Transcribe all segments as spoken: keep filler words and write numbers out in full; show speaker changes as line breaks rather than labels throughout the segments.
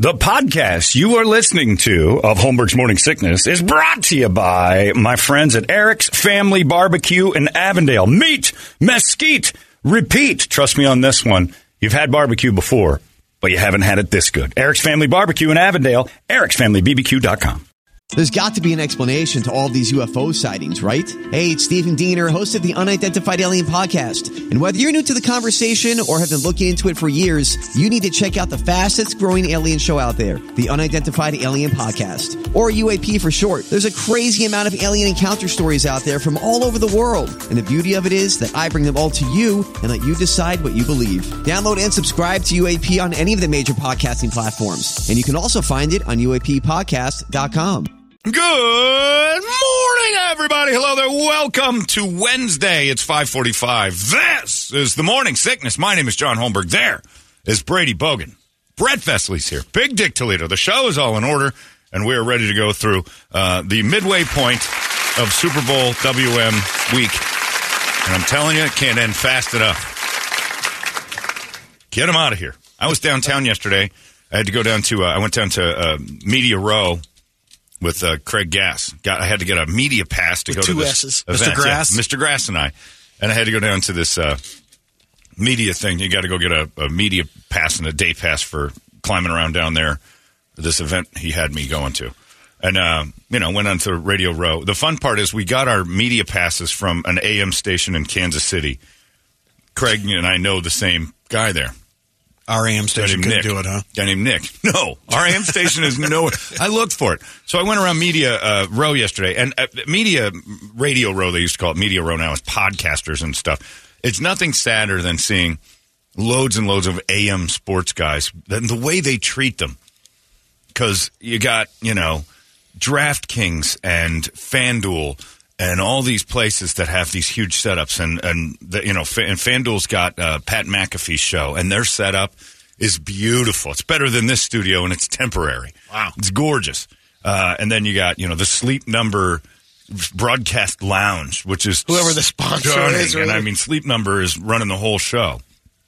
The podcast you are listening to of Holmberg's Morning Sickness is brought to you by my friends at Eric's Family Barbecue in Avondale. Meet, mesquite, repeat. Trust me on this one. You've had barbecue before, but you haven't had it this good. Eric's Family Barbecue in Avondale, erics family b b q dot com.
There's got to be an explanation to all these U F O sightings, right? Hey, it's Stephen Diener, host of the Unidentified Alien Podcast. And whether you're new to the conversation or have been looking into it for years, you need to check out the fastest growing alien show out there, the Unidentified Alien Podcast, or U A P for short. There's a crazy amount of alien encounter stories out there from all over the world. And the beauty of it is that I bring them all to you and let you decide what you believe. Download and subscribe to U A P on any of the major podcasting platforms. And you can also find it on U A P podcast dot com.
Good morning, everybody. Hello there. Welcome to Wednesday. It's five forty-five. This is the Morning Sickness. My name is John Holmberg. There is Brady Bogan. Brett Vesley's here. Big Dick Toledo. The show is all in order, and we are ready to go through uh, the midway point of Super Bowl W M week. And I'm telling you, it can't end fast enough. Get them out of here. I was downtown yesterday. I had to go down to, uh, I went down to uh, Media Row with uh, Craig Gass. Got, I had to get a media pass to
with
go
two
to this
S's.
event.
Mister Grass?
Yeah, Mister Grass and I. And I had to go down to this uh, media thing. You got to go get a, a media pass and a day pass for climbing around down there. This event he had me going to. And, uh, you know, went on to Radio Row. The fun part is we got our media passes from an A M station in Kansas City. Craig and I know the same guy there.
Our A M station couldn't do it, huh?
Guy named Nick. No, our A M station is nowhere. I looked for it. So I went around Media uh, Row yesterday. And uh, Media, Radio Row, they used to call it Media Row now, is podcasters and stuff. It's nothing sadder than seeing loads and loads of A M sports guys, and the way they treat them. Because you got, you know, DraftKings and FanDuel and all these places that have these huge setups, and and the, you know, and FanDuel's got uh, Pat McAfee's show, and their setup is beautiful. It's better than this studio, and it's temporary.
Wow,
it's gorgeous. Uh, and then you got, you know, the Sleep Number Broadcast Lounge, which is
whoever the sponsor
stunning.
is.
And I mean, Sleep Number is running the whole show.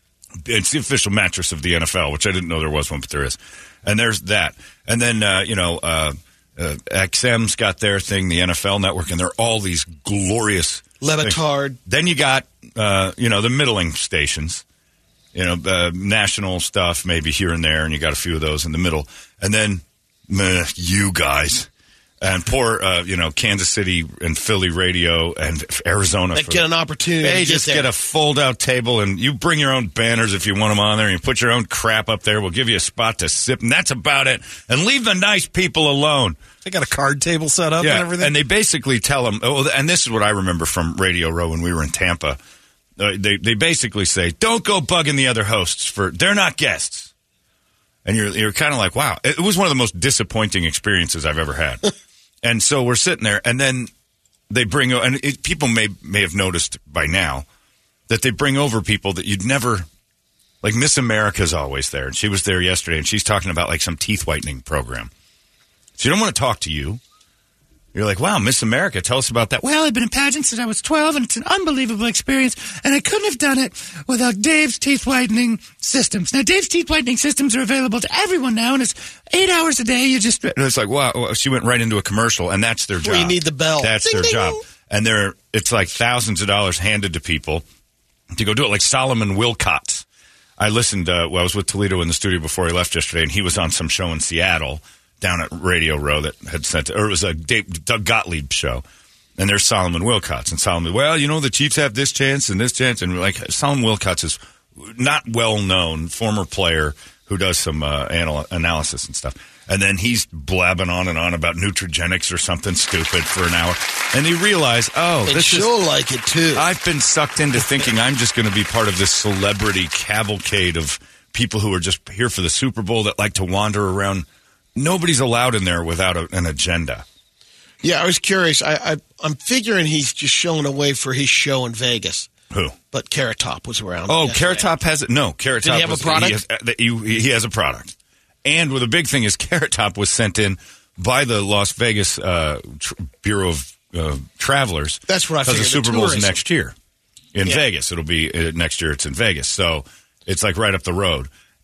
It's the official mattress of the N F L, which I didn't know there was one, but there is. And there's that. And then uh, you know. Uh, Uh, X M's got their thing, the N F L Network, and they're all these glorious
Levitard.
things. Then you got, uh, you know, the middling stations, you know, uh, national stuff maybe here and there, and you got a few of those in the middle. And then meh, you guys. And poor, uh, you know, Kansas City and Philly radio and Arizona.
They get an opportunity.
They
to
just
get,
get a fold-out table, and you bring your own banners if you want them on there, and you put your own crap up there. We'll give you a spot to sip, and that's about it. And leave the nice people alone.
They got a card table set up
yeah,
and everything.
And they basically tell them, oh, and this is what I remember from Radio Row when we were in Tampa. Uh, they, they basically say, don't go bugging the other hosts, for they're not guests. And you're, you're kind of like, wow. It was one of the most disappointing experiences I've ever had. And so we're sitting there, and then they bring – and it, people may may have noticed by now that they bring over people that you'd never – like Miss America's always there, and she was there yesterday, and she's talking about like some teeth whitening program. She don't want to talk to you. You're like, wow, Miss America, tell us about that. Well, I've been in pageants since I was twelve, and it's an unbelievable experience, and I couldn't have done it without Dave's teeth whitening systems. Now, Dave's teeth whitening systems are available to everyone now, and it's eight hours a day. You just... And it's like, wow, she went right into a commercial, and that's their job.
Where you need the bell.
That's
ding,
their
ding.
job. And they're, it's like thousands of dollars handed to people to go do it, like Solomon Wilcots. I listened, uh, well, I was with Toledo in the studio before he left yesterday, and he was on some show in Seattle down at Radio Row that had sent, or it was a Dave, Doug Gottlieb show. And there's Solomon Wilcots. And Solomon, well, you know, the Chiefs have this chance and this chance. And like, Solomon Wilcots is not well known, former player who does some uh, anal- analysis and stuff. And then he's blabbing on and on about Nutrigenics or something stupid for an hour. And you realize, oh,
and
this
she'll
is,
like it too.
I've been sucked into thinking I'm just going to be part of this celebrity cavalcade of people who are just here for the Super Bowl that like to wander around. Nobody's allowed in there without a, an agenda.
Yeah, I was curious. I, I, I'm figuring he's just showing away for his show in Vegas.
Who?
But Carrot Top was around.
Oh, Carrot Top has it? No, Carrot
Did
Top
he have
was,
a product?
He has, he, he has a product. And well, the big thing is Carrot Top was sent in by the Las Vegas uh, tr- Bureau of uh, Travelers.
That's what I figured.
Because the Super Bowl's
tourism.
next year in
yeah.
Vegas. It'll be uh, next year. It's in Vegas, so it's like right up the road.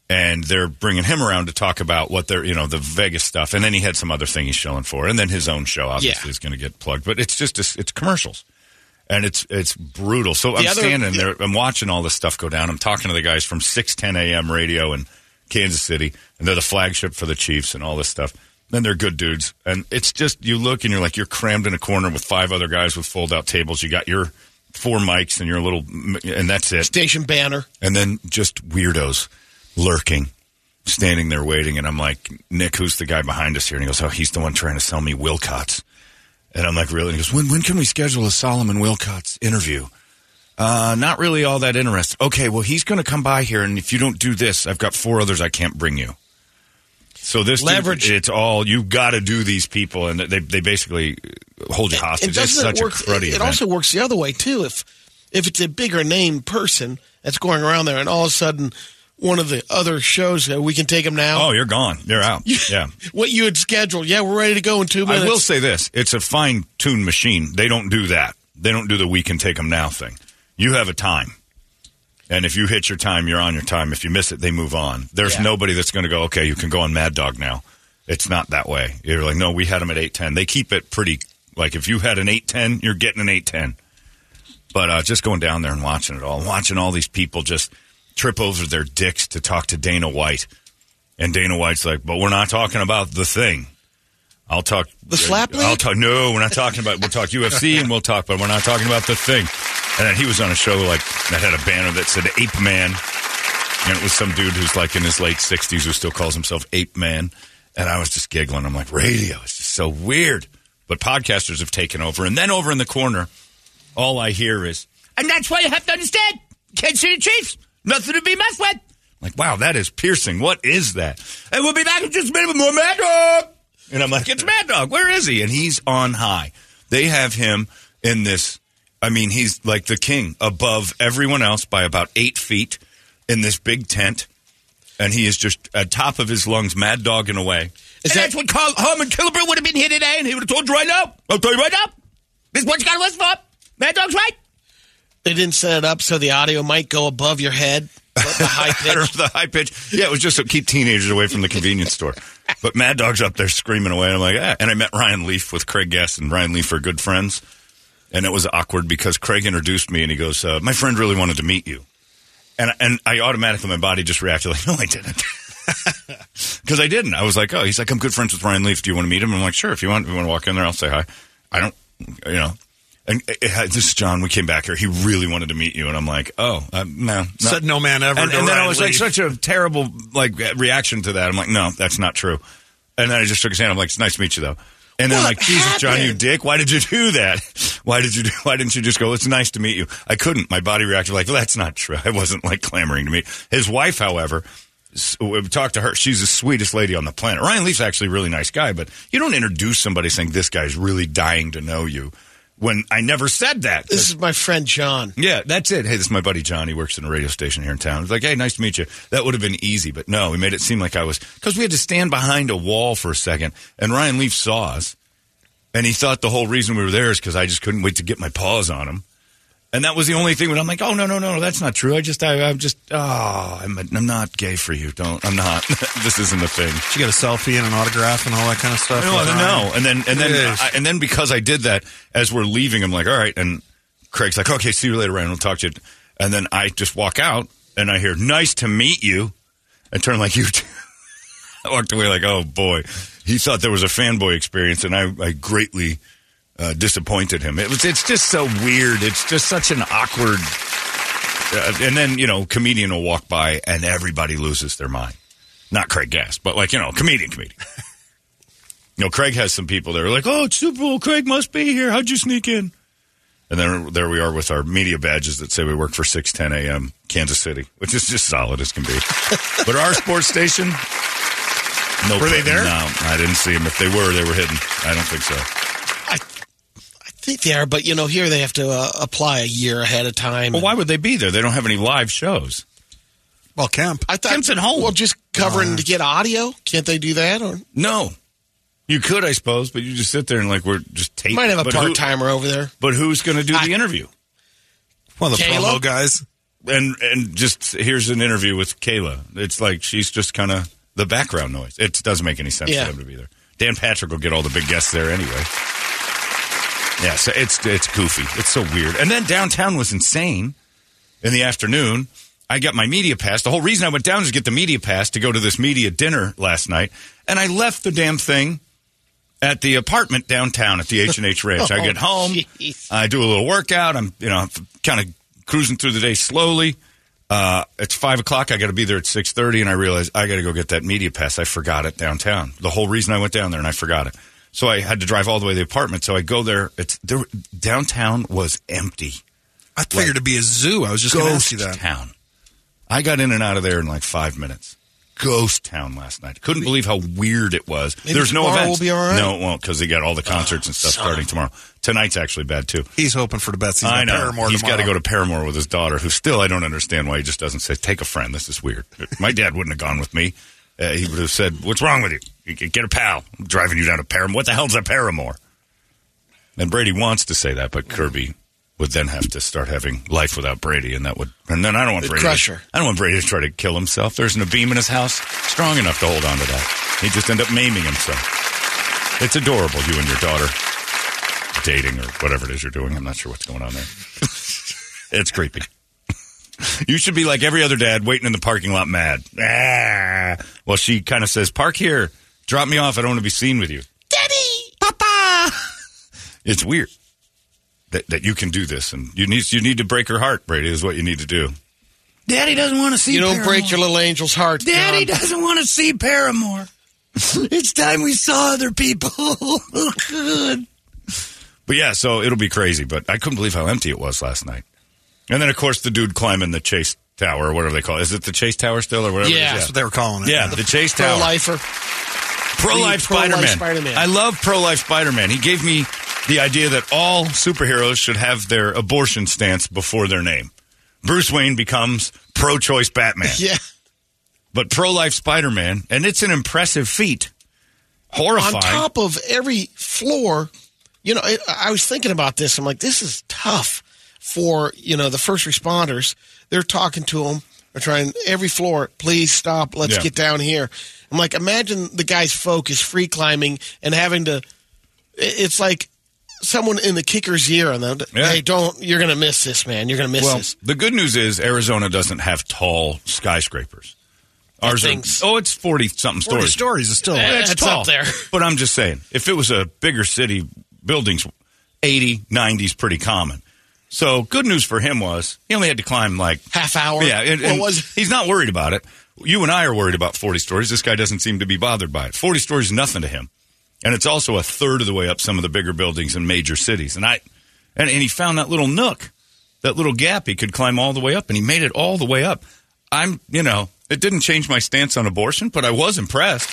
And they're bringing him around to talk about what they're, you know, the Vegas stuff. And then he had some other thing he's showing for. And then his own show, obviously,
yeah.
is going to get plugged. But it's just, a, it's commercials. And it's it's brutal. So the I'm other, standing there, I'm watching all this stuff go down. I'm talking to the guys from six ten a.m. radio in Kansas City. And they're the flagship for the Chiefs and all this stuff. And they're good dudes. And it's just, you look and you're like, you're crammed in a corner with five other guys with fold-out tables. You got your four mics and your little, and that's it.
Station banner.
And then just weirdos lurking, standing there waiting. And I'm like, Nick, who's the guy behind us here? And he goes, oh, he's the one trying to sell me Wilcots. And I'm like, really? And he goes, when, when can we schedule a Solomon Wilcots interview? Uh, not really all that interested. Okay, well, he's going to come by here, and if you don't do this, I've got four others I can't bring you. So this
leverage.
Dude, it's all, you've got to do these people, and they they basically hold you hostage. It's such
work,
a cruddy
It
event.
also works the other way, too. If if it's a bigger name person that's going around there, and all of a sudden one of the other shows, uh, we can take them now.
Oh, you're gone. You're out. Yeah.
What you had scheduled. Yeah, we're ready to go in two minutes.
I will say this. It's a fine-tuned machine. They don't do that. They don't do the we can take them now thing. You have a time. And if you hit your time, you're on your time. If you miss it, they move on. There's
yeah.
nobody that's going to go, okay, you can go on Mad Dog now. It's not that way. You're like, no, we had them at eight ten. They keep it pretty, like if you had an eight ten, you're getting an eight ten. But uh, just going down there and watching it all, watching all these people just trip over their dicks to talk to Dana White. And Dana White's like, but we're not talking about the thing. I'll talk.
The slap league?
I'll talk. No, we're not talking about, we'll talk U F C and we'll talk, but we're not talking about the thing. And then he was on a show like that had a banner that said Ape Man. And it was some dude who's like in his late sixties who still calls himself Ape Man. And I was just giggling. I'm like, radio is just so weird. But podcasters have taken over. And then over in the corner, all I hear is, and that's why you have to understand, Kansas City Chiefs, nothing to be messed with. Like, wow, that is piercing. What is that? And we'll be back in just a minute with more Mad Dog. And I'm like, it's Mad Dog. Where is he? And he's on high. They have him in this, I mean, he's like the king above everyone else by about eight feet in this big tent. And he is just at top of his lungs, Mad Dogging away. Is and that- that's what Carl Herman Killebrew would have been here today, and he would have told you right now. I'll tell you right now. This is what you got to listen for. Mad Dog's right.
They didn't set it up so the audio might go above your head. The high pitch.
The high pitch. Yeah, it was just to keep teenagers away from the convenience store. But Mad Dog's up there screaming away. And I'm like, ah. And I met Ryan Leaf with Craig Guest, and Ryan Leaf are good friends. And it was awkward because Craig introduced me, and he goes, uh, my friend really wanted to meet you. And and I automatically, my body just reacted like, no, I didn't. Because I didn't. I was like, oh, he's like, I'm good friends with Ryan Leaf. Do you want to meet him? I'm like, sure. If you want, if you want to walk in there, I'll say hi. I don't, you know. And it, it, this is John. We came back here. He really wanted to meet you, and I'm like, "Oh, uh, no."
Said no man ever.
And, and then I was
Leaf.
like, such a terrible like reaction to that. I'm like, "No, that's not true." And then I just shook his hand. I'm like, "It's nice to meet you, though." And then
what
I'm like, "Jesus,
happened?
John, you dick! Why did you do that? Why did you? Do, why didn't you just go? It's nice to meet you." I couldn't. My body reacted like, well, "That's not true." I wasn't like clamoring to meet his wife. However, we talked to her. She's the sweetest lady on the planet. Ryan Leaf's actually a really nice guy, but you don't introduce somebody saying this guy's really dying to know you. When I never said that.
This is my friend John.
Yeah, that's it. Hey, this is my buddy John. He works in a radio station here in town. He's like, hey, nice to meet you. That would have been easy, but no, he made it seem like I was, because we had to stand behind a wall for a second, and Ryan Leaf saw us, and he thought the whole reason we were there is because I just couldn't wait to get my paws on him. And that was the only thing. When I'm like, oh, no, no, no, that's not true. I just, I, I'm just, oh, I'm, I'm not gay for you. Don't, I'm not. This isn't the thing.
Did you get a selfie and an autograph and all that kind of stuff?
No, no. And then, and then, I, and then because I did that, as we're leaving, I'm like, all right. And Craig's like, okay, see you later, Ryan. We'll talk to you. And then I just walk out, and I hear, nice to meet you. I turn like, you too. I walked away like, oh, boy. He thought there was a fanboy experience, and I, I greatly uh, disappointed him. It was, it's just so weird. It's just such an awkward. Uh, and then, you know, comedian will walk by, and everybody loses their mind. Not Craig Gass, but like, you know, comedian, comedian. You know, Craig has some people that are like, oh, it's Super Bowl. Craig must be here. How'd you sneak in? And then there we are with our media badges that say we work for six ten a.m. Kansas City, which is just solid as can be. But our sports station, no.
Were they there?
No, I didn't see them. If they were, they were hidden. I don't think so.
I, I think they are, but, you know, here they have to uh, apply a year ahead of time.
Well, why would they be there? They don't have any live shows.
Well, Kemp.
I thought,
Kemp's at home.
Well, just covering
Uh,
to get audio? Can't they do that? Or
No. You could, I suppose, but you just sit there and, like, we're just taping.
might have a
But who-
part-timer over there.
But who's going to do
I-
the interview?
One of the
Kayla?
promo guys.
and and just here's an interview with Kayla. It's like she's just kind of the background noise. It doesn't make any sense
Yeah.
for them to be there. Dan Patrick will get all the big guests there anyway. Yeah, so it's it's goofy. It's so weird. And then downtown was insane in the afternoon. I got my media pass. The whole reason I went down is to get the media pass to go to this media dinner last night. And I left the damn thing at the apartment downtown at the H and H Ranch. I get home.
Jeez.
I do a little workout. I'm, you know, kind of cruising through the day slowly. Uh, it's five o'clock. I got to be there at six thirty, and I realized I got to go get that media pass. I forgot it downtown. The whole reason I went down there, and I forgot it. So I had to drive all the way to the apartment. So I go there. It's there, downtown was empty.
I figured it'd be a zoo. I was just going to ask you
Ghost
that.
town. I got in and out of there in like five minutes. Ghost town last night. Couldn't believe how weird it was.
Maybe
There's no
tomorrow
events.
will be all right?
No, it won't, because they got all the concerts and stuff starting tomorrow. Tonight's actually bad too.
He's hoping for the best. He's
I
got
know.
Paramore
He's got to
tomorrow.
go to Paramore with his daughter, who still I don't understand why he just doesn't say, take a friend. This is weird. My dad wouldn't have gone with me. Uh, he would have said, what's wrong with you? You can get a pal. I'm driving you down to Paramore. What the hell's a Paramore? And Brady wants to say that, but Kirby would then have to start having life without Brady, and that would, and then I don't want
It'd
Brady.
crush
to,
her.
I don't want Brady to try to kill himself. There's an beam in his house strong enough to hold on to that. He'd just end up maiming himself. It's adorable, you and your daughter dating or whatever it is you're doing. I'm not sure what's going on there. It's creepy. You should be like every other dad, waiting in the parking lot, mad. Ah. Well, she kind of says, "Park here, drop me off. I don't want to be seen with you."
Daddy!
Papa. It's weird that that you can do this, and you need you need to break her heart. Brady is what you need to do. Daddy doesn't want to see.
You don't
Paramore.
break your little angel's heart.
Daddy
John.
doesn't want to see Paramore. It's time we saw other people. Good. But yeah, so it'll be crazy. But I couldn't believe how empty it was last night. And then, of course, the dude climbing the Chase Tower, or whatever they call it. Is it the Chase Tower still, or whatever?
Yeah.
it is?
That's what they were calling it.
Yeah, the Chase Tower.
Pro-lifer.
Pro-life
The pro-life
Spider-Man.
Spider-Man.
I love pro-life Spider-Man. He gave me the idea that all superheroes should have their abortion stance before their name. Bruce Wayne becomes pro-choice Batman.
Yeah.
But pro-life Spider-Man, and it's an impressive feat. Horrifying.
On top of every floor, you know, I, I was thinking about this. I'm like, this is tough for, you know, the first responders. They're talking to them. They're trying every floor, please stop. Let's
Yeah.
get down here. I'm like, imagine the guy's focus free climbing and having to, it's like someone in the kicker's ear and them.
Yeah.
Hey, don't, you're going to miss this, man. You're going to miss
Well,
this.
the good news is Arizona doesn't have tall skyscrapers. Ours are,
thing's-
oh, it's forty-something
Forty
stories.
stories is still.
Yeah.
It's
That's
tall.
up there.
But I'm just saying, if it was a bigger city, buildings, eighty, ninety is pretty common. So good news for him was he only had to climb like
Half hour.
Yeah, and,
What
and
was
he's not worried about it. You and I are worried about forty stories. This guy doesn't seem to be bothered by it. forty stories is nothing to him. And it's also a third of the way up some of the bigger buildings in major cities. And I and, and he found that little nook, that little gap he could climb all the way up, and he made it all the way up. I'm, you know, it didn't change my stance on abortion, but I was impressed.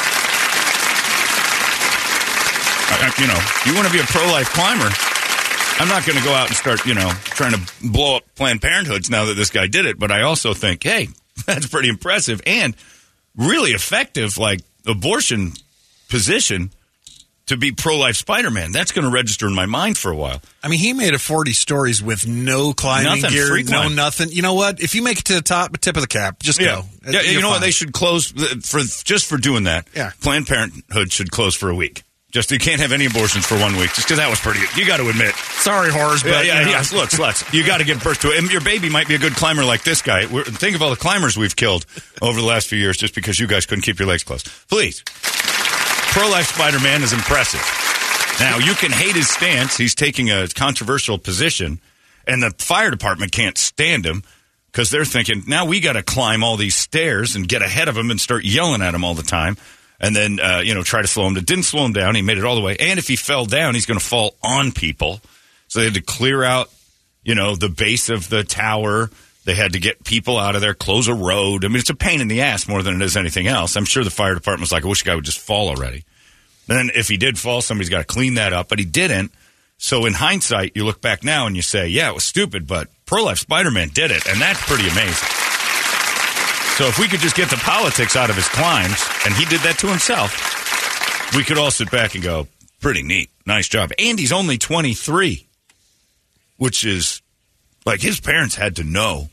I, I, you know, you want to be a pro-life climber. I'm not going to go out and start, you know, trying to blow up Planned Parenthoods now that this guy did it. But I also think, hey, that's pretty impressive and really effective, like abortion position to be pro-life Spider-Man. That's going to register in my mind for a while.
I mean, he made it forty stories with no climbing
Nothing,
gear,
free
no
climb.
nothing. You know what? If you make it to the top, tip of the cap, just
Yeah,
go.
yeah.
You're
You know what?
fine.
They should close for just for doing that.
Yeah.
Planned Parenthood should close for a week. Just you can't have any abortions for one week. Just because that was pretty. You got to admit.
Sorry, horrors, but
Yeah, yeah,
you know.
yeah. Look, sluts. You got to give birth to it. And your baby might be a good climber like this guy. We're, think of all the climbers we've killed over the last few years just because you guys couldn't keep your legs closed. Please. Pro-life Spider-Man is impressive. Now, you can hate his stance. He's taking a controversial position, and the fire department can't stand him because they're thinking, now we got to climb all these stairs and get ahead of him and start yelling at him all the time. And then, uh, you know, try to slow him. It didn't slow him down. He made it all the way. And if he fell down, he's going to fall on people. So they had to clear out, you know, the base of the tower. They had to get people out of there, close a road. I mean, it's a pain in the ass more than it is anything else. I'm sure the fire department was like, I wish the guy would just fall already. And then if he did fall, somebody's got to clean that up. But he didn't. So in hindsight, you look back now and you say, yeah, it was stupid, but pro-life Spider-Man did it. And that's pretty amazing. So if we could just get the politics out of his climbs, and he did that to himself, we could all sit back and go, pretty neat. Nice job. And he's only twenty-three, which is, like, his parents had to know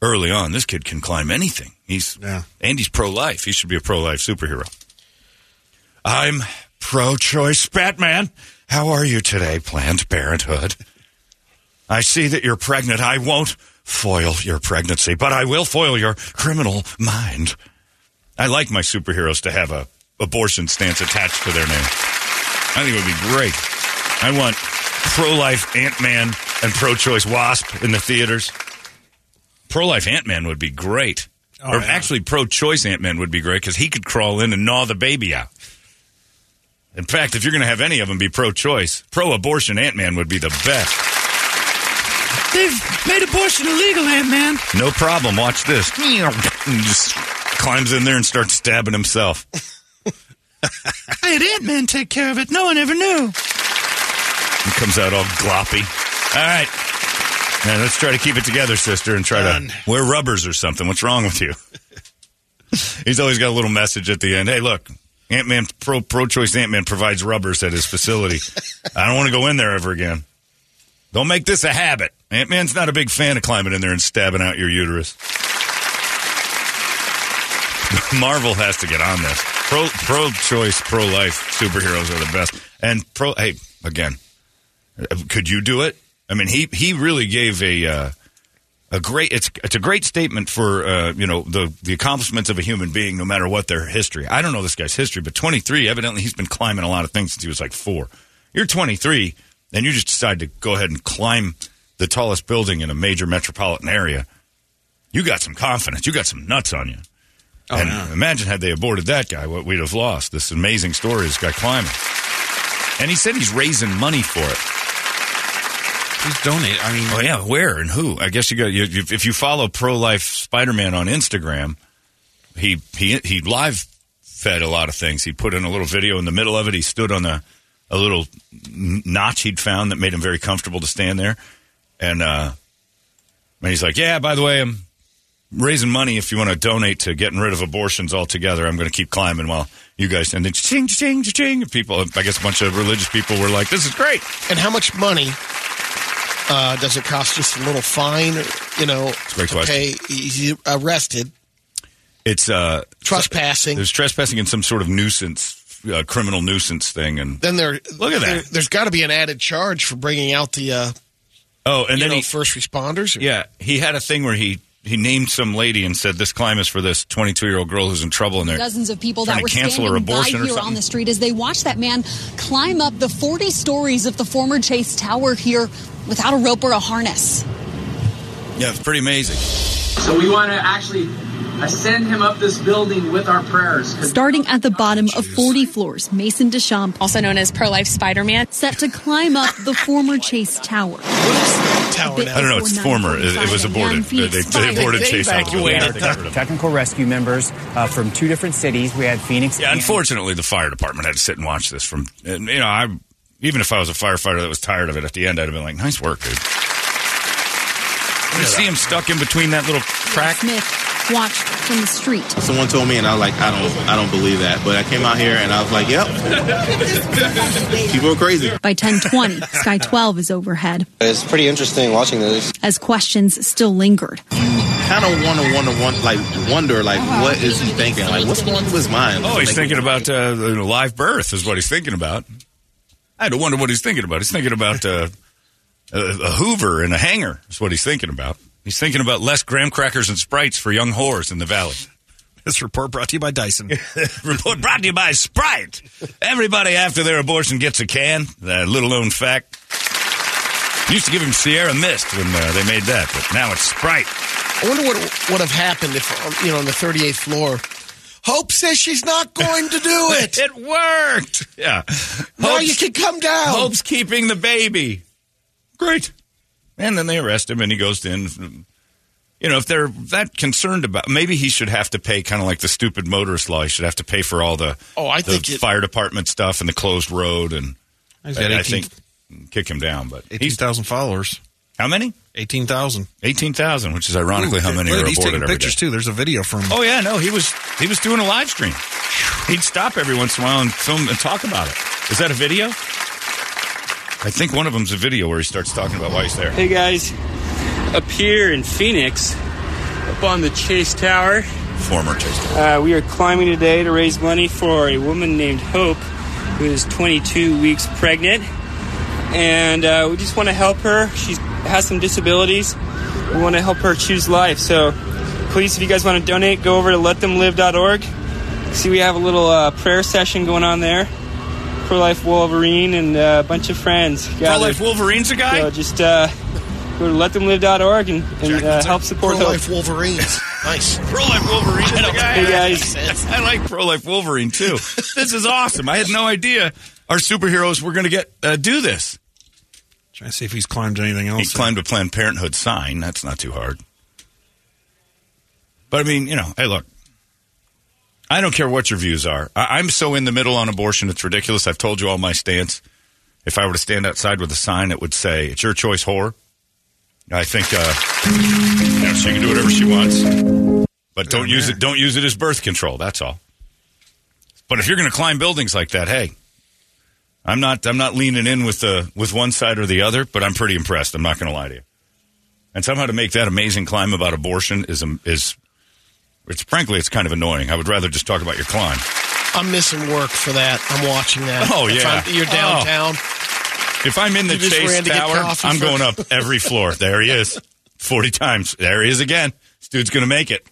early on. This kid can climb anything. He's
yeah.
and he's pro-life. He should be a pro-life superhero. I'm pro-choice Batman. How are you today, Planned Parenthood? I see that you're pregnant. I won't foil your pregnancy, but I will foil your criminal mind. I like my superheroes to have a abortion stance attached to their name. I think it would be great. I want pro-life Ant-Man and pro-choice Wasp in the theaters. Pro-life Ant-Man would be great.
Oh,
or
yeah.
actually, pro-choice Ant-Man would be great because he could crawl in and gnaw the baby out. In fact, if you're going to have any of them be pro-choice, pro-abortion Ant-Man would be the best.
They've made abortion illegal, Ant-Man.
No problem. Watch this. He just climbs in there and starts stabbing himself.
I had Ant-Man take care of it. No one ever knew.
He comes out all gloppy. All right. Now, let's try to keep it together, sister, and try
Done.
to wear rubbers or something. What's wrong with you? He's always got a little message at the end. Hey, look, Ant-Man, pro, pro-choice Ant-Man provides rubbers at his facility. I don't want to go in there ever again. Don't make this a habit. Ant-Man's not a big fan of climbing in there and stabbing out your uterus. Marvel has to get on this. Pro, pro-choice, pro-life superheroes are the best. And pro, hey, again, could you do it? I mean, he he really gave a uh, a great. It's it's a great statement for uh, you know the the accomplishments of a human being, no matter what their history. I don't know this guy's history, but twenty-three, evidently, he's been climbing a lot of things since he was like four. You're twenty-three, and you just decide to go ahead and climb the tallest building in a major metropolitan area. You got some confidence. You got some nuts on you.
Oh,
and
yeah.
imagine had they aborted that guy, what we'd have lost. This amazing story, this guy climbing. And he said he's raising money for it.
He's donating. I mean,
Oh, yeah, where and who? I guess you got you, you, if you follow Pro-Life Spider-Man on Instagram, he he he live fed a lot of things. He put in a little video in the middle of it. He stood on a a little notch he'd found that made him very comfortable to stand there. And uh, and he's like, yeah, by the way, I'm raising money if you want to donate to getting rid of abortions altogether. I'm going to keep climbing while you guys, and then ching, ching, ching. People, I guess a bunch of religious people were like, this is great.
And how much money uh, does it cost? Just a little fine, or, you know,
a great
to
question.
pay? He's arrested.
It's uh,
Trespassing.
There's trespassing and some sort of nuisance, uh, criminal nuisance thing. And
Then there,
Look at that.
there, there's got to be an added charge for bringing out the uh,
oh, and
you
then
know,
he,
first responders. Or,
yeah, he had a thing where he he named some lady and said this climb is for this twenty-two year old girl who's in trouble, and they're
Dozens of people
trying
that were
to cancel her
standing by
abortion or
here on
something.
the street as they watched that man climb up the forty stories of the former Chase Tower here without a rope or a harness.
Yeah, it's pretty amazing.
So we want to actually ascend him up this building with our prayers.
Starting at the bottom of forty floors, Mason Deschamps,
also known as Pro-Life Spider-Man,
set to climb up the former Chase Tower.
What is the tower
bit
now?
I don't know. It's
Before
former. It, it was
nine
aborted. They,
Phoenix
they, they
Fire.
aborted
They
Chase
evacuated.
Tower.
Technical rescue members uh, from two different cities. We had Phoenix.
Yeah,
and-
unfortunately, the fire department had to sit and watch this. From and, you know, I even if I was a firefighter that was tired of it, at the end I'd have been like, "Nice work, dude." You see him stuck in between that little crack.
Smith watched from the street.
Someone told me, and I was like, I don't, I don't believe that. But I came out here, and I was like, yep, people are crazy.
By ten twenty, Sky twelve is overhead
It's pretty interesting watching this.
as questions still lingered.
Kind of want to, want to, want like wonder, like, what is he thinking? Like, what's going through his mind?
Oh, he's
Like,
thinking about uh, the live birth is what he's thinking about. I had to wonder what he's thinking about. He's thinking about uh, a, a Hoover and a hanger is what he's thinking about. He's thinking about less graham crackers and Sprites for young whores in the valley.
this report brought to you by Dyson.
Report brought to you by Sprite. Everybody after their abortion gets a can. That little known fact. Used to give him Sierra Mist when uh, they made that, but now it's Sprite.
I wonder what would have happened if, um, you know, on the thirty-eighth floor, Hope says she's not going to do it.
It worked. Yeah.
Now
Hope's-
you can come down.
Hope's keeping the baby. Great. And then they arrest him, and he goes in. You know, if they're that concerned about, maybe he should have to pay, kind of like the stupid motorist law. He should have to pay for all the,
Oh, I
the
think it-
fire department stuff and the closed road, and
He's
I,
got
I
eighteen
think kick him down. But
eighteen
he's
thousand followers.
how many?
eighteen thousand.
Eighteen thousand, which is ironically how many are
He's
aborted
taking
every
pictures,
day.
too. There's a video from
Oh yeah, no, he was he was doing a live stream. He'd stop every once in a while and film and talk about it. Is that a video? I think one of them's a video where he starts talking about why he's there.
Hey guys, up here in Phoenix, up on the Chase Tower.
Former Chase Tower.
Uh, we are climbing today to raise money for a woman named Hope, who is twenty-two weeks pregnant. And uh, we just want to help her. She has some disabilities. We want to help her choose life. So please, if you guys want to donate, go over to let them live dot org. See, we have a little uh, prayer session going on there. Pro-Life Wolverine and uh, a bunch of friends.
Pro-Life Wolverine's a guy?
So just uh, go to let them live dot org and, and uh, help support
Pro-Life
Hope.
Wolverines. Nice.
Pro-Life Wolverine is a guy.
Hey, guys.
I like Pro-Life Wolverine, too. This is awesome. I had no idea our superheroes were going to get uh, do this.
Trying to see if he's climbed anything else.
He climbed a Planned Parenthood sign. That's not too hard. But, I mean, you know, hey, look. I don't care what your views are. I- I'm so in the middle on abortion, it's ridiculous. I've told you all my stance. If I were to stand outside with a sign, it would say, it's your choice, whore. I think, uh, you know, she can do whatever she wants. But don't use it, don't use it as birth control. That's all. But if you're going to climb buildings like that, hey, I'm not, I'm not leaning in with the, with one side or the other, but I'm pretty impressed. I'm not going to lie to you. And somehow to make that amazing climb about abortion is, is, it's frankly, it's kind of annoying. I would rather just talk about your climb.
I'm missing work for that. I'm watching that.
Oh,
If
yeah.
I'm- you're downtown.
Oh. If I'm in the
You just
Chase
ran to get
Tower,
coffee
I'm
for-
going up every floor. There he is. forty times. There he is again. This dude's going to make it.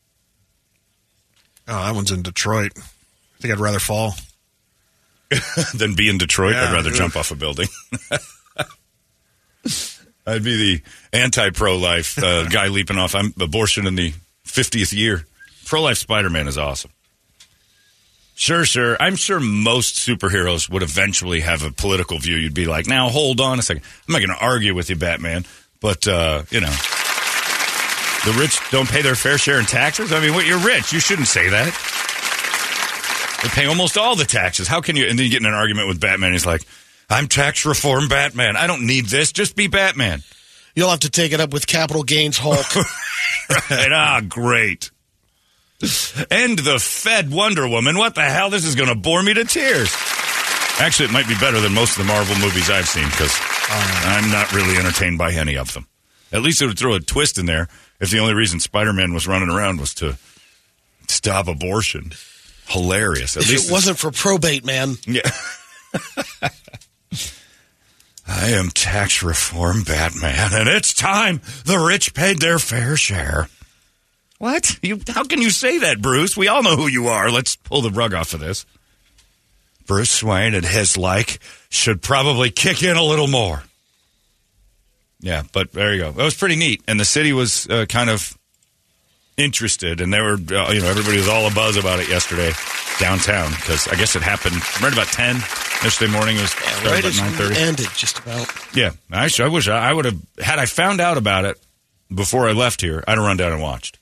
Oh, that one's in Detroit. I think I'd rather fall.
Than be in Detroit.
Yeah,
I'd rather
ugh.
jump off a building. I'd be the anti-pro-life uh, guy leaping off. I'm abortion in the fiftieth year. Pro-life Spider-Man is awesome. Sure, sure. I'm sure most superheroes would eventually have a political view. You'd be like, now, hold on a second. I'm not going to argue with you, Batman. But, uh, you know, the rich don't pay their fair share in taxes? I mean, what, you're rich. You shouldn't say that. They pay almost all the taxes. How can you? And then you get in an argument with Batman. He's like, I'm tax reform Batman. I don't need this. Just be Batman.
You'll have to take it up with Capital Gains Hulk.
Right. Ah, great. And the Fed Wonder Woman. What the hell? This is going to bore me to tears. Actually, it might be better than most of the Marvel movies I've seen because I'm not really entertained by any of them. At least it would throw a twist in there if the only reason Spider-Man was running around was to stop abortion. Hilarious. At
If
least
it wasn't for probate, man.
Yeah. I am tax reform Batman, and it's time the rich paid their fair share. What? You, how can you say that, Bruce? We all know who you are. Let's pull the rug off of this. Bruce Wayne and his like should probably kick in a little more. Yeah, but there you go. That was pretty neat. And the city was uh, kind of interested, and they were, uh, you know, everybody was all abuzz about it yesterday downtown because I guess it happened right about ten yesterday morning. It was
Yeah, right
about
as
nine thirty.
ended, just about.
Yeah, I, I wish I, I would have, had I found out about it before I left here, I'd have run down and watched.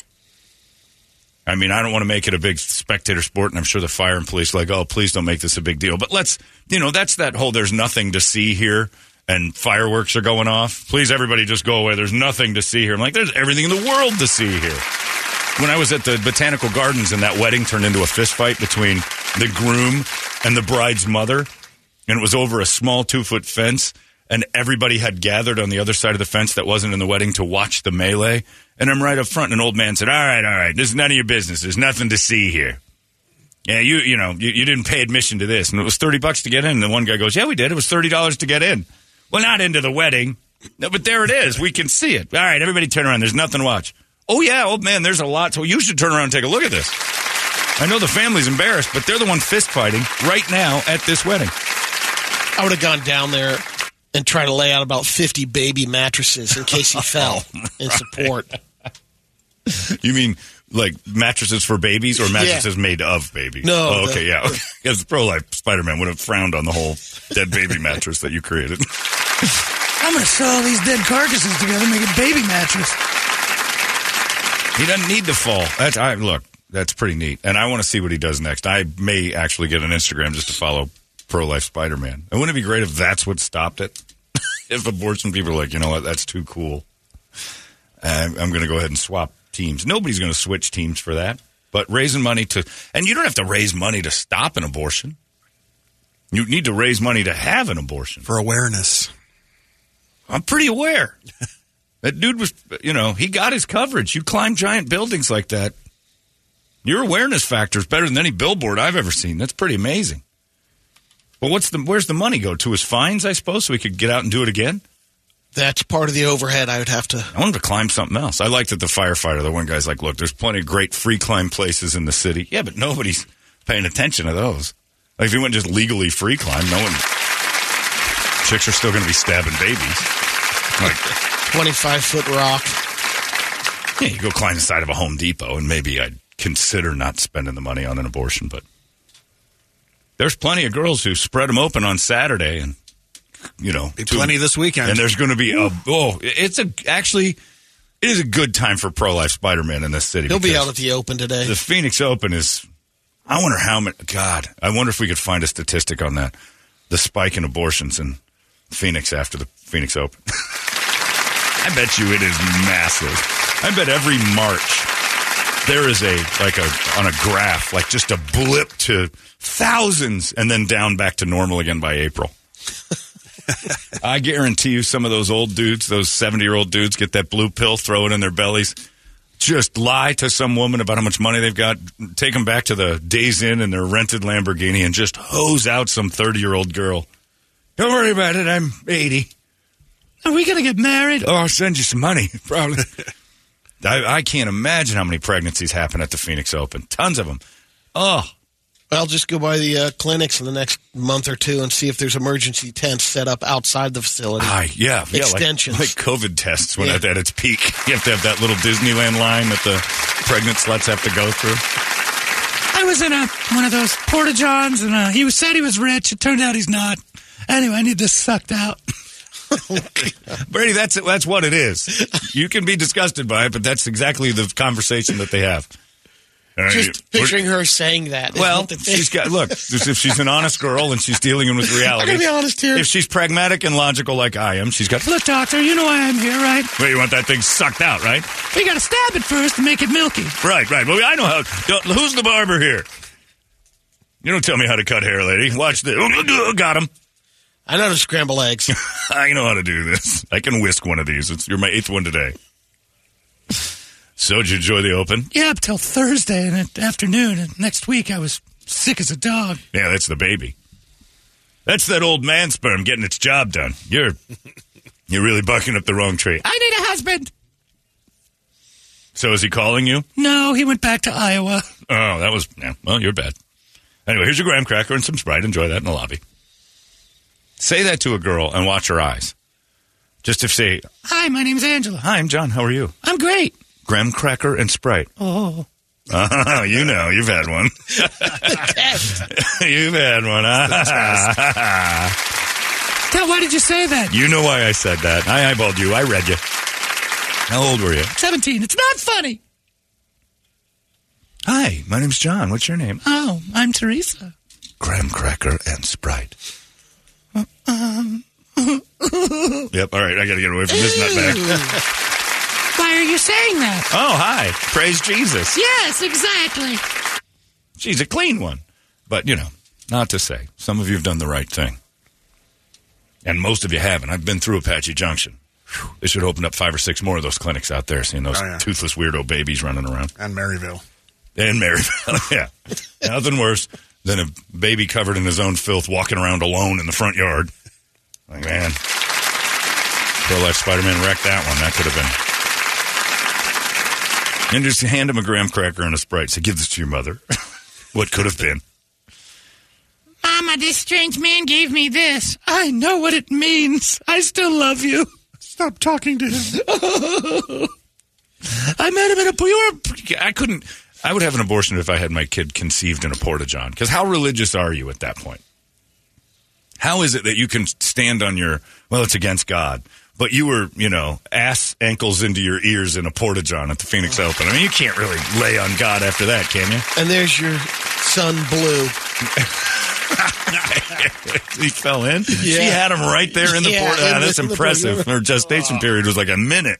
I mean, I don't want to make it a big spectator sport, and I'm sure the fire and police are like, oh, please don't make this a big deal. But let's, you know, that's that whole there's nothing to see here, and fireworks are going off. Please, everybody, just go away. There's nothing to see here. I'm like, there's everything in the world to see here. When I was at the Botanical Gardens and that wedding turned into a fist fight between the groom and the bride's mother, and it was over a small two-foot fence, and everybody had gathered on the other side of the fence that wasn't in the wedding to watch the melee. And I'm right up front, and an old man said, all right, all right, this is none of your business. There's nothing to see here. Yeah, you you know, you, you didn't pay admission to this. And it was thirty bucks to get in. And the one guy goes, yeah, we did. It was thirty dollars to get in. Well, not into the wedding. No, but there it is. We can see it. All right, everybody turn around. There's nothing to watch. Oh, yeah, old man, there's a lot. So you should turn around and take a look at this. I know the family's embarrassed, but they're the one fist fighting right now at this wedding.
I would have gone down there and tried to lay out about fifty baby mattresses in case he fell in support.
You mean like mattresses for babies or mattresses
Yeah.
made of babies?
No,
Oh,
the-
okay, yeah. Because the pro-life Spider-Man would have frowned on the whole dead baby mattress that you created.
I'm going to sew all these dead carcasses together and make a baby mattress.
He doesn't need to fall. That's I look. That's pretty neat, and I want to see what he does next. I may actually get an Instagram just to follow pro-life Spider-Man. And wouldn't it be great if that's what stopped it? If abortion people are like, you know what, that's too cool. I'm, I'm going to go ahead and swap teams. Nobody's going to switch teams for that. But raising money to, and you don't have to raise money to stop an abortion. You need to raise money to have an abortion.
For awareness.
I'm pretty aware. That dude was, you know, he got his coverage. You climb giant buildings like that. Your awareness factor is better than any billboard I've ever seen. That's pretty amazing. Well, what's the where's the money go? To his fines, I suppose, so he could get out and do it again?
That's part of the overhead. I would have to.
I wanted to climb something else. I liked that the firefighter, the one guy's like, look, there's plenty of great free climb places in the city. Yeah, but nobody's paying attention to those. Like, if you went just legally free climb, no one. Chicks are still going to be stabbing babies. Like
twenty-five foot rock.
Yeah, you go climb the side of a Home Depot, and maybe I'd consider not spending the money on an abortion. But there's plenty of girls who spread them open on Saturday, and you know,
be plenty this weekend.
And there's going to be a oh, it's a actually it is a good time for pro-life Spider-Man in this city.
He'll be out at the Open today.
The Phoenix Open is. I wonder how many. God, I wonder if we could find a statistic on that. The spike in abortions in Phoenix after the Phoenix Open. I bet you it is massive. I bet every March there is a like a on a graph, like just a blip to thousands, and then down back to normal again by April. I guarantee you, some of those old dudes, those seventy-year-old dudes, get that blue pill, throw it in their bellies, just lie to some woman about how much money they've got, take them back to the Days Inn in their rented Lamborghini, and just hose out some thirty-year-old girl. Don't worry about it. I'm eighty.
Are we going to get married?
Oh, I'll send you some money, probably. I, I can't imagine how many pregnancies happen at the Phoenix Open. Tons of them. Oh.
I'll just go by the uh, clinics in the next month or two and see if there's emergency tents set up outside the facility.
Ah, yeah.
Extensions.
Yeah, like, like COVID tests when yeah. at, at its peak. You have to have that little Disneyland line that the pregnant sluts have to go through.
I was in a one of those porta-johns, and uh, he was, said he was rich. It turned out he's not. Anyway, I need this sucked out.
Brady, that's that's what it is. You can be disgusted by it, but that's exactly the conversation that they have.
Uh, Just picturing her saying that.
Well, she's got look. If she's an honest girl and she's dealing with reality,
I'm gonna be honest here.
If she's pragmatic and logical like I am, she's got.
Look, doctor, you know why I'm here, right?
Well, you want that thing sucked out, right?
We got to stab it first to make it milky.
Right, right. Well, I know how. Who's the barber here? You don't tell me how to cut hair, lady. Watch this. Got him.
I know how to scramble eggs.
I know how to do this. I can whisk one of these. It's, you're my eighth one today. So, did you enjoy the Open?
Yeah, up till Thursday in the afternoon. And next week, I was sick as a dog.
Yeah, that's the baby. That's that old man sperm getting its job done. You're you're really bucking up the wrong tree.
I need a husband.
So, is he calling you?
No, he went back to Iowa.
Oh, that was, yeah, well, you're bad. Anyway, here's your graham cracker and some Sprite. Enjoy that in the lobby. Say that to a girl and watch her eyes. Just to say,
hi, my name's Angela.
Hi, I'm John. How are you?
I'm great.
Graham cracker and Sprite.
Oh.
Oh, you know. You've had one. You've had one.
Tell, why did you say that?
You know why I said that. I eyeballed you. I read you. How old were you?
seventeen. It's not funny.
Hi, my name's John. What's your name?
Oh, I'm Teresa.
Graham cracker and Sprite.
Um.
Yep, all right, I got to get away from this nutbag.
Why are you saying that?
Oh, hi. Praise Jesus.
Yes, exactly.
She's a clean one. But, you know, not to say. Some of you have done the right thing. And most of you haven't. I've been through Apache Junction. Whew. They should open up five or six more of those clinics out there, seeing those oh, yeah. toothless weirdo babies running around.
And Maryville.
And Maryville, yeah. Nothing worse than a baby covered in his own filth walking around alone in the front yard. Like, man, Pro-Life Spider-Man wrecked that one. That could have been. And just hand him a graham cracker and a Sprite. Say, give this to your mother. What could have been.
Mama, this strange man gave me this. I know what it means. I still love you.
Stop talking to him.
I met him in a... You
were, I couldn't... I would have an abortion if I had my kid conceived in a porta-john. Because how religious are you at that point? How is it that you can stand on your, well, it's against God, but you were, you know, ass ankles into your ears in a porta-john at the Phoenix Open? I mean, you can't really lay on God after that, can you?
And there's your son, Blue.
He fell in?
Yeah.
She had him right there in the
yeah,
porta.
Yeah,
that's impressive. Her gestation oh. period was like a minute.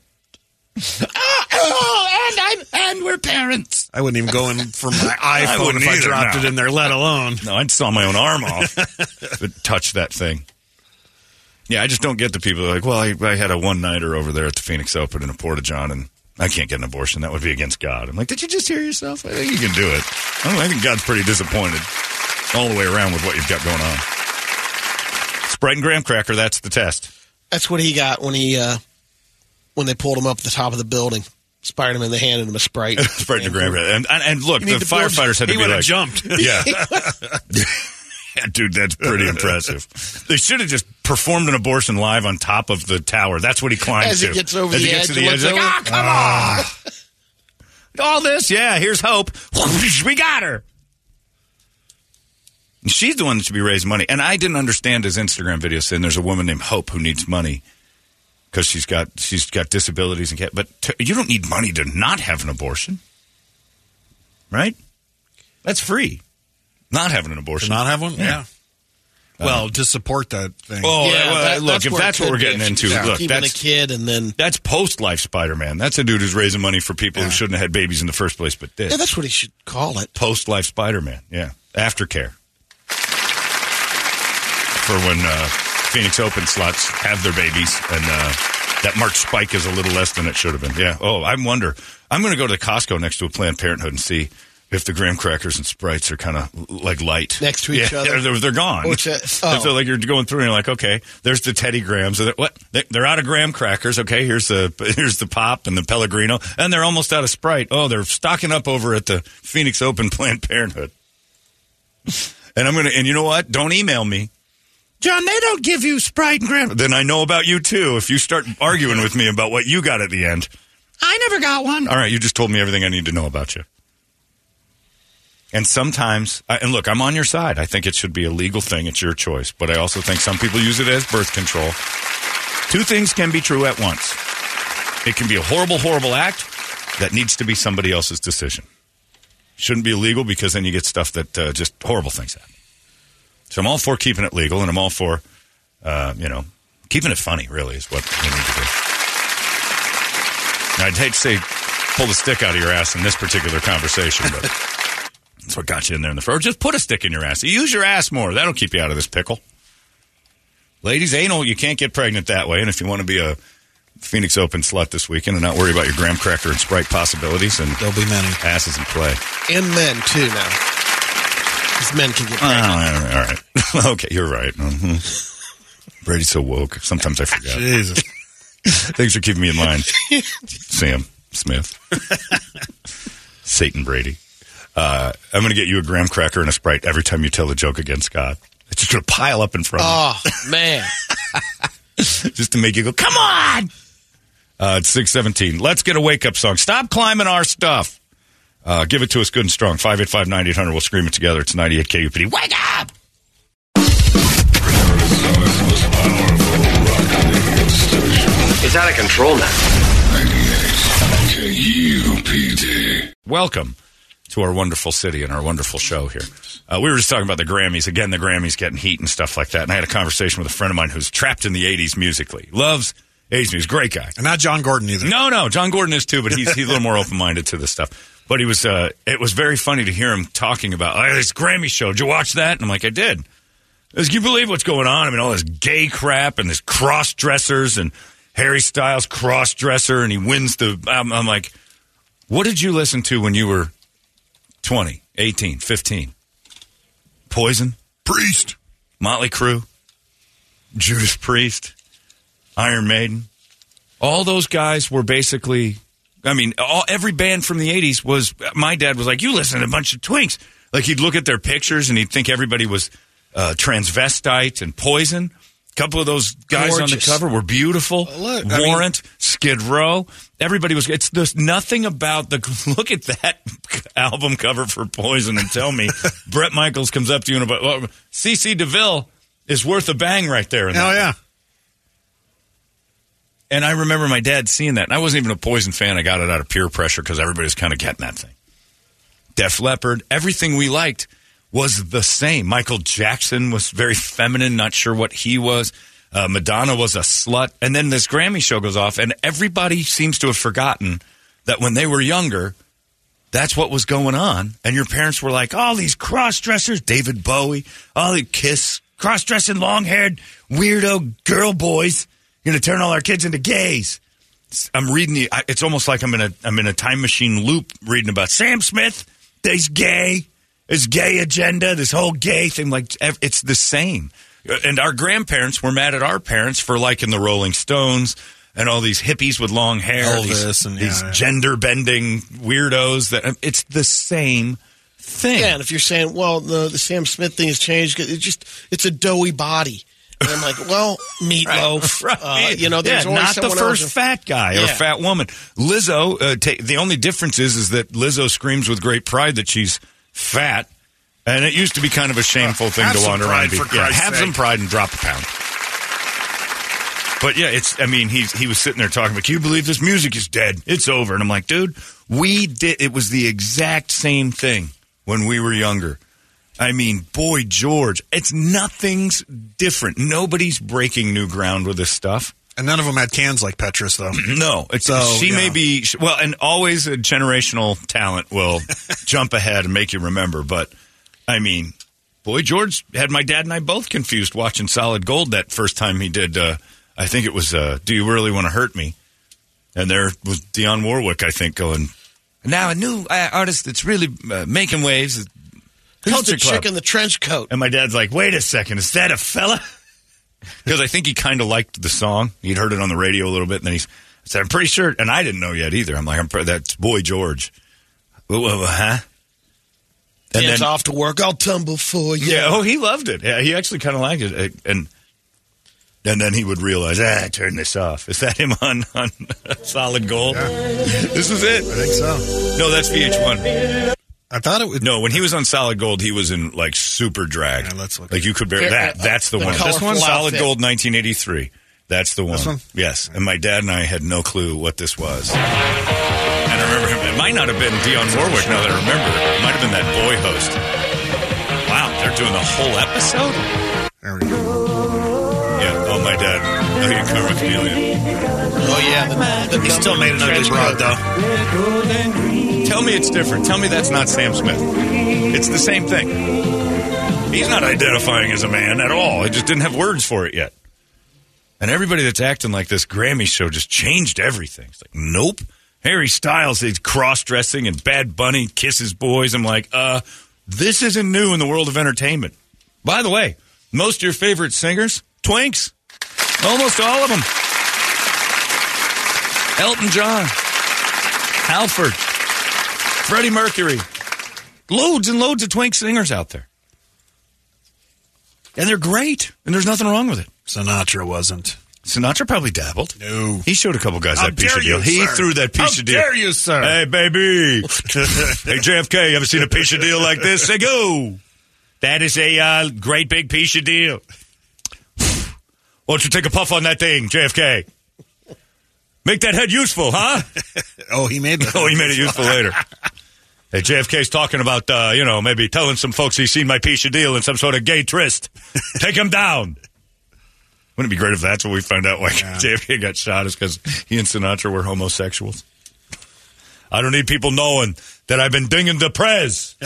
Oh, and I'm and we're parents.
I wouldn't even go in for my iPhone I if I dropped no. it in there, let alone.
No, I'd saw my own arm off if it touched that thing. Yeah, I just don't get the people that are like, well, I, I had a one-nighter over there at the Phoenix Open in a Porta-John, and I can't get an abortion. That would be against God. I'm like, did you just hear yourself? I think you can do it. I, don't know, I think God's pretty disappointed all the way around with what you've got going on. Sprite and graham cracker, that's the test.
That's what he got when he uh, when they pulled him up at the top of the building. Spider-Man, they handed him a Sprite.
Sprite and a graham cracker. And, and, and look, the firefighters had to
he
be like...
He would have jumped.
Yeah. Yeah, dude, that's pretty impressive. They should have just performed an abortion live on top of the tower. That's what he climbs
As
to.
he gets over
As
the
he gets
edge.
to the edge, like, ah, come ah. on. All this, yeah, here's hope. We got her. She's the one that should be raising money. And I didn't understand his Instagram video saying there's a woman named Hope who needs money because she's got she's got disabilities and can't. But to, you don't need money to not have an abortion, right? That's free. Not having an abortion.
To not have one? Yeah. yeah.
Um,
well, to support that thing.
Oh,
yeah,
well,
that,
look,
that's
if that's what we're getting into,
yeah,
look,
keeping
that's
a kid and then
that's post-life Spider-Man. That's a dude who's raising money for people
yeah.
who shouldn't have had babies in the first place, but did.
Yeah, that's what he should call it.
Post-life Spider-Man. Yeah, aftercare for when uh, Phoenix Open slots have their babies, and uh, that marked spike is a little less than it should have been. Yeah. Oh, I wonder. I'm going to go to the Costco next to a Planned Parenthood and see if the graham crackers and Sprites are kind of like light.
Next to each
yeah,
other?
They're, they're gone.
Which, uh, oh.
So like you're going through and you're like, okay, there's the Teddy Grahams. They're, what? They're out of graham crackers. Okay, here's the here's the Pop and the Pellegrino. And they're almost out of Sprite. Oh, they're stocking up over at the Phoenix Open Planned Parenthood. And I'm going to, and you know what? Don't email me.
John, they don't give you Sprite and graham.
Then I know about you, too, if you start arguing with me about what you got at the end.
I never got one.
All right, you just told me everything I need to know about you. And sometimes, and look, I'm on your side. I think it should be a legal thing. It's your choice. But I also think some people use it as birth control. Two things can be true at once. It can be a horrible, horrible act that needs to be somebody else's decision. Shouldn't be illegal because then you get stuff that uh, just horrible things happen. So I'm all for keeping it legal, and I'm all for, uh, you know, keeping it funny, really, is what we need to do. Now, I'd hate to say pull the stick out of your ass in this particular conversation, but that's what got you in there in the first. Or just put a stick in your ass. Use your ass more. That'll keep you out of this pickle. Ladies, anal, you can't get pregnant that way, and if you want to be a Phoenix Open slut this weekend and not worry about your graham cracker and Sprite possibilities, and
there'll be many
asses in play.
And men, too, now. Because men can get pregnant.
Uh, all right. Okay, you're right. Mm-hmm. Brady's so woke. Sometimes I forget.
Jesus.
Thanks for keeping me in mind, Sam Smith. Satan Brady. Uh, I'm going to get you a graham cracker and a Sprite every time you tell a joke against God. It's just going to pile up in front
oh,
of you.
Oh, man.
Just to make you go, come on! Uh, it's six seventeen. Let's get a wake-up song. Stop climbing our stuff. Uh, give it to us good and strong. five eight five, nine eight hundred. We'll scream it together. It's ninety-eight K U P D. Wake up!
It's out of control now.
ninety-eight K U P D.
Welcome to our wonderful city and our wonderful show here. Uh, we were just talking about the Grammys. Again, the Grammys getting heat and stuff like that. And I had a conversation with a friend of mine who's trapped in the eighties musically. Loves eighties music. Great guy.
And not John Gordon either.
No, no. John Gordon is too, but he's, he's a little more open-minded to this stuff. But he was, uh, it was very funny to hear him talking about oh, this Grammy show. Did you watch that? And I'm like, I did. I was, can you believe what's going on? I mean, all this gay crap and this cross-dressers and Harry Styles cross-dresser and he wins the... I'm, I'm like, what did you listen to when you were twenty, eighteen, fifteen? Poison?
Priest.
Motley Crue? Judas Priest? Iron Maiden? All those guys were basically... I mean, all, every band from the eighties was... My dad was like, you listen to a bunch of twinks. Like, he'd look at their pictures and he'd think everybody was uh, transvestite and Poison. A couple of those guys Gorgeous. on the cover were beautiful.
Oh, look,
Warrant,
I mean,
Skid Row. Everybody was... It's There's nothing about the... Look at that album cover for Poison and tell me Bret Michaels comes up to you and about... Well, C C DeVille is worth a bang right there.
Hell yeah.
And I remember my dad seeing that. And I wasn't even a Poison fan. I got it out of peer pressure because everybody was kind of getting that thing. Def Leppard, everything we liked was the same. Michael Jackson was very feminine, not sure what he was. Uh, Madonna was a slut. And then this Grammy show goes off, and everybody seems to have forgotten that when they were younger, that's what was going on. And your parents were like, all these cross-dressers, David Bowie, all the Kiss cross-dressing, long-haired, weirdo girl boys going to turn all our kids into gays. I'm reading the. It's almost like I'm in a I'm in a time machine loop reading about Sam Smith. He's gay. His gay agenda. This whole gay thing. Like it's the same. And our grandparents were mad at our parents for liking the Rolling Stones and all these hippies with long hair,
Elvis
these,
and,
these
yeah, yeah.
gender bending weirdos. That it's the same thing.
Yeah, and if you're saying, well, the the Sam Smith thing has changed, it's just it's a doughy body. And I'm like, well, meatloaf.
Right, right.
Uh, you know, there's
yeah,
always
not the
someone
first
else.
fat guy or
Yeah.
fat woman. Lizzo. Uh, ta- the only difference is, is that Lizzo screams with great pride that she's fat, and it used to be kind of a shameful thing
Have
to
some
wander
pride,
around. and
for
be- yeah,
Christ's
have
sake.
some pride and drop a pound. But yeah, it's. I mean, he's he was sitting there talking about, can you believe this music is dead? It's over. And I'm like, dude, we did. It was the exact same thing when we were younger. I mean, Boy George, it's nothing's different. Nobody's breaking new ground with this stuff.
And none of them had cans like Petrus, though.
No, it's,
So,
she
yeah.
may be well, and always a generational talent will jump ahead and make you remember. But I mean, Boy George had my dad and I both confused watching Solid Gold that first time he did. Uh, I think it was uh, "Do You Really Want to Hurt Me?" And there was Dionne Warwick, I think, going now a new uh, artist that's really uh, making waves.
Who's
Culture
the
Club.
chick in the trench coat?
And my dad's like, wait a second, is that a fella? Because I think he kind of liked the song. He'd heard it on the radio a little bit, and then he said, I'm pretty sure, and I didn't know yet either. I'm like, I'm pre- that's Boy George. Well, well, huh? And
Dance
then,
off to work, I'll tumble for you.
yeah, oh, he loved it. Yeah, he actually kind of liked it. And and then he would realize, ah, turn this off. Is that him on, on Solid Gold?
Yeah.
This is it.
I think so.
No, that's V H one.
I thought it would.
No, when he was on Solid Gold, he was in like super drag.
Yeah, let's look
like
at
you could bear
Fair-
that.
uh,
That's the,
the
one. This
colorful
one, Solid
outfit.
Gold, nineteen eighty-three. That's the one.
This one?
Yes. And my dad and I had no clue what this was. And I remember him. It might not have been Dionne Warwick. Now that I remember, it might have been that boy host. Wow, they're doing the whole episode.
There we go.
Yeah. Oh, my dad. Oh, yeah, Karma Chameleon.
Oh, yeah. The, the
He still made an ugly broad, though.
Tell me it's different. Tell me that's not Sam Smith. It's the same thing. He's not identifying as a man at all. He just didn't have words for it yet. And everybody that's acting like this Grammy show just changed everything. It's like, nope. Harry Styles, he's cross-dressing, and Bad Bunny kisses boys. I'm like, uh, this isn't new in the world of entertainment. By the way, most of your favorite singers, twinks. Almost all of them. Elton John, Halford, Freddie Mercury. Loads and loads of twink singers out there. And they're great. And there's nothing wrong with it.
Sinatra wasn't.
Sinatra probably dabbled.
No.
He showed a couple guys
How
that piece
dare
of deal.
you,
He
sir.
threw that piece
How
of deal.
dare you, sir.
Hey, baby. Hey, J F K, you ever seen a piece of deal like this? Say, go. That is a uh, great big piece of deal. Why don't you take a puff on that thing, J F K? Make that head useful, huh?
Oh, he made that.
Oh, he made it useful later. Hey, J F K's talking about, uh, you know, maybe telling some folks he's seen my piece of deal in some sort of gay tryst. Take him down. Wouldn't it be great if that's what we found out why
Yeah.
J F K got shot is because he and Sinatra were homosexuals? I don't need people knowing that I've been dinging the prez.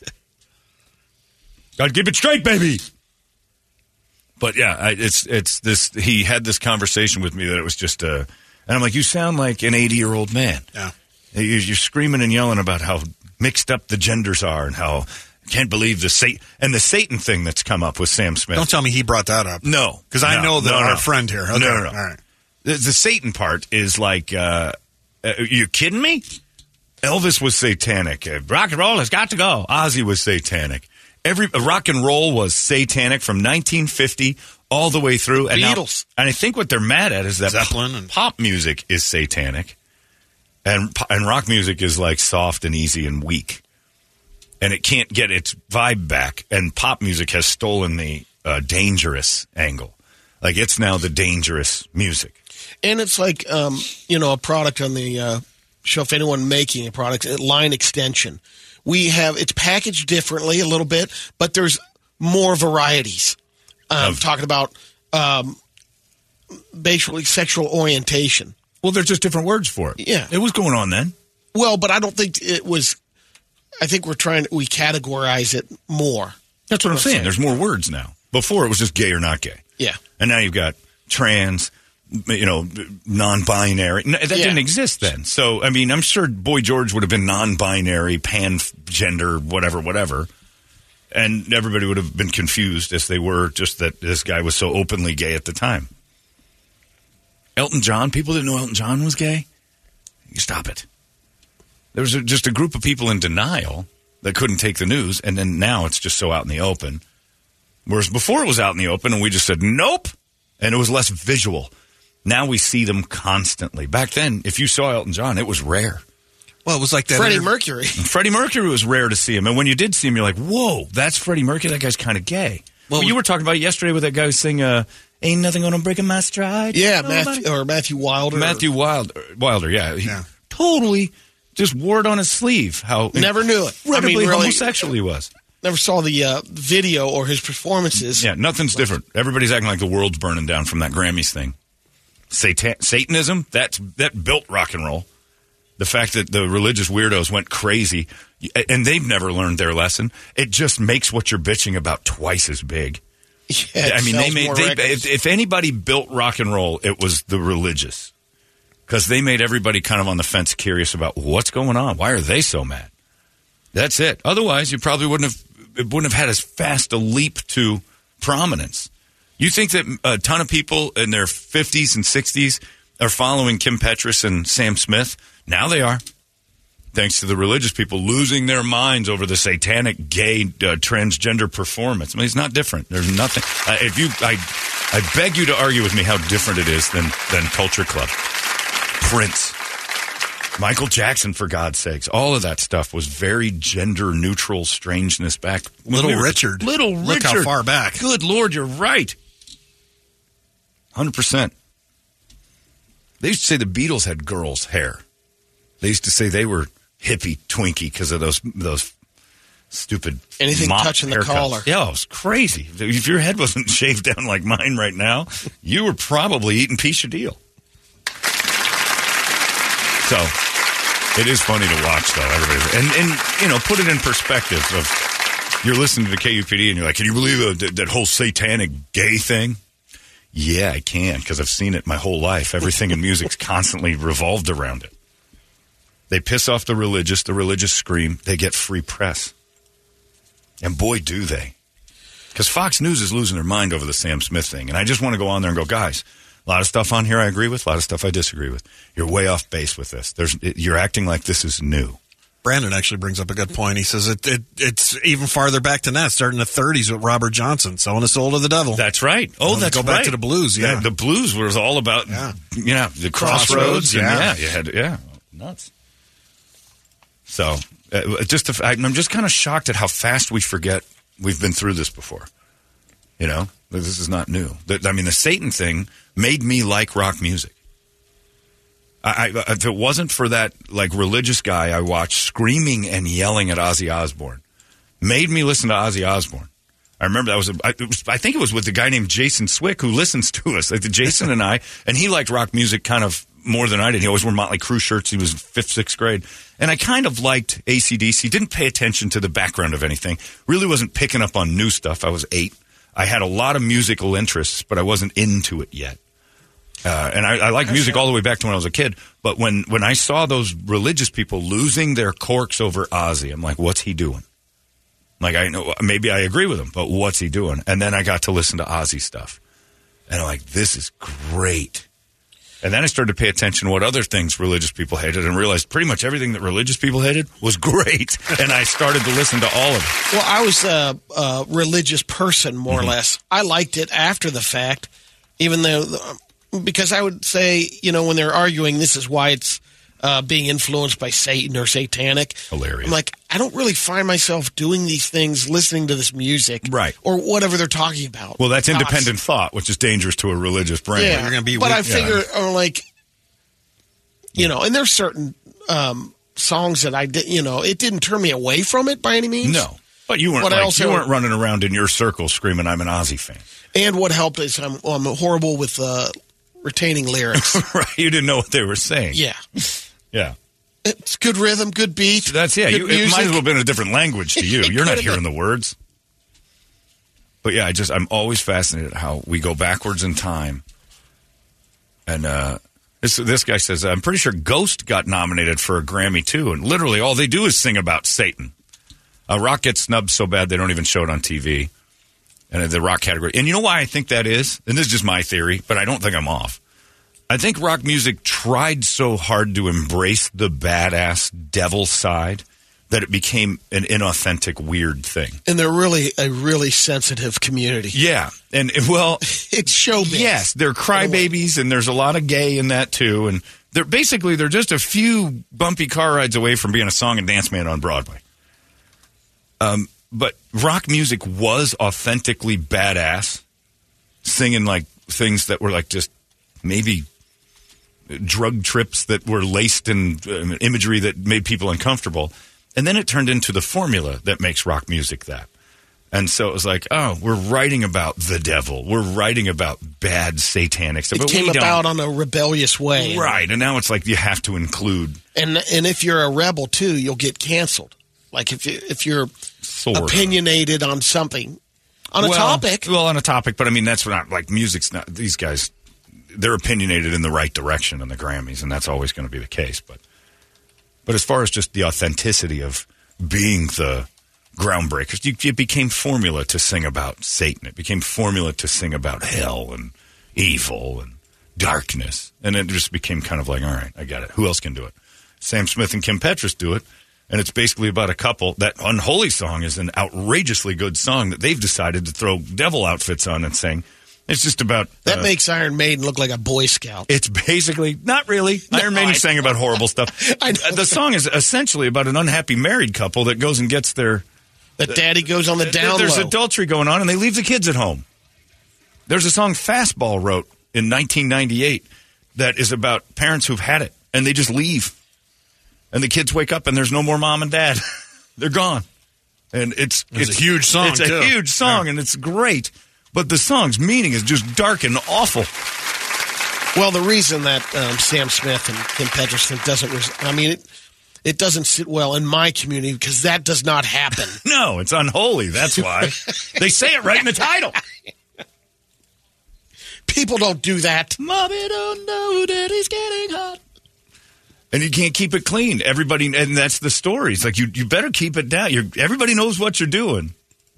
Gotta keep it straight, baby. But yeah, I, it's it's this. He had this conversation with me that it was just a, and I'm like, you sound like an eighty-year-old man.
Yeah.
You're, you're screaming and yelling about how mixed up the genders are and how I can't believe the Satan and the Satan thing that's come up with Sam Smith.
Don't tell me he brought that up.
No,
Because I
no,
know that
no,
our
no.
friend here. Okay.
No, no, no.
All right.
The, the Satan part is like, uh, uh, you kidding me? Elvis was satanic. Uh, rock and roll has got to go. Ozzy was satanic. Every uh, rock and roll was satanic from nineteen fifty all the way through. And now-
Beatles.
and I think what they're mad at is that
Zeppelin
pop,
and-
pop music is satanic, and po- and rock music is like soft and easy and weak, and it can't get its vibe back. And pop music has stolen the uh, dangerous angle. Like it's now the dangerous music.
And it's like, um, you know, a product on the uh, show, if anyone making a product, a line extension. We have, it's packaged differently a little bit, but there's more varieties. Um,
Of-
talking about um, basically sexual orientation.
Well, there's just different words for it.
Yeah.
It was going on then.
Well, but I don't think it was, I think we're trying, we categorize it more.
That's what I'm
Let's
saying.
say.
There's more words now. Before, it was just gay or not gay.
Yeah.
And now you've got trans, you know, non-binary. That
Yeah.
didn't exist then. So, I mean, I'm sure Boy George would have been non-binary, pan-gender, whatever, whatever. And everybody would have been confused as they were, just that this guy was so openly gay at the time. Elton John, people didn't know Elton John was gay? You stop it. There was a, just a group of people in denial that couldn't take the news, and then now it's just so out in the open. Whereas before it was out in the open, and we just said, nope, and it was less visual. Now we see them constantly. Back then, if you saw Elton John, it was rare.
Well, it was like that.
Freddie
inter-
Mercury.
Freddie Mercury was rare to see him, and when you did see him, you're like, whoa, that's Freddie Mercury? That guy's kind of gay. Well, well, you were talking about it yesterday with that guy who sang, uh, Ain't Nothing Gonna Break My Stride.
Yeah,
Nobody.
Matthew, or Matthew Wilder.
Matthew Wilder, Wilder yeah. He yeah. totally just wore it on his sleeve. How
Never knew it.
Incredibly
I mean, really,
homosexual he was.
Never saw the uh, video or his performances.
Yeah, nothing's different. Everybody's acting like the world's burning down from that Grammys thing. Satan- Satanism, that's, that built rock and roll. The fact that the religious weirdos went crazy, and they've never learned their lesson, it just makes what you're bitching about twice as big.
Yeah,
I mean, they made they, if, if anybody built rock and roll, it was the religious, because they made everybody kind of on the fence, curious about what's going on. Why are they so mad? That's it. Otherwise, you probably wouldn't have it wouldn't have had as fast a leap to prominence. You think that a ton of people in their fifties and sixties are following Kim Petras and Sam Smith? Now they are. Thanks to the religious people losing their minds over the satanic gay uh, transgender performance. I mean, it's not different. There's nothing. Uh, if you, I, I beg you to argue with me how different it is than than Culture Club, Prince, Michael Jackson, for God's sakes. All of that stuff was very gender neutral strangeness back.
Little
we were,
Richard.
Little Richard.
Look how far back.
Good Lord, you're right. one hundred percent. They used to say the Beatles had girls' hair. They used to say they were hippie Twinkie because of those those stupid
anything
mop
touching the
haircuts.
collar.
Yeah, it was crazy. If your head wasn't shaved down like mine right now, you were probably eating Pichadillo. So it is funny to watch, though. Everybody, and and you know, put it in perspective. Of you're listening to K U P D and you're like, can you believe uh, that, that whole satanic gay thing? Yeah, I can, because I've seen it my whole life. Everything in music's constantly revolved around it. They piss off the religious, the religious scream, they get free press. And boy, do they. Because Fox News is losing their mind over the Sam Smith thing. And I just want to go on there and go, guys, a lot of stuff on here I agree with, a lot of stuff I disagree with. You're way off base with this. There's, it, you're acting like this is new.
Brandon actually brings up a good point. He says it, it it's even farther back than that, starting in the thirties with Robert Johnson, selling his soul to the devil.
That's right. Oh, that's
go
right.
Go back to the blues, yeah.
The, the blues was all about, yeah, you know, the crossroads.
crossroads
and
yeah.
yeah, you had, yeah, nuts. So, uh, just to, I'm just kind of shocked at how fast we forget we've been through this before. You know, this is not new. The, I mean, the Satan thing made me like rock music. I, I, if it wasn't for that like religious guy I watched screaming and yelling at Ozzy Osbourne, made me listen to Ozzy Osbourne. I remember that was, a, I, it was I think it was with the guy named Jason Swick who listens to us. Like the Jason and I, and he liked rock music kind of more than I did. He always wore Motley Crue shirts. He was fifth, sixth grade. And I kind of liked A C D C. Didn't pay attention to the background of anything. Really wasn't picking up on new stuff. I was eight. I had a lot of musical interests, but I wasn't into it yet. Uh, and I, I like music all the way back to when I was a kid. But when, when I saw those religious people losing their corks over Ozzy, I'm like, what's he doing? Like, I know maybe I agree with him, but what's he doing? And then I got to listen to Ozzy stuff. And I'm like, this is great. And then I started to pay attention to what other things religious people hated and realized pretty much everything that religious people hated was great. And I started to listen to all of it.
Well, I was a, a religious person, more
Mm-hmm.
or less. I liked it after the fact, even though, because I would say, you know, when they're arguing this is why it's uh, being influenced by Satan or satanic.
Hilarious.
I'm like, I don't really find myself doing these things, listening to this music.
Right.
Or whatever they're talking about.
Well, that's
Thoughts.
independent thought, which is dangerous to a religious brain.
Yeah,
You're gonna be
but
weak,
I figure,
yeah.
uh, like, you know, and there's certain um, songs that I did, you know, it didn't turn me away from it by any means.
No. But you weren't,
But I
like,
also-
you weren't running around in your circle screaming, I'm an Ozzy fan.
And what helped is I'm, I'm horrible with uh, retaining lyrics.
Right. You didn't know what they were saying.
Yeah.
Yeah.
It's good rhythm, good beat.
That's, yeah.
good
You, it might as
music.
well have been a different language to you.
It
You're not
could've
hearing
been.
the words. But yeah, I just I'm always fascinated how we go backwards in time. And uh, this this guy says, I'm pretty sure Ghost got nominated for a Grammy too, and literally all they do is sing about Satan. Uh, rock gets snubbed so bad they don't even show it on T V. And the rock category. And you know why I think that is? And this is just my theory, but I don't think I'm off. I think rock music tried so hard to embrace the badass devil side that it became an inauthentic, weird thing.
And they're really a really sensitive community.
Yeah. And, well...
it's showbiz.
Yes, they're crybabies, and there's a lot of gay in that, too. And they're basically, they're just a few bumpy car rides away from being a song and dance man on Broadway. Um, but rock music was authentically badass, singing, like, things that were, like, just maybe drug trips that were laced in uh, imagery that made people uncomfortable. And then it turned into the formula that makes rock music that. And so it was like, oh, we're writing about the devil. We're writing about bad satanic stuff.
It
but
came
we
about
don't.
on a rebellious way.
Right. And now it's like you have to include.
And and if you're a rebel, too, you'll get canceled. Like if, you, if you're
sort
opinionated of. on something, on a
well,
topic.
Well, on a topic. But, I mean, that's not, like, music's not, these guys, they're opinionated in the right direction in the Grammys, and that's always going to be the case. But. But as far as just the authenticity of being the groundbreakers, you, it became formula to sing about Satan. It became formula to sing about hell and evil and darkness. And it just became kind of like, all right, I got it. Who else can do it? Sam Smith and Kim Petras do it. And it's basically about a couple. That Unholy song is an outrageously good song that they've decided to throw devil outfits on and sing. It's just about...
That
uh,
makes Iron Maiden look like a Boy Scout.
It's basically... Not really. No, Iron Maiden sang about horrible stuff. The song is essentially about an unhappy married couple that goes and gets their...
That daddy goes on the down
There's
low.
adultery going on, and they leave the kids at home. There's a song Fastball wrote in nineteen ninety-eight that is about parents who've had it, and they just leave. And the kids wake up, and there's no more mom and dad. They're gone. And it's...
It's,
it's
a huge song,
It's
too.
a huge song,
yeah.
and it's great. But the song's meaning is just dark and awful.
Well, the reason that um, Sam Smith and Kim Petras thing doesn't, res- I mean, it, it doesn't sit well in my community because that does not happen.
No, it's unholy. That's why. They say it right in the title.
People don't do that.
Mommy don't know that he's getting hot.
And you can't keep it clean. Everybody, and that's the story. It's like, you, you better keep it down. You're, everybody knows what you're doing.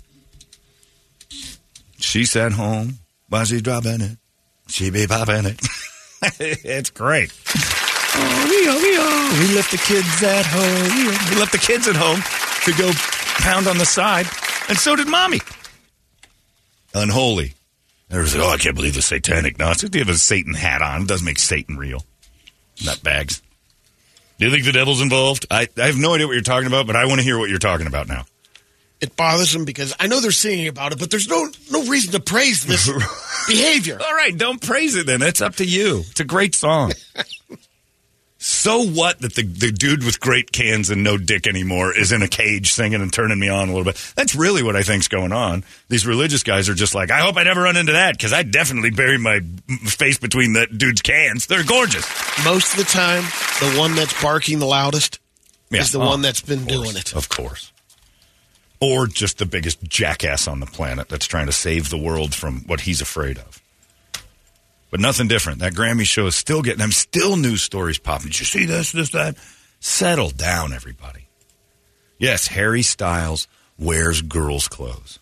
She sat home while she's dropping it. She be popping it. It's great. Oh, we are, we are. We left the kids at home. We, are, we left the kids at home to go pound on the side. And so did Mommy. Unholy. Everybody said, oh, I can't believe the satanic nonsense. You have a Satan hat on. It does make Satan real. Nutbags. Do you think the devil's involved? I, I have no idea what you're talking about, but I want to hear what you're talking about now.
It bothers them because I know they're singing about it, but there's no no reason to praise this behavior.
All right, don't praise it then. It's up to you. It's a great song. So what that the, the dude with great cans and no dick anymore is in a cage singing and turning me on a little bit? That's really what I think's going on. These religious guys are just like, I hope I never run into that because I definitely bury my face between that dude's cans. They're gorgeous.
Most of the time, the one that's barking the loudest
yeah.
is the
oh,
one that's been doing it.
Of course. Or just the biggest jackass on the planet that's trying to save the world from what he's afraid of. But nothing different. That Grammy show is still getting them. Still news stories popping. Did you see this, this, that? Settle down, everybody. Yes, Harry Styles wears girls' clothes.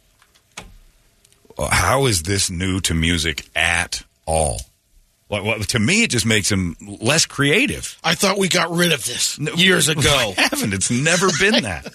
How is this new to music at all? Well, well, to me, it just makes him less creative.
I thought we got rid of this years ago.
I haven't. It's never been that.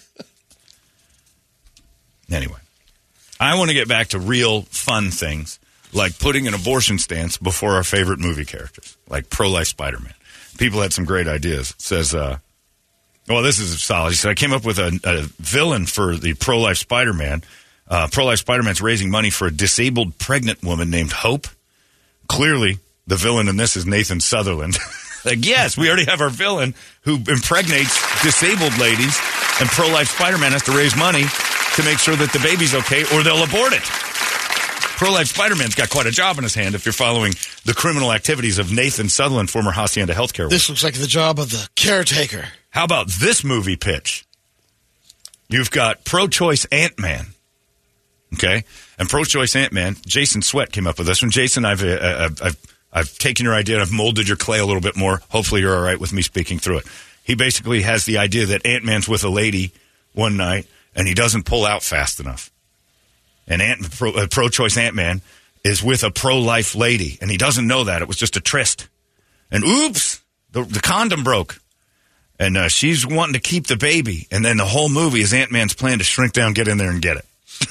Anyway, I want to get back to real fun things, like putting an abortion stance before our favorite movie characters, like pro-life Spider-Man. People had some great ideas. It says, uh, well, this is solid. He said, I came up with a, a villain for the pro-life Spider-Man. Uh, pro-life Spider-Man's raising money for a disabled pregnant woman named Hope. Clearly, the villain in this is Nathan Sutherland. Like, yes, we already have our villain who impregnates disabled ladies, and pro-life Spider-Man has to raise money to make sure that the baby's okay, or they'll abort it. Pro-life Spider-Man's got quite a job in his hand if you're following the criminal activities of Nathan Sutherland, former Hacienda healthcare worker.
This looks like the job of the caretaker.
How about this movie pitch? You've got pro-choice Ant-Man, okay? And pro-choice Ant-Man, Jason Sweat came up with this one. Jason, I've, uh, I've, I've taken your idea and I've molded your clay a little bit more. Hopefully you're all right with me speaking through it. He basically has the idea that Ant-Man's with a lady one night and he doesn't pull out fast enough. And Ant, pro, uh, pro-choice Ant-Man is with a pro-life lady, and he doesn't know that. It was just a tryst. And oops, the, the condom broke. And uh, she's wanting to keep the baby. And then the whole movie is Ant-Man's plan to shrink down, get in there, and get it.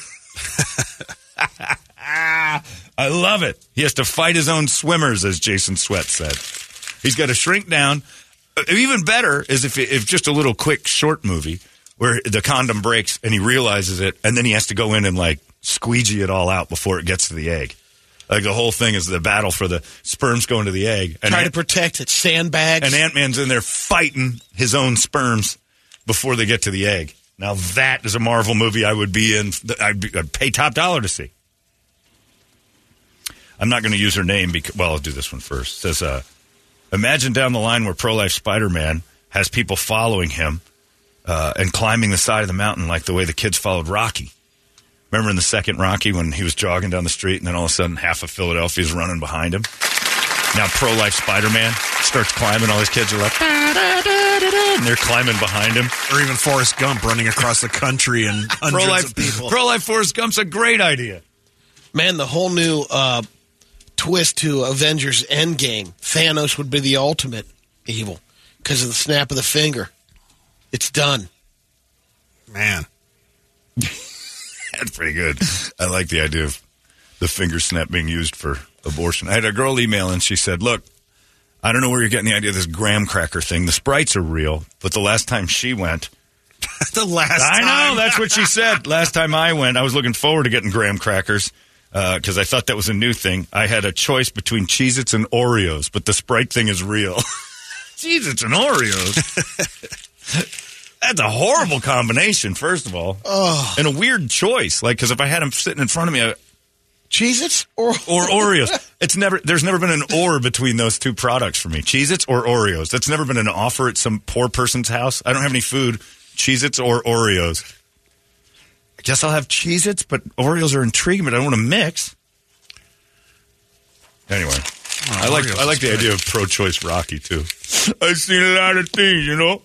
I love it. He has to fight his own swimmers, as Jason Sweat said. He's got to shrink down. Even better is if, if just a little quick short movie where the condom breaks and he realizes it, and then he has to go in and, like, squeegee it all out before it gets to the egg. Like, the whole thing is the battle for the sperms going to the egg. And
Try
Ant-
to protect it, sandbags.
And Ant-Man's in there fighting his own sperms before they get to the egg. Now, that is a Marvel movie I would be in. I'd, be, I'd pay top dollar to see. I'm not going to use her name because, well, I'll do this one first. It says, uh, imagine down the line where pro-life Spider-Man has people following him uh, and climbing the side of the mountain like the way the kids followed Rocky. Remember in the second Rocky when he was jogging down the street and then all of a sudden half of Philadelphia is running behind him? Now pro-life Spider-Man starts climbing. All his kids are like, da, da, da, da, da, and they're climbing behind him.
Or even Forrest Gump running across the country and hundreds
pro-life,
of people.
Pro-life Forrest Gump's a great idea.
Man, the whole new uh, twist to Avengers Endgame. Thanos would be the ultimate evil because of the snap of the finger. It's done.
Man.
That's pretty good. I like the idea of the finger snap being used for abortion. I had a girl email and she said, look, I don't know where you're getting the idea of this graham cracker thing. The Sprites are real, but the last time she went...
the last
I
time?
I know, that's what she said. Last time I went, I was looking forward to getting graham crackers because uh, I thought that was a new thing. I had a choice between Cheez-Its and Oreos, but the Sprite thing is real. Cheez-Its and Oreos? That's a horrible combination, first of all.
Oh.
And a weird choice. Like, because if I had them sitting in front of me... I,
Cheez-Its or
or Oreos. It's never. There's never been an or between those two products for me. Cheez-Its or Oreos. That's never been an offer at some poor person's house. I don't have any food. Cheez-Its or Oreos. I guess I'll have Cheez-Its, but Oreos are intriguing, but I don't want to mix. Anyway, oh, I like Oreos I like the great. idea of pro-choice Rocky, too. I've seen a lot of things, you know.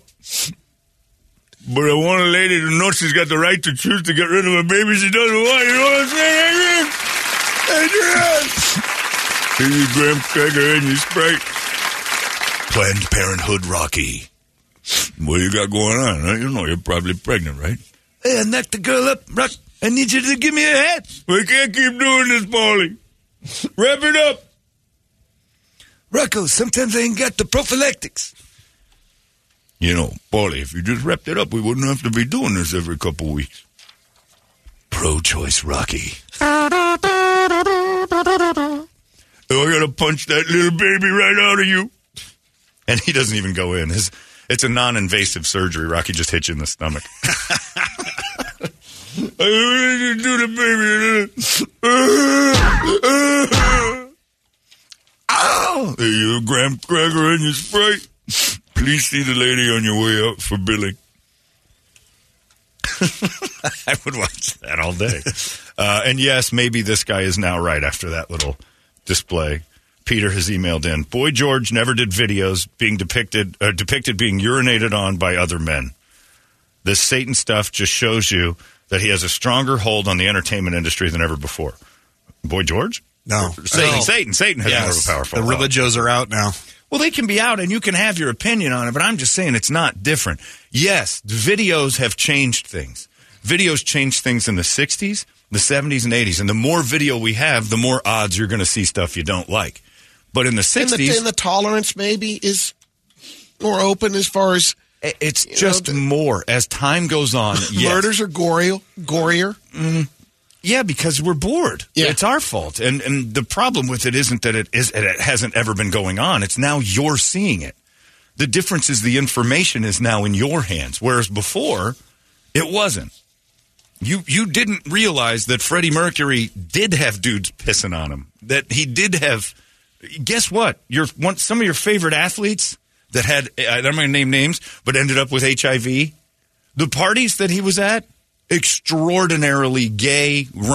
But I want a lady to know she's got the right to choose to get rid of a baby she doesn't want. You know what I'm saying, Adrian? Adrian! Here's your graham cracker and your Sprite. Planned Parenthood Rocky. What do you got going on? You know you're probably pregnant, right? Hey, I knocked the girl up. Rock. I need you to give me a hat. We can't keep doing this, Paulie. Wrap it up. Rocco, sometimes I ain't got the prophylactics. You know, Paulie, if you just wrapped it up, we wouldn't have to be doing this every couple weeks. Pro-choice Rocky. Oh, I gotta punch that little baby right out of you. And he doesn't even go in. His, it's a non-invasive surgery. Rocky just hits you in the stomach. I want to do the baby. Oh, hey, you graham cracker and your Sprite. Please see the lady on your way out for billing. I would watch that all day. Uh, and yes, maybe this guy is now right after that little display. Peter has emailed in. Boy George never did videos being depicted uh, depicted being urinated on by other men. This Satan stuff just shows you that he has a stronger hold on the entertainment industry than ever before. Boy George?
No.
Satan,
no.
Satan, Satan has
yes.
more of a powerful
The
hold.
religios are out now.
Well, they can be out, and you can have your opinion on it, but I'm just saying it's not different. Yes, videos have changed things. Videos changed things in the sixties, the seventies, and eighties, and the more video we have, the more odds you're going to see stuff you don't like. But in the sixties...
And the, and the tolerance maybe is more open as far as...
It's just know, the, more. As time goes on, yes.
Murders are gorier. gorier.
Mm, yeah, because we're bored.
Yeah.
It's our fault. And and the problem with it isn't that it is it hasn't ever been going on. It's now you're seeing it. The difference is the information is now in your hands, whereas before, it wasn't. You you didn't realize that Freddie Mercury did have dudes pissing on him. That he did have... Guess what? Your one, some of your favorite athletes that had, I'm not going to name names, but ended up with H I V. The parties that he was at, extraordinarily gay, romp,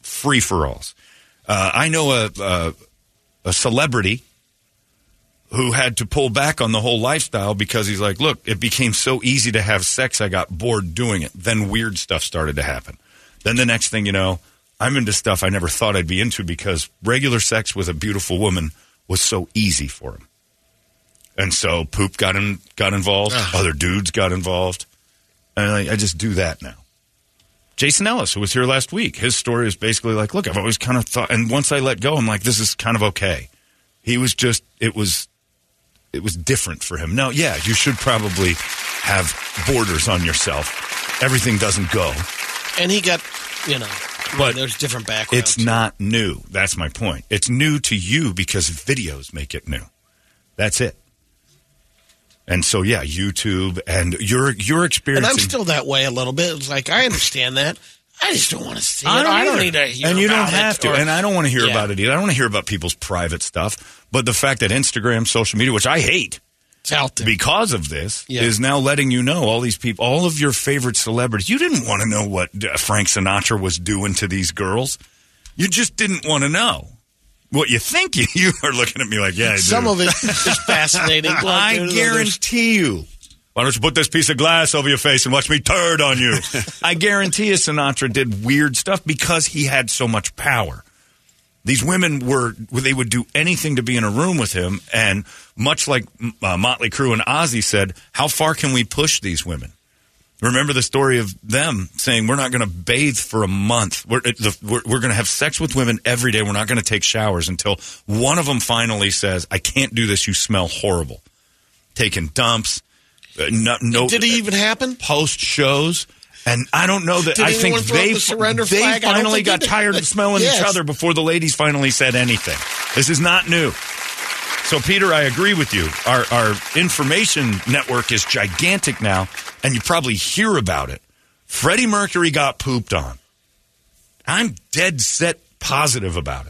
free-for-alls. Uh, I know a, a a celebrity who had to pull back on the whole lifestyle because he's like, look, it became so easy to have sex, I got bored doing it. Then weird stuff started to happen. Then the next thing you know, I'm into stuff I never thought I'd be into because regular sex with a beautiful woman was so easy for him. And so poop got in, got involved. Ugh. Other dudes got involved. And I, I just do that now. Jason Ellis, who was here last week, his story is basically like, look, I've always kind of thought, and once I let go, I'm like, this is kind of okay. He was just, it was, it was different for him. Now, yeah, you should probably have borders on yourself. Everything doesn't go.
And he got, you know, but there's different backgrounds.
It's not new. That's my point. It's new to you because videos make it new. That's it. And so, yeah, YouTube and your your experience.
And I'm still that way a little bit. It's like, I understand that. I just don't want to see
I
it.
don't
I don't
either.
need to hear
And you
about
don't have
it,
to.
or-
And I don't want to hear
Yeah.
about it either. I don't want to hear about people's private stuff. But the fact that Instagram, social media, which I hate
It's out there.
because of this,
Yeah.
is now letting you know all these people, all of your favorite celebrities. You didn't want to know what uh, Frank Sinatra was doing to these girls. You just didn't want to know. What you think you, you are looking at me like, yeah, I do.
Some of it is fascinating.
I guarantee you. Why don't you put this piece of glass over your face and watch me turd on you? I guarantee you Sinatra did weird stuff because he had so much power. These women were, they would do anything to be in a room with him. And much like uh, Motley Crue and Ozzy said, how far can we push these women? Remember the story of them saying, we're not going to bathe for a month. We're, the, we're, we're going to have sex with women every day. We're not going to take showers until one of them finally says, I can't do this. You smell horrible. Taking dumps. Uh, no, no,
Did it even happen?
Post shows. And I don't know that.
Did
I think
anyone throw
they,
the surrender
they
flag? I don't
finally
think
got
they did.
tired of smelling
Yes.
each other before the ladies finally said anything. This is not new. So, Peter, I agree with you. Our, our information network is gigantic now, and you probably hear about it. Freddie Mercury got pooped on. I'm dead set positive about it.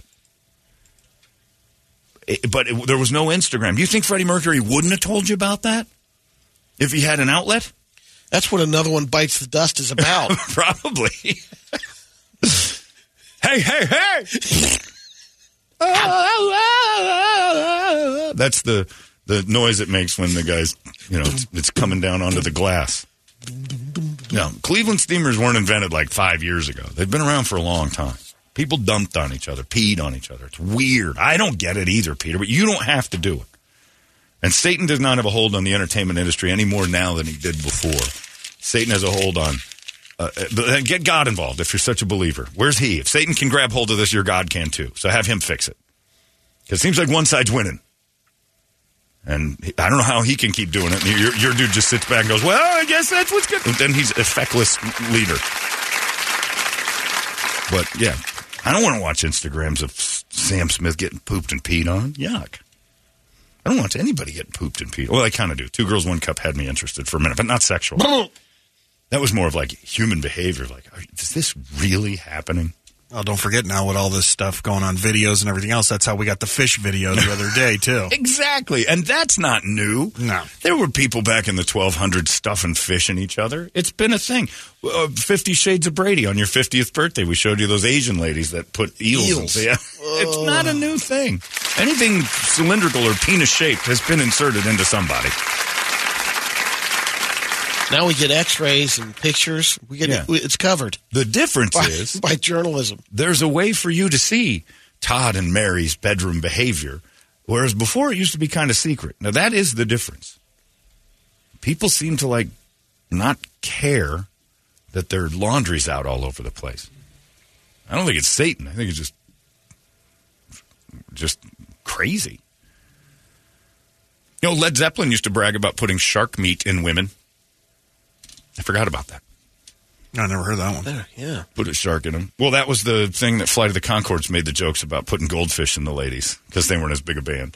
It- but it, there was no Instagram. Do you think Freddie Mercury wouldn't have told you about that if he had an outlet?
That's what Another One Bites the Dust is about.
Probably. Hey, hey, hey! That's the the noise it makes when the guy's, you know, it's, it's coming down onto the glass. No, Cleveland steamers weren't invented like five years ago. They've been around for a long time. People dumped on each other, peed on each other. It's weird. I don't get it either, Peter, but you don't have to do it. And Satan does not have a hold on the entertainment industry any more now than he did before. Satan has a hold on... Uh, but get God involved if you're such a believer. Where's he? If Satan can grab hold of this, your God can too. So have him fix it. Because it seems like one side's winning. And he, I don't know how he can keep doing it. And your, your dude just sits back and goes, well, I guess that's what's good. And then he's a feckless leader. But, yeah, I don't want to watch Instagrams of Sam Smith getting pooped and peed on. Yuck. I don't want anybody getting pooped and peed. Well, I kind of do. Two Girls, One Cup had me interested for a minute, but not sexual. That was more of like human behavior. Like, is this really happening?
Oh, don't forget now with all this stuff going on, videos and everything else, that's how we got the fish video the other day, too.
Exactly. And that's not new.
No.
There were people back in the twelve hundreds stuffing fish in each other. It's been a thing. Uh, Fifty Shades of Brady on your fiftieth birthday. We showed you those Asian ladies that put eels.
Eels.
In. Yeah. It's not a new thing. Anything cylindrical or penis-shaped has been inserted into somebody.
Now we get X-rays and pictures. We get
Yeah.
it, it's covered.
The difference
by,
is...
by journalism.
There's a way for you to see Todd and Mary's bedroom behavior, whereas before it used to be kind of secret. Now, that is the difference. People seem to, like, not care that their laundry's out all over the place. I don't think it's Satan. I think it's just, just crazy. You know, Led Zeppelin used to brag about putting shark meat in women. I forgot about that.
I never heard that one.
There, yeah.
Put a shark in them. Well, that was the thing that Flight of the Conchords made the jokes about putting goldfish in the ladies because they weren't as big a band.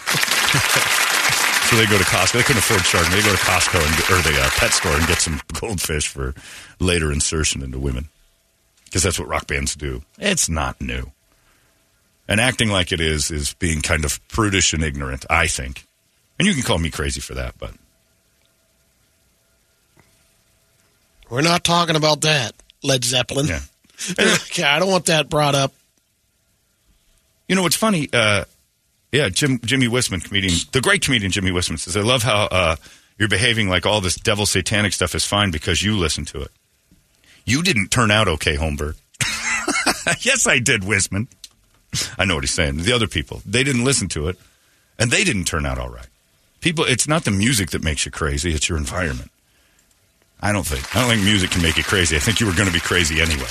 So they go to Costco. They couldn't afford shark. They go to Costco and get, or the uh, pet store and get some goldfish for later insertion into women because that's what rock bands do. It's not new. And acting like it is is being kind of prudish and ignorant, I think. And you can call me crazy for that, but...
We're not talking about that, Led Zeppelin.
Yeah.
Yeah, I don't want that brought up.
You know what's funny? Uh, yeah, Jim, Jimmy Wisman, comedian, the great comedian Jimmy Wisman says, I love how uh, you're behaving like all this devil satanic stuff is fine because you listen to it. You didn't turn out okay, Holmberg. Yes, I did, Wisman. I know what he's saying. The other people, they didn't listen to it, and they didn't turn out all right. People, it's not the music that makes you crazy, it's your environment. I don't think. I don't think music can make you crazy. I think you were going to be crazy anyway.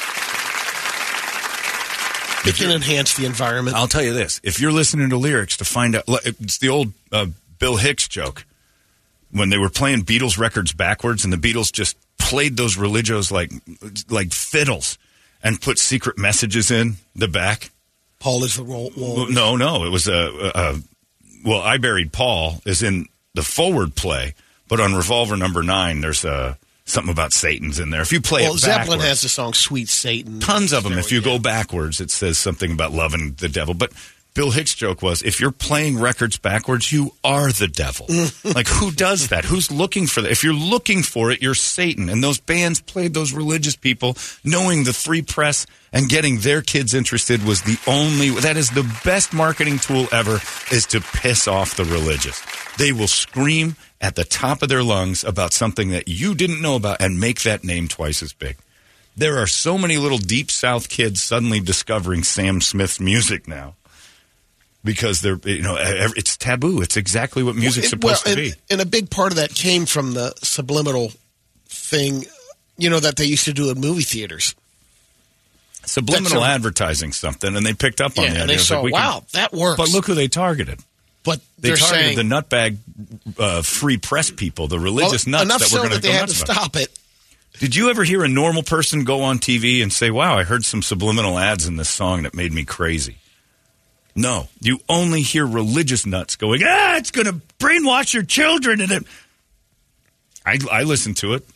It can enhance the environment.
I'll tell you this. If you're listening to lyrics to find out, it's the old uh, Bill Hicks joke. When they were playing Beatles records backwards and the Beatles just played those religios like like fiddles and put secret messages in the back.
Paul is the role.
Well, no, no. It was a, a, a, well, I Buried Paul is in the forward play, but on Revolver Number Nine, there's a, something about Satan's in there. If you play
well,
it
Zeppelin
backwards,
has the song Sweet Satan.
Tons of them. If you go backwards, it says something about loving the devil. But Bill Hicks' joke was, if you're playing records backwards, you are the devil. Like, who does that? Who's looking for that? If you're looking for it, you're Satan. And those bands played those religious people, knowing the free press and getting their kids interested was the only, that is the best marketing tool ever, is to piss off the religious. They will scream at the top of their lungs about something that you didn't know about and make that name twice as big. There are so many little Deep South kids suddenly discovering Sam Smith's music now. Because they're, you know, it's taboo. It's exactly what music's
well, it,
supposed
well,
to
and,
be.
And a big part of that came from the subliminal thing, you know, that they used to do in movie theaters.
Subliminal
a,
advertising something, and they picked up on
yeah,
the idea.
And they saw,
like,
wow,
can,
that works.
But look who they targeted.
But
they
they're
targeted
saying,
the nutbag uh, free press people, the religious
well,
nuts that were going to
go
they had
to
about.
stop it.
Did you ever hear a normal person go on T V and say, wow, I heard some subliminal ads in this song that made me crazy? No, you only hear religious nuts going, ah, it's going to brainwash your children. And it. I, I listen to it.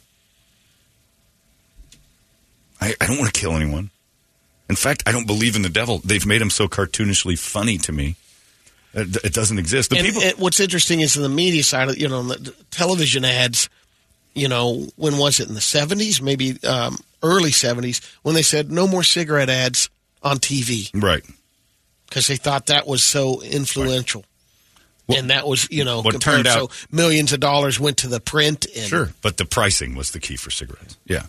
I, I don't want to kill anyone. In fact, I don't believe in the devil. They've made him so cartoonishly funny to me. It, it doesn't exist. The
and
people.
It, what's interesting is in the media side, of, you know, the television ads, you know, when was it, in the seventies, maybe um, early seventies, when they said no more cigarette ads on T V.
Right.
Because they thought that was so influential. Right. Well, and that was, you know,
what turned out,
so millions of dollars went to the print. And,
sure, but the pricing was the key for cigarettes. Yeah.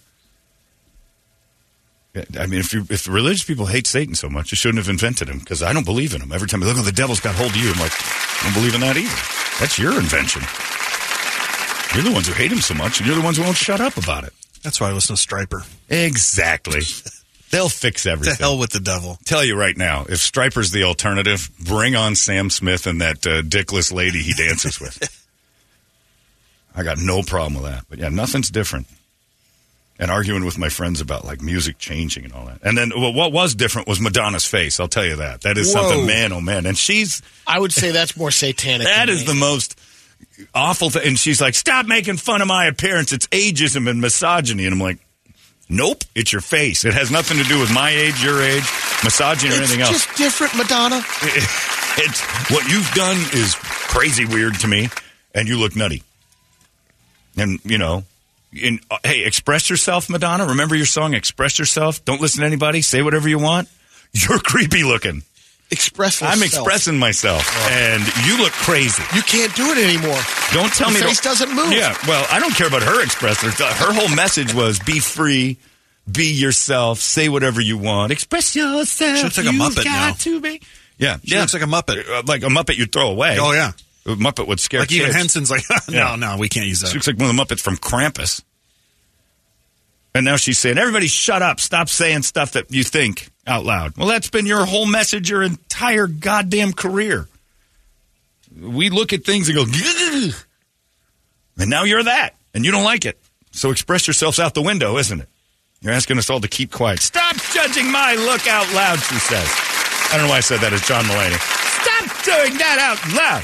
yeah I mean, if you, if religious people hate Satan so much, you shouldn't have invented him, because I don't believe in him. Every time I look, oh, the devil's got hold of you, I'm like, I don't believe in that either. That's your invention. You're the ones who hate him so much, and you're the ones who won't shut up about it.
That's why I listen to Stryper.
Exactly. They'll fix everything.
To hell with the devil.
Tell you right now, if Stryper's the alternative, bring on Sam Smith and that uh, dickless lady he dances with. I got no problem with that. But yeah, nothing's different. And arguing with my friends about like music changing and all that. And then well, what was different was Madonna's face. I'll tell you that. That is
Whoa.
something, man, oh man. And she's...
I would say that's more satanic.
That is the most awful thing. And she's like, stop making fun of my appearance. It's ageism and misogyny. And I'm like, nope, it's your face. It has nothing to do with my age, your age, misogyny, or
it's
anything else.
It's just different, Madonna.
It, it's what you've done is crazy weird to me, and you look nutty. And, you know, in, uh, hey, express yourself, Madonna. Remember your song, Express Yourself? Don't listen to anybody. Say whatever you want. You're creepy looking.
Express yourself.
I'm expressing myself, oh. and you look crazy.
You can't do it anymore.
Don't tell
the
me.
The face doesn't move.
Yeah, well, I don't care about her expressing. Her whole message was be free, be yourself, say whatever you want, express yourself.
She looks like a Muppet now.
To be. Yeah,
she
yeah.
looks like a Muppet.
Like a Muppet you'd throw away.
Oh, yeah.
A Muppet would scare
like
kids.
Like even Henson's like, no, yeah. no, we can't use that.
She looks like one of the Muppets from Krampus. And now she's saying, everybody shut up. Stop saying stuff that you think out loud. Well, that's been your whole message your entire goddamn career. We look at things and go, Gugh! And now you're that. And you don't like it. So express yourselves out the window, isn't it? You're asking us all to keep quiet. Stop judging my look out loud, she says. I don't know why I said that as John Mulaney. Stop doing that out loud.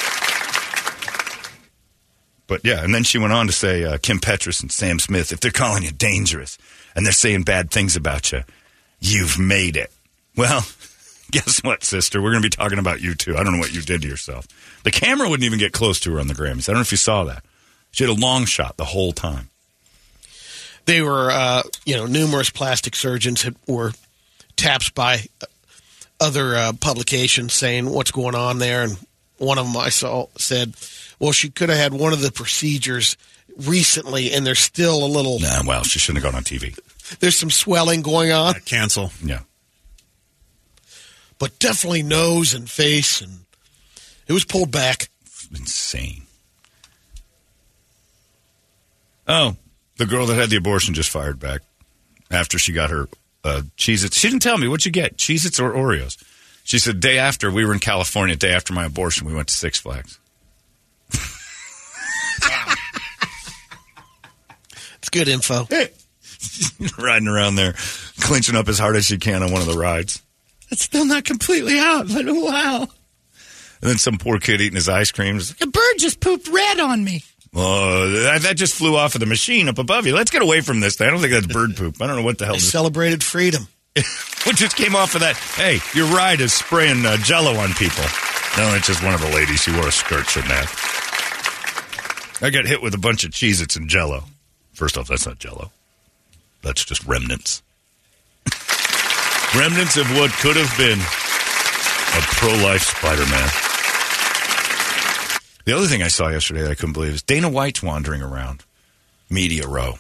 But yeah, and then she went on to say, uh, Kim Petras and Sam Smith, if they're calling you dangerous and they're saying bad things about you, you've made it. Well, guess what, sister? We're going to be talking about you too. I don't know what you did to yourself. The camera wouldn't even get close to her on the Grammys. I don't know if you saw that. She had a long shot the whole time.
They were, uh, you know, numerous plastic surgeons had, were tapped by other uh, publications saying what's going on there. And one of them I saw said, well, she could have had one of the procedures recently, and there's still a little.
Nah, well, she shouldn't have gone on T V.
There's some swelling going on.
Yeah, cancel.
Yeah.
But definitely nose and face, and it was pulled back.
Insane. Oh, the girl that had the abortion just fired back after she got her uh, Cheez-Its. She didn't tell me. What'd you get, Cheez-Its or Oreos? She said, day after, we were in California, day after my abortion, we went to Six Flags.
It's good info.
Riding around there, clinching up as hard as she can on one of the rides.
It's still not completely out, but wow.
And then some poor kid eating his ice cream.
A bird just pooped red on me.
Oh, that, that just flew off of the machine up above you. Let's get away from this thing. I don't think that's bird poop. I don't know what the hell.
They
this
celebrated freedom.
What just came off of that? Hey, your ride is spraying uh, Jell-O on people. No, it's just one of the ladies. She wore a skirt, shouldn't have. I got hit with a bunch of Cheez-Its and Jell-O. First off, that's not Jell-O. That's just remnants. Remnants of what could have been a pro-life Spider-Man. The other thing I saw yesterday that I couldn't believe is Dana White's wandering around Media Row.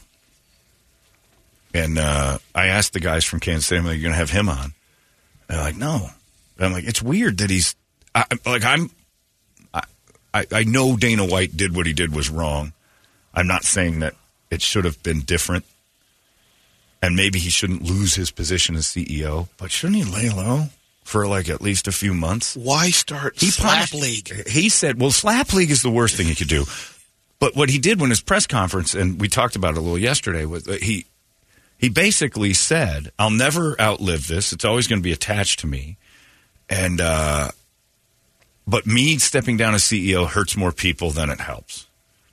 And uh, I asked the guys from Kansas City, are you going to have him on? And they're like, no. And I'm like, it's weird that he's, I, like, I'm, I, I know Dana White did what he did was wrong. I'm not saying that it should have been different. And maybe he shouldn't lose his position as C E O, but shouldn't he lay low for like at least a few months?
Why start
he
Slap
punished,
League?
He said, well, Slap League is the worst thing he could do. But what he did when his press conference, and we talked about it a little yesterday, was that he he basically said, I'll never outlive this. It's always going to be attached to me. And uh, but me stepping down as C E O hurts more people than it helps.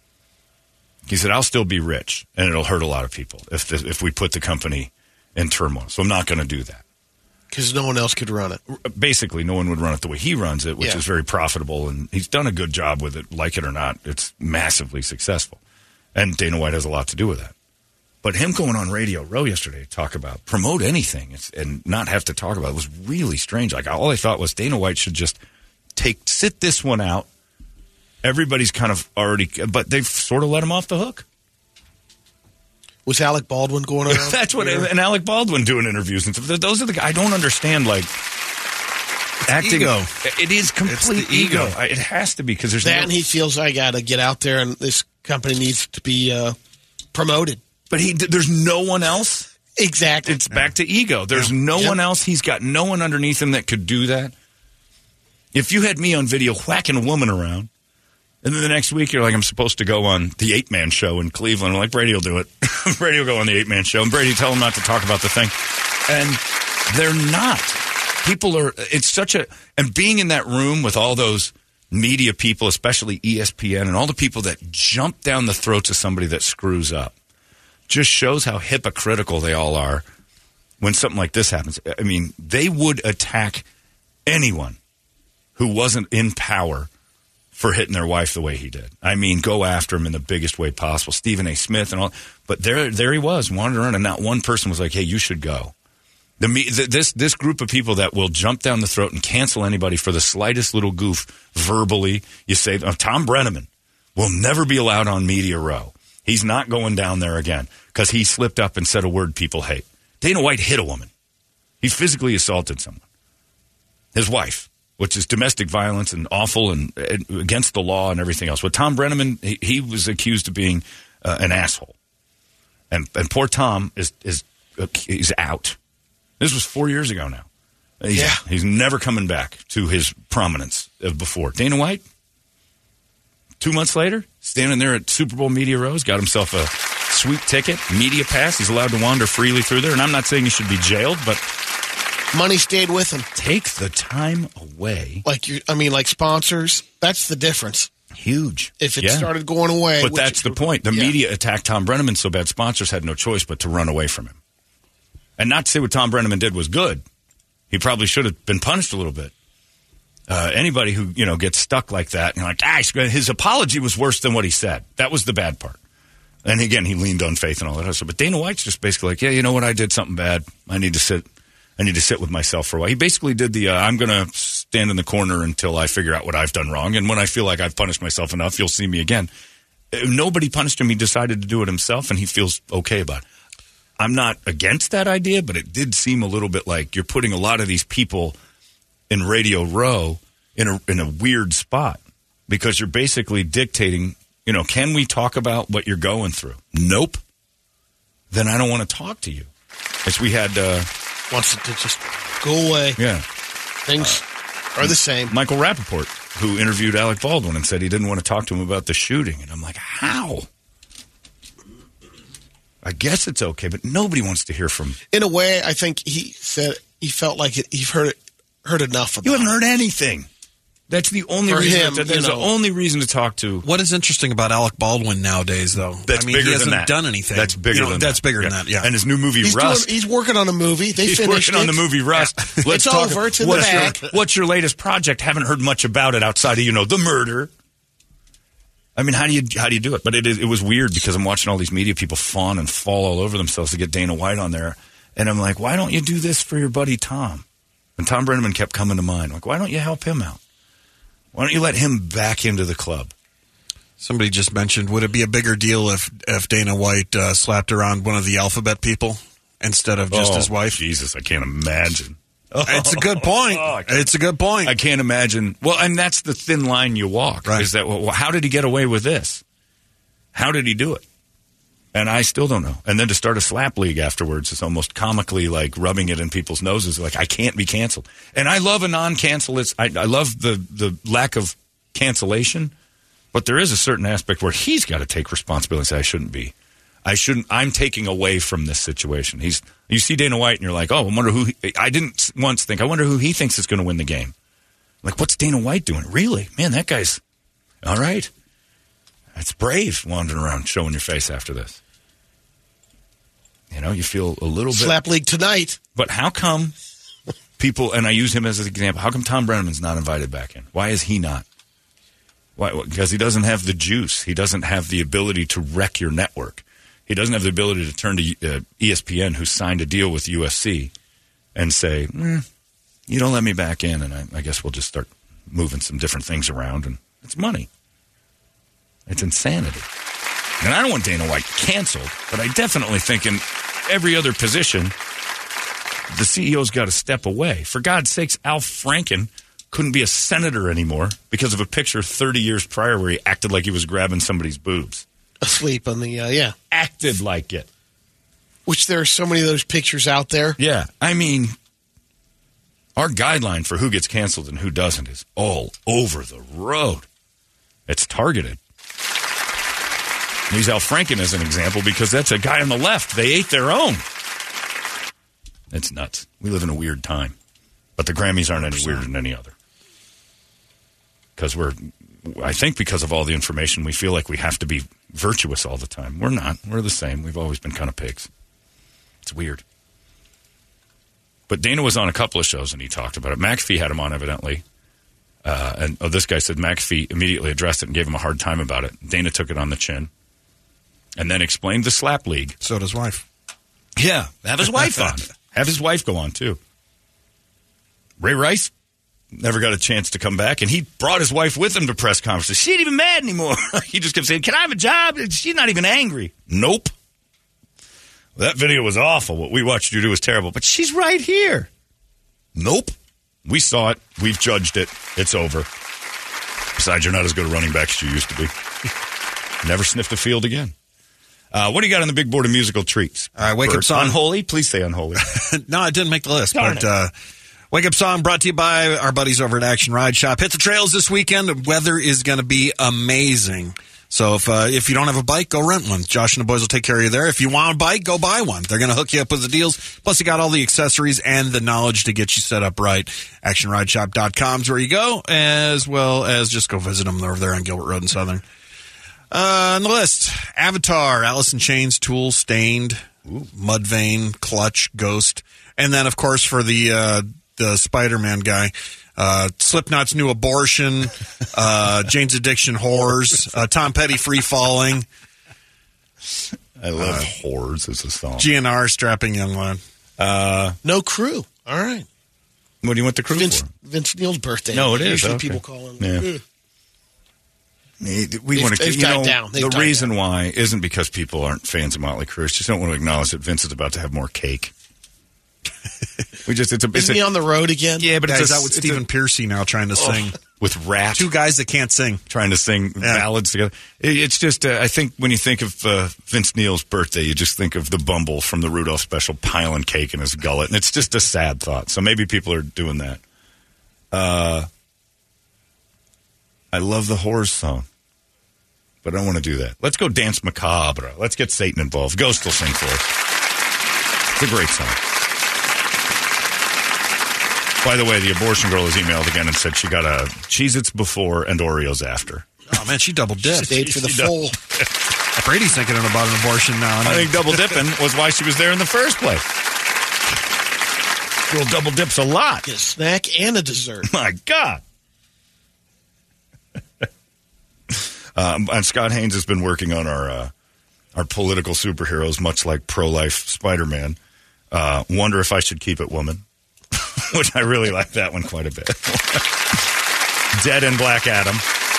He said, I'll still be rich, and it'll hurt a lot of people if the, if we put the company in turmoil. So I'm not going to do that.
Because no one else could run it.
Basically, no one would run it the way he runs it, which
yeah.
is very profitable, and he's done a good job with it, like it or not. It's massively successful. And Dana White has a lot to do with that. But him going on Radio Row yesterday to talk about, promote anything and not have to talk about it was really strange. Like, all I thought was Dana White should just take sit this one out. Everybody's kind of already, but they've sort of let him off the hook.
Was Alec Baldwin going around?
That's what, and Alec Baldwin doing interviews and stuff. Those are the guys. I don't understand, like,
it's
acting.
Ego.
It is complete ego. ego. It has to be because there's
then
no,
he feels I got to get out there and this company needs to be uh, promoted.
But he, there's no one else.
Exactly.
It's back to ego. There's yeah. no yep. one else. He's got no one underneath him that could do that. If you had me on video whacking a woman around, and then the next week, you're like, I'm supposed to go on the eight-man show in Cleveland. I'm like, Brady will do it. Brady will go on the eight-man show. And Brady, tell him not to talk about the thing. And they're not. People are, it's such a, and being in that room with all those media people, especially E S P N, and all the people that jump down the throats of somebody that screws up, just shows how hypocritical they all are when something like this happens. I mean, they would attack anyone who wasn't in power for hitting their wife the way he did. I mean, go after him in the biggest way possible. Stephen A. Smith and all. But there there he was, wandering around, and not one person was like, hey, you should go. The, this, this group of people that will jump down the throat and cancel anybody for the slightest little goof verbally. You say, oh, Tom Brenneman will never be allowed on Media Row. He's not going down there again because he slipped up and said a word people hate. Dana White hit a woman. He physically assaulted someone. His wife. Which is domestic violence and awful and, and against the law and everything else. But Tom Brenneman, he, he was accused of being uh, an asshole. And and poor Tom is is uh, he's out. This was four years ago now. He's,
yeah.
He's never coming back to his prominence of before. Dana White, two months later, standing there at Super Bowl Media Row, got himself a sweet ticket, media pass. He's allowed to wander freely through there. And I'm not saying he should be jailed, but
money stayed with him.
Take the time away.
Like you, I mean, like sponsors. That's the difference.
Huge.
If it
yeah.
started going away.
But that's the point. The
yeah.
media attacked Tom Brenneman so bad, sponsors had no choice but to run away from him. And not to say what Tom Brenneman did was good. He probably should have been punished a little bit. Uh, anybody who, you know, gets stuck like that, and you're like, ah, his apology was worse than what he said. That was the bad part. And again, he leaned on faith and all that other stuff. But Dana White's just basically like, yeah, you know what? I did something bad. I need to sit. I need to sit with myself for a while. He basically did the, uh, I'm going to stand in the corner until I figure out what I've done wrong. And when I feel like I've punished myself enough, you'll see me again. Nobody punished him. He decided to do it himself, and he feels okay about it. I'm not against that idea, but it did seem a little bit like you're putting a lot of these people in Radio Row in a, in a weird spot because you're basically dictating, you know, can we talk about what you're going through? Nope. Then I don't want to talk to you. As we had... Uh,
Wants it to just go away.
Yeah.
Things uh, are the same.
Michael Rappaport, who interviewed Alec Baldwin and said he didn't want to talk to him about the shooting. And I'm like, how? I guess it's okay, but nobody wants to hear from...
In a way, I think he said he felt like it, he've heard it, heard enough about
You haven't
it.
heard anything. That's the only
For
reason.
him,
that, that's
you
the
know.
only reason to talk to.
What is interesting about Alec Baldwin nowadays, though?
That's
I mean,
bigger
he hasn't
than that.
done anything.
That's bigger
You know,
than
that's
that.
bigger
yeah.
than that. Yeah.
And his new movie
He's
Rust.
Doing, he's working on a movie. They
he's
finished
working on
it.
the movie Rust.
Yeah.
Let's
it's
talk.
over. It's in
what's
the bag.
Your, what's your latest project? Haven't heard much about it outside of you know the murder. I mean, how do you how do you do it? But it is, it was weird because I'm watching all these media people fawn and fall all over themselves to get Dana White on there, and I'm like, why don't you do this for your buddy Tom? And Tom Brenneman kept coming to mind. Like, why don't you help him out? Why don't you let him back into the club?
Somebody just mentioned, would it be a bigger deal if, if Dana White uh, slapped around one of the alphabet people instead of just
oh,
his wife?
Jesus, I can't imagine.
It's a good point.
Oh,
it's a good point.
I can't imagine. Well, and that's the thin line you walk.
Right.
Is that, well, how did he get away with this? How did he do it? And I still don't know. And then to start a slap league afterwards is almost comically like rubbing it in people's noses. Like, I can't be canceled. And I love a non-cancel. It's, I, I love the, the lack of cancellation. But there is a certain aspect where he's got to take responsibility and say, I shouldn't be. I shouldn't. I'm taking away from this situation. He's. You see Dana White and you're like, oh, I wonder who. He, I didn't once think, I wonder who he thinks is going to win the game. Like, what's Dana White doing? Really? Man, that guy's. All right. That's brave wandering around showing your face after this. You know, you feel a little bit.
Slap league tonight.
But how come people, and I use him as an example, how come Tom Brenneman's not invited back in? Why is he not? Why? Because he doesn't have the juice. He doesn't have the ability to wreck your network. He doesn't have the ability to turn to uh, E S P N, who signed a deal with U F C, and say, mm, you don't let me back in, and I, I guess we'll just start moving some different things around. And it's money. It's insanity. And I don't want Dana White canceled, but I definitely think in every other position, the C E O's got to step away. For God's sakes, Al Franken couldn't be a senator anymore because of a picture thirty years prior where he acted like he was grabbing somebody's boobs.
Asleep on the, uh, yeah.
Acted like it.
Which there are so many of those pictures out there.
Yeah. I mean, our guideline for who gets canceled and who doesn't is all over the road. It's targeted. Use Al Franken as an example because that's a guy on the left. They ate their own. It's nuts. We live in a weird time. But the Grammys aren't any weirder than any other. Because we're, I think because of all the information, we feel like we have to be virtuous all the time. We're not. We're the same. We've always been kind of pigs. It's weird. But Dana was on a couple of shows and he talked about it. McAfee had him on, evidently. Uh, and oh, this guy said McAfee immediately addressed it and gave him a hard time about it. Dana took it on the chin. And then explained the slap league.
So does wife.
Yeah. Have his wife on. Have his wife go on, too. Ray Rice never got a chance to come back, and he brought his wife with him to press conferences. She ain't even mad anymore. He just kept saying, can I have a job? She's not even angry. Nope. That video was awful. What we watched you do was terrible. But she's right here. Nope. We saw it. We've judged it. It's over. Besides, you're not as good a running back as you used to be. Never sniffed a field again. Uh, what do you got on the big board of musical treats?
All right, wake
Bert?
up song.
Unholy? Please say unholy.
No, it didn't make the list.
Darn
but
it.
uh, wake up song brought to you by our buddies over at Action Ride Shop. Hit the trails this weekend. The weather is going to be amazing. So if uh, if you don't have a bike, go rent one. Josh and the boys will take care of you there. If you want a bike, go buy one. They're going to hook you up with the deals. Plus, you got all the accessories and the knowledge to get you set up right. action ride shop dot com is where you go, as well as just go visit them over there on Gilbert Road in Southern. Uh, on the list, Avatar, Alice in Chains, Tool, Stained, Mudvayne, Clutch, Ghost. And then, of course, for the uh, the Spider-Man guy, uh, Slipknot's New Abortion, uh, Jane's Addiction, Horrors, uh, Tom Petty, Free Falling.
I love
Uh,
Whores as a song.
G N R, strapping young lad.
Uh,
No crew. All right.
what do you want the crew
Vince,
for?
Vince Neil's birthday.
No, it is.
Usually
Okay.
people call him.
Yeah.
"Ugh."
We
They've-
want to,
they've
you
died
know,
down. They've
the
died
reason why isn't because people aren't fans of Motley Crue. It's just don't want to acknowledge that Vince is about to have more cake. we just, it's a, it's
Isn't
a,
he on the road again?
yeah, but
Yeah,
it's
he's
a,
out with
it's
Stephen
a,
Piercy now trying to sing.
with rap.
Two guys that can't sing.
Trying to sing
Yeah.
ballads together. It, it's just, uh, I think when you think of uh, Vince Neil's birthday, you just think of the Bumble from the Rudolph special piling cake in his gullet. And it's just a sad thought. So maybe people are doing that. Uh, I love the Whores song, but I don't want to do that. Let's go Dance Macabre. Let's get Satan involved. Ghost will sing for us. It's a great song. By the way, the abortion girl has emailed again and said she got a Cheez-Its before and Oreos after.
Oh, man, she double dipped.
Stayed for the
She
full.
Brady's thinking about an abortion now.
I think double dipping was why she was there in the first place. Girl double dips a lot.
Get a snack and a dessert.
My God. um, and Scott Haynes has been working on our uh, our political superheroes, much like pro-life Spider-Man. Uh, wonder if I should keep it, woman. Which I really like that one quite a bit. Dead and Black Adam.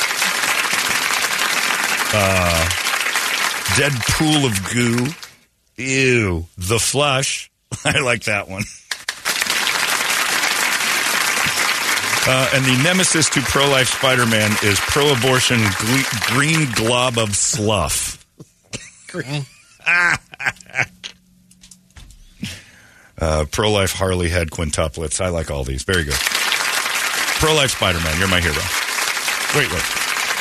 Uh, Dead Pool of Goo. Ew. The Flush. I like that one. Uh, and the nemesis to pro-life Spider-Man is pro-abortion gle- green glob of slough.
Green.
uh, pro-life Harley head quintuplets. I like all these. Very good. Pro-life Spider-Man. You're my hero. Great work.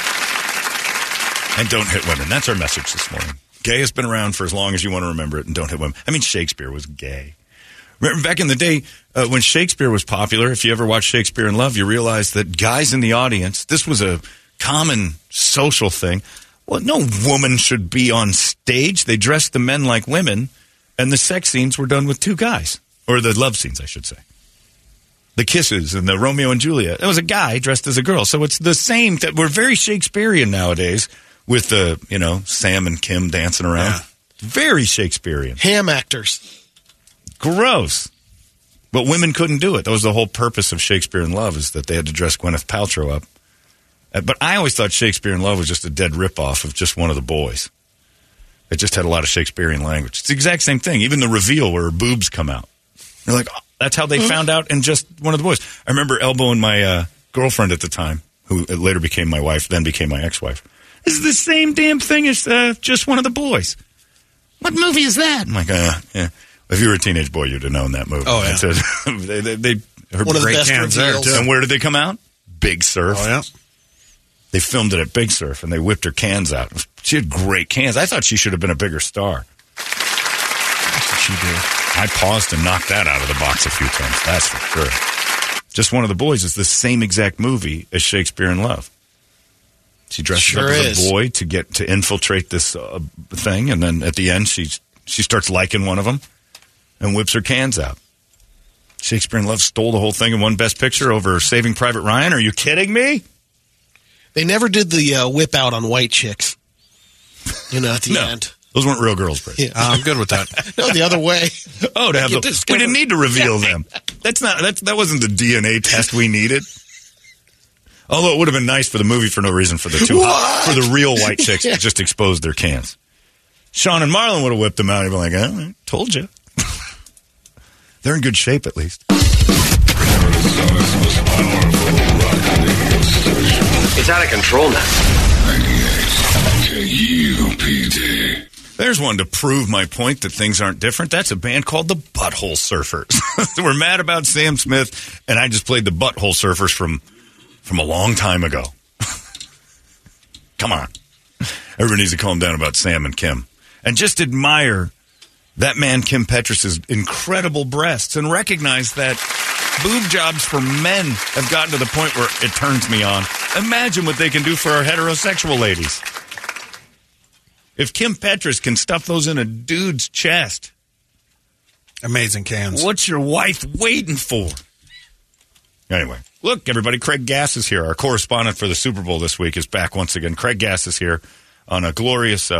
And don't hit women. That's our message this morning. Gay has been around for as long as you want to remember it, and don't hit women. I mean, Shakespeare was gay. Remember back in the day uh, when Shakespeare was popular, if you ever watched Shakespeare in Love, you realized that guys in the audience, this was a common social thing. Well, no woman should be on stage. They dressed the men like women, and the sex scenes were done with two guys. Or the love scenes, I should say. The kisses and the Romeo and Juliet. It was a guy dressed as a girl. So it's the same. Th- we're very Shakespearean nowadays with the, you know, Sam and Kim dancing around.
Yeah.
Very Shakespearean.
Ham actors.
Gross. But women couldn't do it. That was the whole purpose of Shakespeare in Love, is that they had to dress Gwyneth Paltrow up. Uh, But I always thought Shakespeare in Love was just a dead ripoff of just one of the boys. It just had a lot of Shakespearean language. It's the exact same thing. Even the reveal where her boobs come out. You're like, oh, that's how they found out in just one of the boys. I remember elbowing my uh, girlfriend at the time, who later became my wife, then became my ex-wife. This is the same damn thing as uh, just one of the boys.
What movie is that?
I'm like, uh, yeah. If you were a teenage boy, you'd have known that movie.
Oh, yeah.
It's a- they, they, they, her
One of the
great
best
cans there,
reveals.
too. And where did they come out? Big Surf.
Oh, yeah.
They filmed it at Big Surf, and they whipped her cans out. She had great cans. I thought she should have been a bigger star.
That's what she did.
I paused and knocked that out of the box a few times. That's for sure. Just One of the Boys is the same exact movie as Shakespeare in Love. She dresses
Sure
up as
is.
a boy to get to infiltrate this uh, thing, and then at the end, she she starts liking one of them and whips her cans out. Shakespeare in Love stole the whole thing and won Best Picture over Saving Private Ryan. Are you kidding me?
They never did the uh, whip out on white chicks. You know, at the
No.
end.
Those weren't real girls, Brady.
Yeah.
Uh, I'm good with that.
No, the other way.
Oh, to have
You
the,
discover-
we didn't need to reveal them. That's not that's that wasn't the D N A test we needed. Although it would have been nice for the movie for no reason for the two
What?
for the real white chicks to just expose their cans. Sean and Marlon would have whipped them out and been like, oh, I told you. They're in good shape at least.
It's out of control now.
K U P D.
There's one to prove my point that things aren't different. That's a band called the Butthole Surfers. We're mad about Sam Smith, and I just played the Butthole Surfers from from a long time ago. Come on. Everybody needs to calm down about Sam and Kim. And just admire that man, Kim Petras' incredible breasts, and recognize that boob jobs for men have gotten to the point where it turns me on. Imagine what they can do for our heterosexual ladies. If Kim Petras can stuff those in a dude's chest,
Amazing cans.
what's your wife waiting for? Anyway, look, everybody, Craig Gass is here. Our correspondent for the Super Bowl this week is back once again. Craig Gass is here on a glorious uh,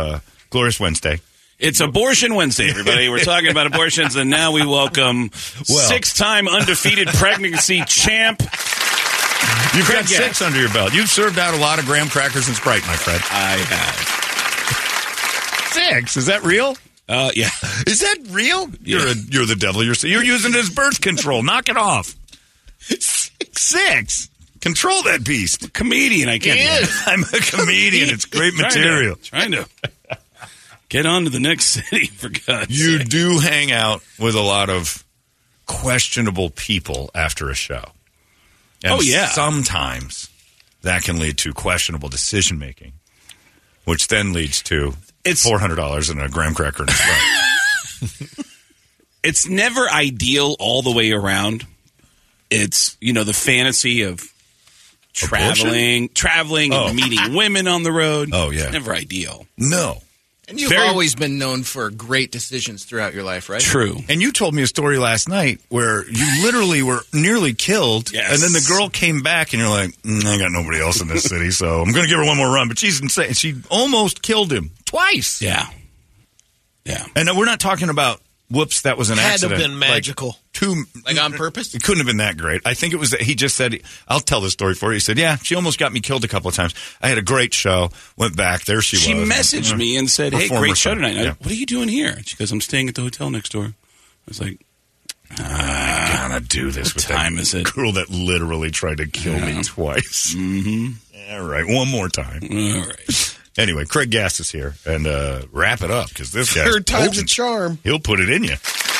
Glorious Wednesday.
It's Abortion Wednesday, everybody. We're talking about abortions, and now we welcome
well.
six-time undefeated pregnancy champ.
You've
Craig
got six
Gass.
under your belt. You've served out a lot of graham crackers and Sprite, my friend.
I have.
Six? Is that real?
Uh, yeah.
Is that real?
Yeah.
You're a, you're the devil. You're you're using it as birth control. Knock it off.
Six.
Six. Control that beast.
Comedian, I can't.
He
do
is.
I'm a comedian. It's great material.
Trying to, trying to get on to the next city, for God's
You
sake.
do hang out with a lot of questionable people after a show. And
Oh, yeah.
sometimes that can lead to questionable decision making, which then leads to
It's-
four hundred dollars and a graham cracker and a Sprite.
It's never ideal all the way around. It's, you know, the fantasy of traveling, traveling
Oh.
and meeting women on the road.
Oh, yeah.
It's never ideal.
No.
And you've
Very-
always been known for great decisions throughout your life, right?
True.
And you told me a story last night where you literally were nearly killed,
Yes.
and then the girl came back, and you're like, mm, I got nobody else in this city, so I'm going to give her one more run. But she's insane. She almost killed him twice.
Yeah. Yeah.
And we're not talking about, whoops, that was an
Had to have
accident.
been magical.
Like, two,
Like on purpose?
It couldn't have been that great. I think it was that he just said, I'll tell the story for you. He said, yeah, she almost got me killed a couple of times. I had a great show, went back, there she,
She
was.
messaged me and said, hey,
Performer
great show
son.
tonight. I-
Yeah.
What are you doing here? She goes, I'm staying at the hotel next door. I was like,
I gotta do this
what
with
time
that
is it?
girl that literally tried to kill me twice.
Mm-hmm.
All right, one more time.
All right.
Anyway, Craig Gass is here, and uh, wrap it up, because this guy's
Third time's a
potent.
charm.
He'll put it in you.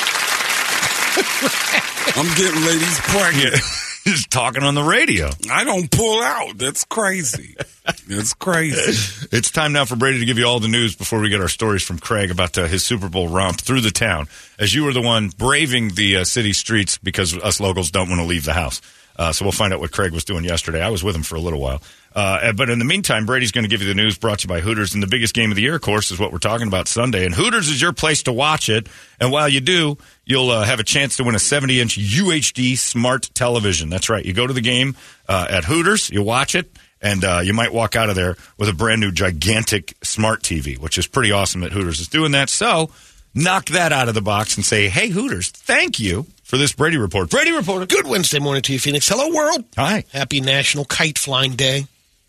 I'm getting ladies pregnant.
He's talking on the radio.
I don't pull out. That's crazy. That's crazy.
It's time now for Brady to give you all the news before we get our stories from Craig about uh, his Super Bowl romp through the town, as you were the one braving the uh, city streets because us locals don't want to leave the house. Uh, so we'll find out what Craig was doing yesterday. I was with him for a little while. Uh, but in the meantime, Brady's going to give you the news brought to you by Hooters. And the biggest game of the year, of course, is what we're talking about Sunday. And Hooters is your place to watch it. And while you do, you'll uh, have a chance to win a seventy-inch U H D smart television. That's right. You go to the game uh, at Hooters, you watch it, and uh, you might walk out of there with a brand new gigantic smart T V, which is pretty awesome that Hooters is doing that. So knock that out of the box and say, hey, Hooters, thank you for this Brady Report. Brady Report.
Good Wednesday morning to you, Phoenix. Hello, world.
Hi.
Happy National Kite Flying Day.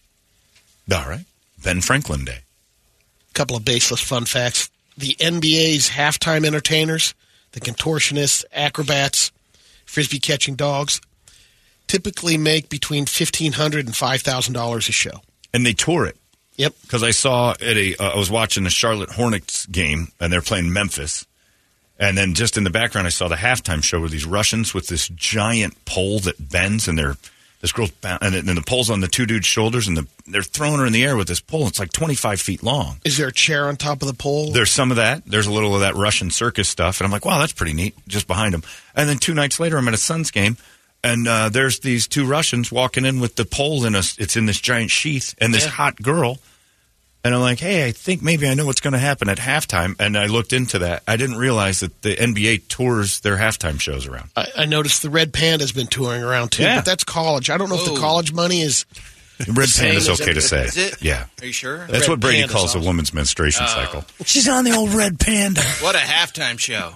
All right. Ben Franklin Day.
Couple of baseless fun facts. The N B A's halftime entertainers, the contortionists, acrobats, frisbee catching dogs, typically make between fifteen hundred dollars and five thousand dollars a show.
And they tour it.
Yep.
Because I saw at a, uh, I was watching the Charlotte Hornets game, and they're playing Memphis. And then just in the background, I saw the halftime show where these Russians with this giant pole that bends, and they're this girl's bound, and then the pole's on the two dudes' shoulders, and the, they're throwing her in the air with this pole. It's like twenty-five feet long.
Is there a chair on top of the pole?
There's some of that. There's a little of that Russian circus stuff, and I'm like, wow, that's pretty neat. Just behind them, and then two nights later, I'm at a Suns game, and uh, there's these two Russians walking in with the pole in a, it's in this giant sheath, and this
Yeah.
hot girl. And I'm like, hey, I think maybe I know what's going to happen at halftime. And I looked into that. I didn't realize that the N B A tours their halftime shows around.
I, I noticed the Red Panda's been touring around, too,
Yeah.
but that's college. I don't know if
Whoa.
the college money is...
Red
same
Panda's
as
okay to
it-
say.
Is it?
Yeah.
Are you sure?
That's
Red
what Brady
Panda's
calls
awesome.
a woman's menstruation
Oh.
cycle.
She's on the old red panda.
What a halftime show.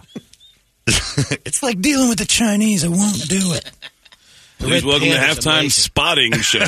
It's like dealing with the Chinese. I won't do it.
Please
Red
welcome to
Panda's
halftime
amazing.
spotting show.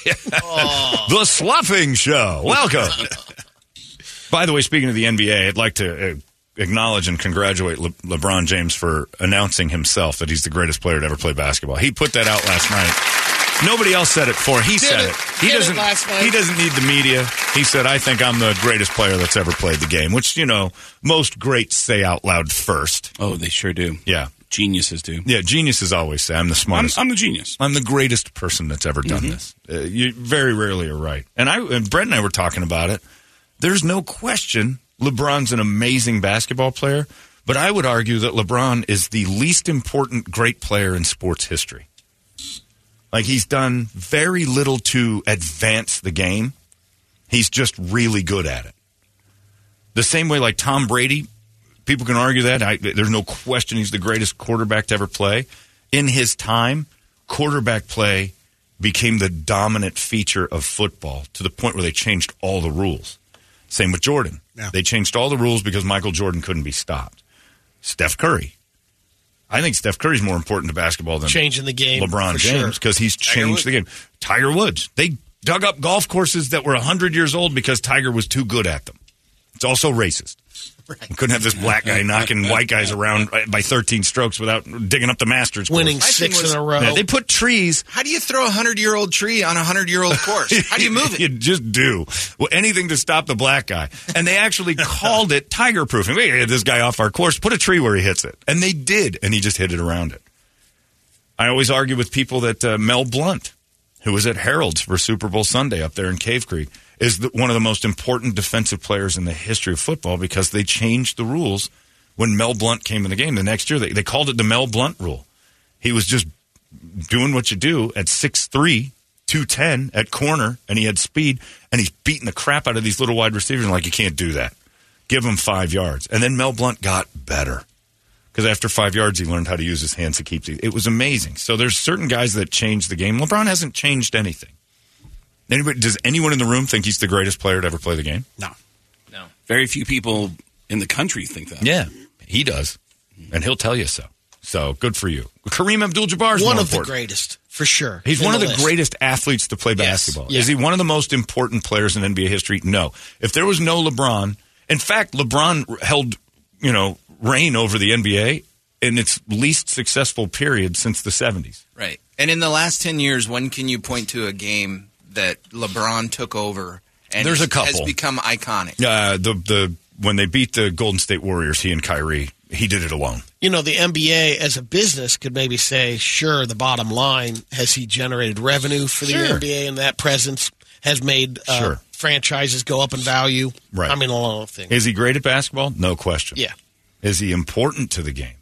The Sloughing Show. Welcome. By the way, speaking of the N B A, I'd like to uh, acknowledge and congratulate Le- LeBron James for announcing himself that he's the greatest player to ever play basketball. He put that out last night. Nobody else said it for him. He
Did
said
it.
it. He
Did it
doesn't.
last night.
He doesn't need the media. He said, "I think I'm the greatest player that's ever played the game," which, you know, most greats say out loud first.
Oh, they sure do.
Yeah.
Geniuses do.
Yeah, geniuses always say, I'm the
I'm,
smartest.
I'm the genius.
I'm the greatest person that's ever done
Mhm.
this. Uh, you very rarely are right. And I and Brett and I were talking about it. There's no question LeBron's an amazing basketball player, but I would argue that LeBron is the least important great player in sports history. Like, he's done very little to advance the game. He's just really good at it. The same way, like Tom Brady, people can argue that. I, there's no question he's the greatest quarterback to ever play. In his time, quarterback play became the dominant feature of football to the point where they changed all the rules. Same with Jordan.
Yeah.
They changed all the rules because Michael Jordan couldn't be stopped. Steph Curry. I think Steph Curry's more important to basketball than
changing the game.
LeBron James because he's changed the game. Tiger Woods. They dug up golf courses that were one hundred years old because Tiger was too good at them. It's also racist. Right. You couldn't have this black guy knocking white guys around by thirteen strokes without digging up the Masters course.
Winning six was, in a row.
Yeah, they put trees.
How do you throw a hundred-year-old tree on a hundred-year-old course? How do you move it?
You just do. Well, anything to stop the black guy. And they actually called it tiger-proofing. We get this guy off our course. Put a tree where he hits it. And they did, and he just hit it around it. I always argue with people that uh, Mel Blount, who was at Harold's for Super Bowl Sunday up there in Cave Creek, is the, one of the most important defensive players in the history of football because they changed the rules when Mel Blount came in the game. The next year, they, they called it the Mel Blount rule. He was just doing what you do at six three, two ten at corner, and he had speed, and he's beating the crap out of these little wide receivers. And like, you can't do that. Give him five yards. And then Mel Blount got better because after five yards, he learned how to use his hands to keep the, it was amazing. So there's certain guys that changed the game. LeBron hasn't changed anything. Anybody, does anyone in the room think he's the greatest player to ever play the game?
No. No. Very few people in the country think that.
Yeah, he does. And he'll tell you so. So, good for you. Kareem Abdul-Jabbar is
one
more
of
important.
the greatest, for sure.
He's one
the
of the
list.
greatest athletes to play basketball.
Yes. Yeah.
Is he one of the most important players in N B A history? No. If there was no LeBron, in fact, LeBron held, you know, reign over the N B A in its least successful period since the seventies.
Right. And in the last ten years, when can you point to a game that LeBron took over and
There's a couple.
has become iconic?
Uh, the the when they beat the Golden State Warriors, he and Kyrie, he did it alone.
You know, the N B A as a business could maybe say, sure, the bottom line, has he generated revenue for the
Sure.
N B A, and that presence has made uh,
Sure.
franchises go up in value?
Right.
I mean, a lot of things.
Is he great at basketball? No question.
Yeah.
Is he important to the game?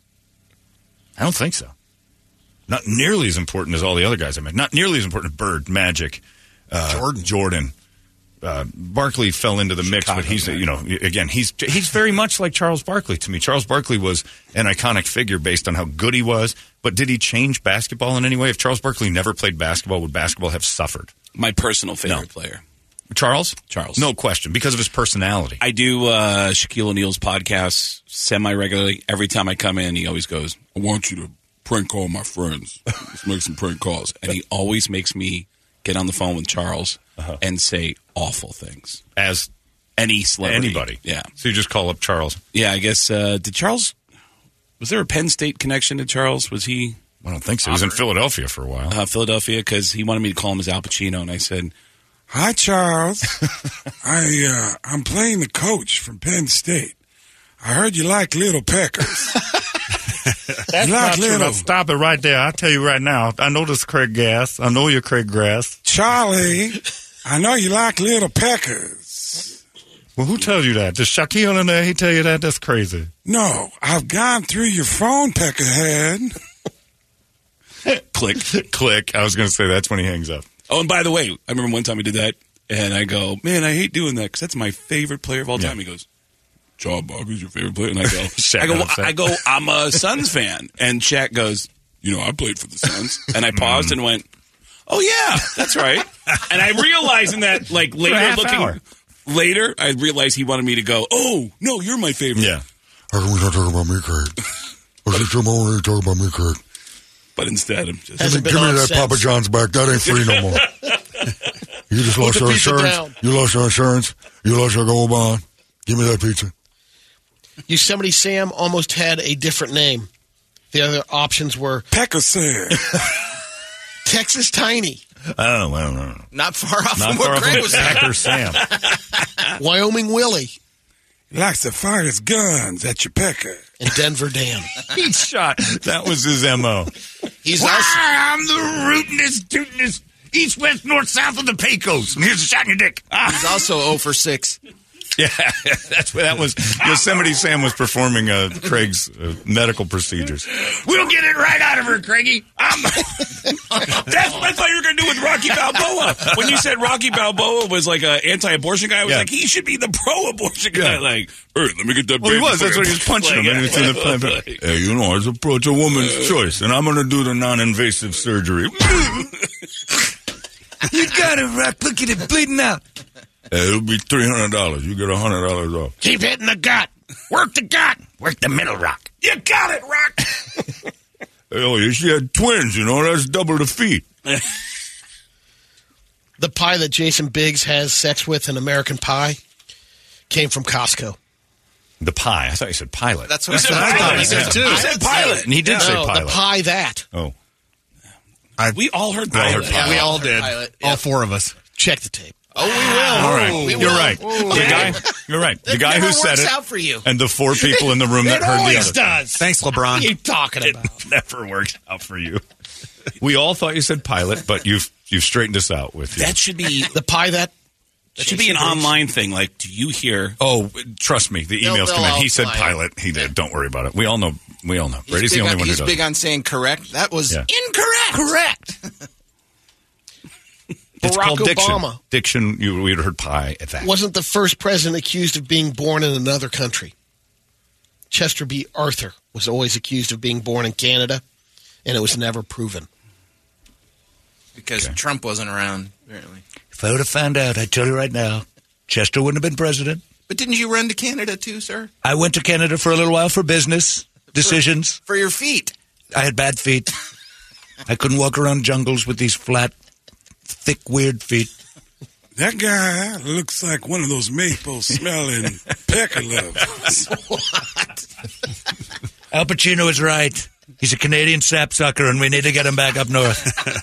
I don't think so. Not nearly as important as all the other guys I mentioned. Not nearly as important as Bird, Magic, uh, Jordan. Jordan. Uh, Barkley fell into the mix,
Chicago,
but he's,
man.
you know, again, he's he's very much like Charles Barkley to me. Charles Barkley was an iconic figure based on how good he was, but did he change basketball in any way? If Charles Barkley never played basketball, would basketball have suffered?
My personal favorite
No.
player.
Charles?
Charles.
No question, because of his personality.
I do uh, Shaquille O'Neal's podcast semi-regularly. Every time I come in, he always goes, I want you to prank call my friends. Let's make some prank calls. And he always makes me get on the phone with Charles
Uh-huh.
and say awful things.
As
Any celebrity.
anybody.
Yeah.
So you just call up Charles.
Yeah, I guess, uh, did Charles, was there a Penn State connection to Charles? Was he?
I don't think so. He was in Philadelphia for a while.
Uh, Philadelphia, because he wanted me to call him as Al Pacino, and I said, hi, Charles. I, uh, I'm playing the coach from Penn State. I heard you like Little Peckers.
That's
You like
not true.
little-
Now, stop it right there. I'll tell you right now. I know this Craig Gass. I know you're Craig Grass.
Charlie, I know you like Little Peckers.
Well, who tells you that? Does Shaquille in there? He tell you that? That's crazy.
No, I've gone through your phone, Peckerhead. Click.
Click. I was going to say that's when he hangs up.
Oh, and by the way, I remember one time he did that, and I go, man, I hate doing that because that's my favorite player of all time.
Yeah.
He goes, John Barkley's your favorite player? And I go,
Shaq
I go,
got
well,
upset.
I go, I'm a Suns fan. And Shaq goes, you know, I played for the Suns. And I paused and went, oh, yeah, that's right. And I realized in that, like, later
half
looking,
hour.
later, I realized he wanted me to go, oh, no, you're my favorite.
Yeah.
How come we not talking about me, Craig? I said, come on, talking about me, Craig.
But instead, I'm just.
Hasn't
Give
been
me
on
that
since.
Papa John's back. That ain't free no more. You just lost
the
your
pizza
insurance.
down.
You lost your insurance. You lost your gold bond. Give me that pizza.
Yosemite Sam almost had a different name. The other options were
Pecker said.
Texas Tiny,
Oh, I don't know.
Not far off
Not
from
far
what
off
Craig
from
was saying.
Packer Sam.
Wyoming Willie,
Likes to fire his guns at your pecker.
and Denver Dan.
He shot. That was his M O.
He's
Why,
also
I'm the rootinest, tootinest, east, west, north, south of the Pecos. And here's a shot in your dick. Ah.
he's also zero for six.
Yeah, that's what that was. Yosemite Sam was performing uh, Craig's uh, medical procedures. We'll get it right out of her, Craigie. I'm
That's what I thought you were going to do with Rocky Balboa. When you said Rocky Balboa was like an anti-abortion guy, I was
Yeah.
like, he should be the pro-abortion guy.
Yeah.
Like, hey, let me get that
Well, he
baby
was.
for
That's
you."
what he was punching him. And he was in the
Like,
hey, you know, it's a, pro- it's a woman's choice, and I'm going to do the non-invasive surgery. You got it, Rock. Look at it bleeding out. Hey, it'll be three hundred dollars. You get one hundred dollars off.
Keep hitting the gut. Work the gut.
Work the middle rock.
You got it, Rock.
Oh, you she had twins, you know, that's double the fee.
The pie that Jason Biggs has sex with in American Pie came from Costco.
The pie. I thought you said pilot.
That's what I
said.
said.
I thought
He
he
said
said
too.
He said pilot. And he did
no,
say pilot.
the pie that.
Oh.
I,
we all heard
we all
pilot.
heard pilot.
we all did.
Pilot.
All
Yep.
four of us.
Check the tape.
Oh, we will.
All right.
We
You're
will.
right.
Ooh.
The guy, you're right. The
It
guy who
never
said
works
it.
out for you.
And the four people in the room that
It
heard the
always
other.
does.
Thanks, LeBron.
What are you talking
It
about?
never works out for you. We all thought you said pilot, but you've you've straightened us out with you.
That should be
The pie that.
that should be an online thing. Like, do you hear?
Oh, trust me, the
They'll-
emails
they'll
come in.
all
He said
fly.
pilot. He did. Don't worry about it. We all know. We all know.
He's
Brady's
big
the only
on,
one who
he's
does.
big on saying correct. That was
Yeah.
incorrect.
Correct.
It's
Barack
called diction.
Obama
Diction. You we'd heard pie at that.
wasn't the first president accused of being born in another country. Chester B. Arthur was always accused of being born in Canada, and it was never proven.
Because
Okay.
Trump wasn't around, apparently.
If I would have found out, I tell you right now, Chester wouldn't have been president.
But didn't you run to Canada too, sir?
I went to Canada for a little while for business decisions.
For your feet.
I had bad feet. I couldn't walk around jungles with these flat, thick, weird feet.
That guy looks like one of those maple smelling pecker lovers.
Al Pacino is right. He's a Canadian sapsucker, and we need to get him back up north.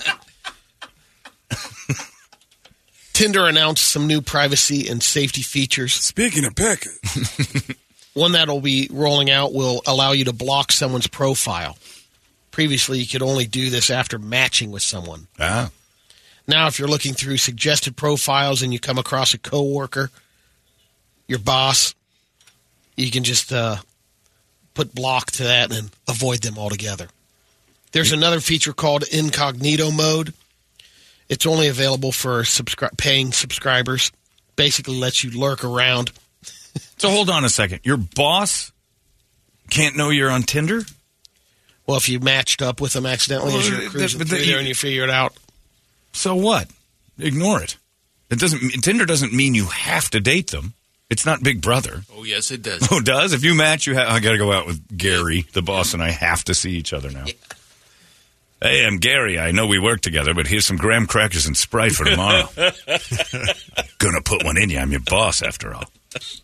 Tinder announced some new privacy and safety features.
Speaking of peckers,
One that'll be rolling out will allow you to block someone's profile. Previously, you could only do this after matching with someone.
Ah.
Now, if you're looking through suggested profiles and you come across a coworker, your boss, you can just uh, put block to that and avoid them altogether. There's another feature called incognito mode. It's only available for subscri- paying subscribers. Basically lets you lurk around.
So hold on a second. Your boss can't know you're on Tinder?
Well, if you matched up with them accidentally as
Well,
you're cruising
but
through
the-
there and you figure it out.
So what? Ignore it. It doesn't. Tinder doesn't mean you have to date them. It's not Big Brother.
Oh, yes, it does.
Oh, it does? If you match, you have. I got to go out with Gary, the boss, and I have to see each other now.
Yeah.
Hey, I'm Gary. I know we work together, but here's some graham crackers and Sprite for tomorrow. Gonna put one in you. I'm your boss, after all.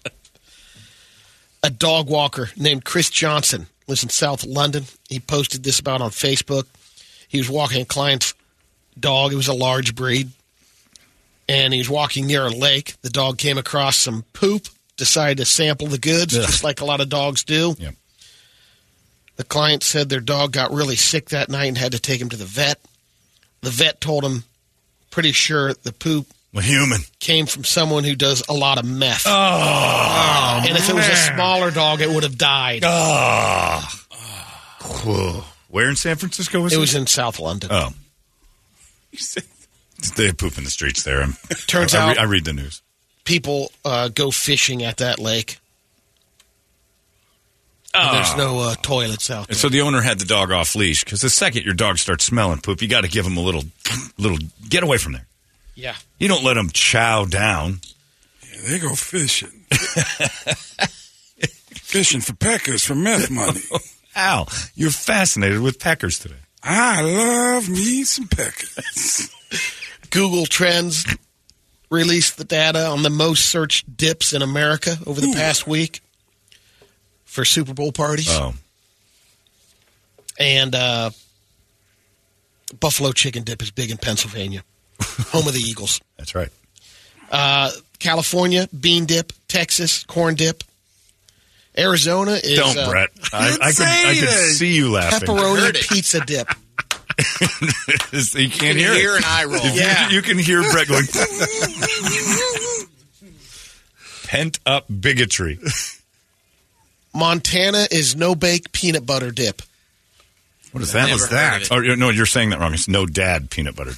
A dog walker named Chris Johnson lives in South London. He posted this about on Facebook. He was walking a client's dog. It was a large breed. And he was walking near a lake. The dog came across some poop, decided to sample the goods,
Ugh.
just like a lot of dogs do.
Yep.
The client said their dog got really sick that night and had to take him to the vet. The vet told him, pretty sure the poop
A human.
came from someone who does a lot of meth.
Oh,
and if it was a smaller dog, it would have died.
Oh. Where in San Francisco was it?
It was in South London.
Oh. They poop in the streets there. I'm,
Turns
I, I,
out-
re- I read the news.
People uh, go fishing at that lake. And there's no uh, toilets out there.
And so the owner had the dog off leash because the second your dog starts smelling poop, you got to give him a little, little get away from there.
Yeah.
You don't let him chow down.
yeah, they go fishing. Fishing for peckers for meth money.
Al, you're fascinated with peckers today.
I love me some peckers.
Google Trends released the data on the most searched dips in America over the
Ooh.
past week for Super Bowl parties.
Oh,
And uh, buffalo chicken dip is big in Pennsylvania, home of the Eagles.
that's right.
Uh, California, bean dip. Texas, corn dip. Arizona is
Don't,
uh,
Brett. I, I could, I could see you laughing.
pepperoni pizza dip.
you can't
can
hear,
hear
it.
an eye roll.
If you-
Yeah.
you, can hear Brett going. Pent up bigotry.
Montana is no bake peanut butter dip.
What is
I've
that?
never
Was
heard of
that?
it.
Oh, no, you're saying that wrong. It's no dad peanut butter.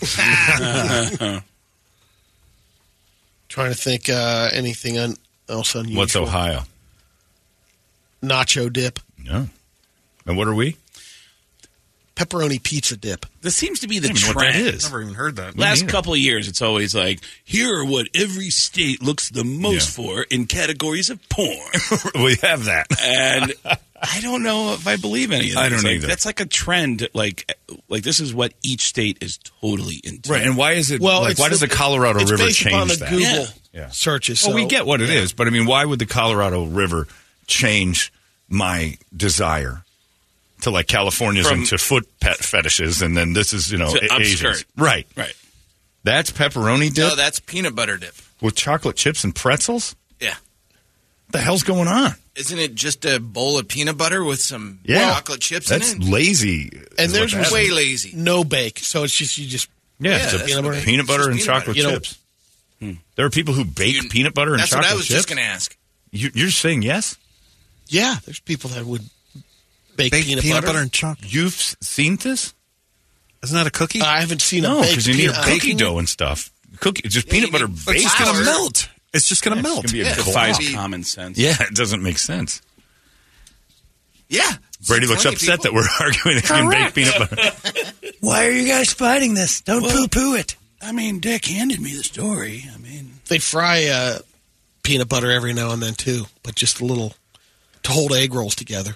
Trying to think uh, anything un- else unusual.
What's Ohio?
Nacho dip.
No. And what are we?
pepperoni pizza dip.
This seems to be the
I don't even know
trend.
what that is.
Never even heard that.
Last couple of years, it's always like, here are what every state looks the most
Yeah.
for in categories of porn.
We have that.
And I don't know if I believe any of that.
I don't
It's like-
either.
That's like a trend. Like, like this is what each state is totally into.
Right, and why is it?
Well,
like,
it's
why does the Colorado
it's
River
based upon
change
the
that?
Google
Yeah.
Yeah.
searches.
Well, we
so-
get what it
yeah.
is, but I mean, why would the Colorado River change my desire to like California's
From-
into foot pet fetishes, and then this is you know
To
A- Asians,
upskirt.
right?
Right.
That's pepperoni dip
No, that's peanut butter dip.
with chocolate chips and pretzels.
Yeah.
What the hell's going on?
Isn't it just a bowl of peanut butter with some
Yeah.
chocolate chips
That's
in it?
lazy.
And
is
there's
what that
way
is.
lazy.
no bake, so it's just you just
Yeah,
Yeah,
it's a
that's
peanut
what
butter,
it is.
peanut
It's
butter
just
and
peanut butter.
chocolate
You know-
chips. There are people who bake
You-
peanut butter and
That's
chocolate
what I was
chips.
just going to ask.
You, you're saying yes?
yeah. There's people that would bake,
Baked
peanut,
peanut
butter.
butter and chocolate.
You've s- seen this?
Isn't that a cookie?
I haven't seen
No,
a baked
because you need
peanut
cookie
cookie
dough and stuff. Cookie, just
Yeah,
peanut
you
butter
need-
baked.
it's just going to
flour.
melt. It's just going to
Yeah, it's
melt.
gonna be a
Yeah,
glob.
Defies
Maybe-
common sense.
Yeah, it doesn't make sense.
Yeah.
Brady looks
plenty
upset
people.
that we're arguing that you can bake peanut butter.
Why are you guys fighting this? Don't poo-poo it.
I mean, Dick handed me the story. I mean,
They fry uh, peanut butter every now and then too, but just a little to hold egg rolls together.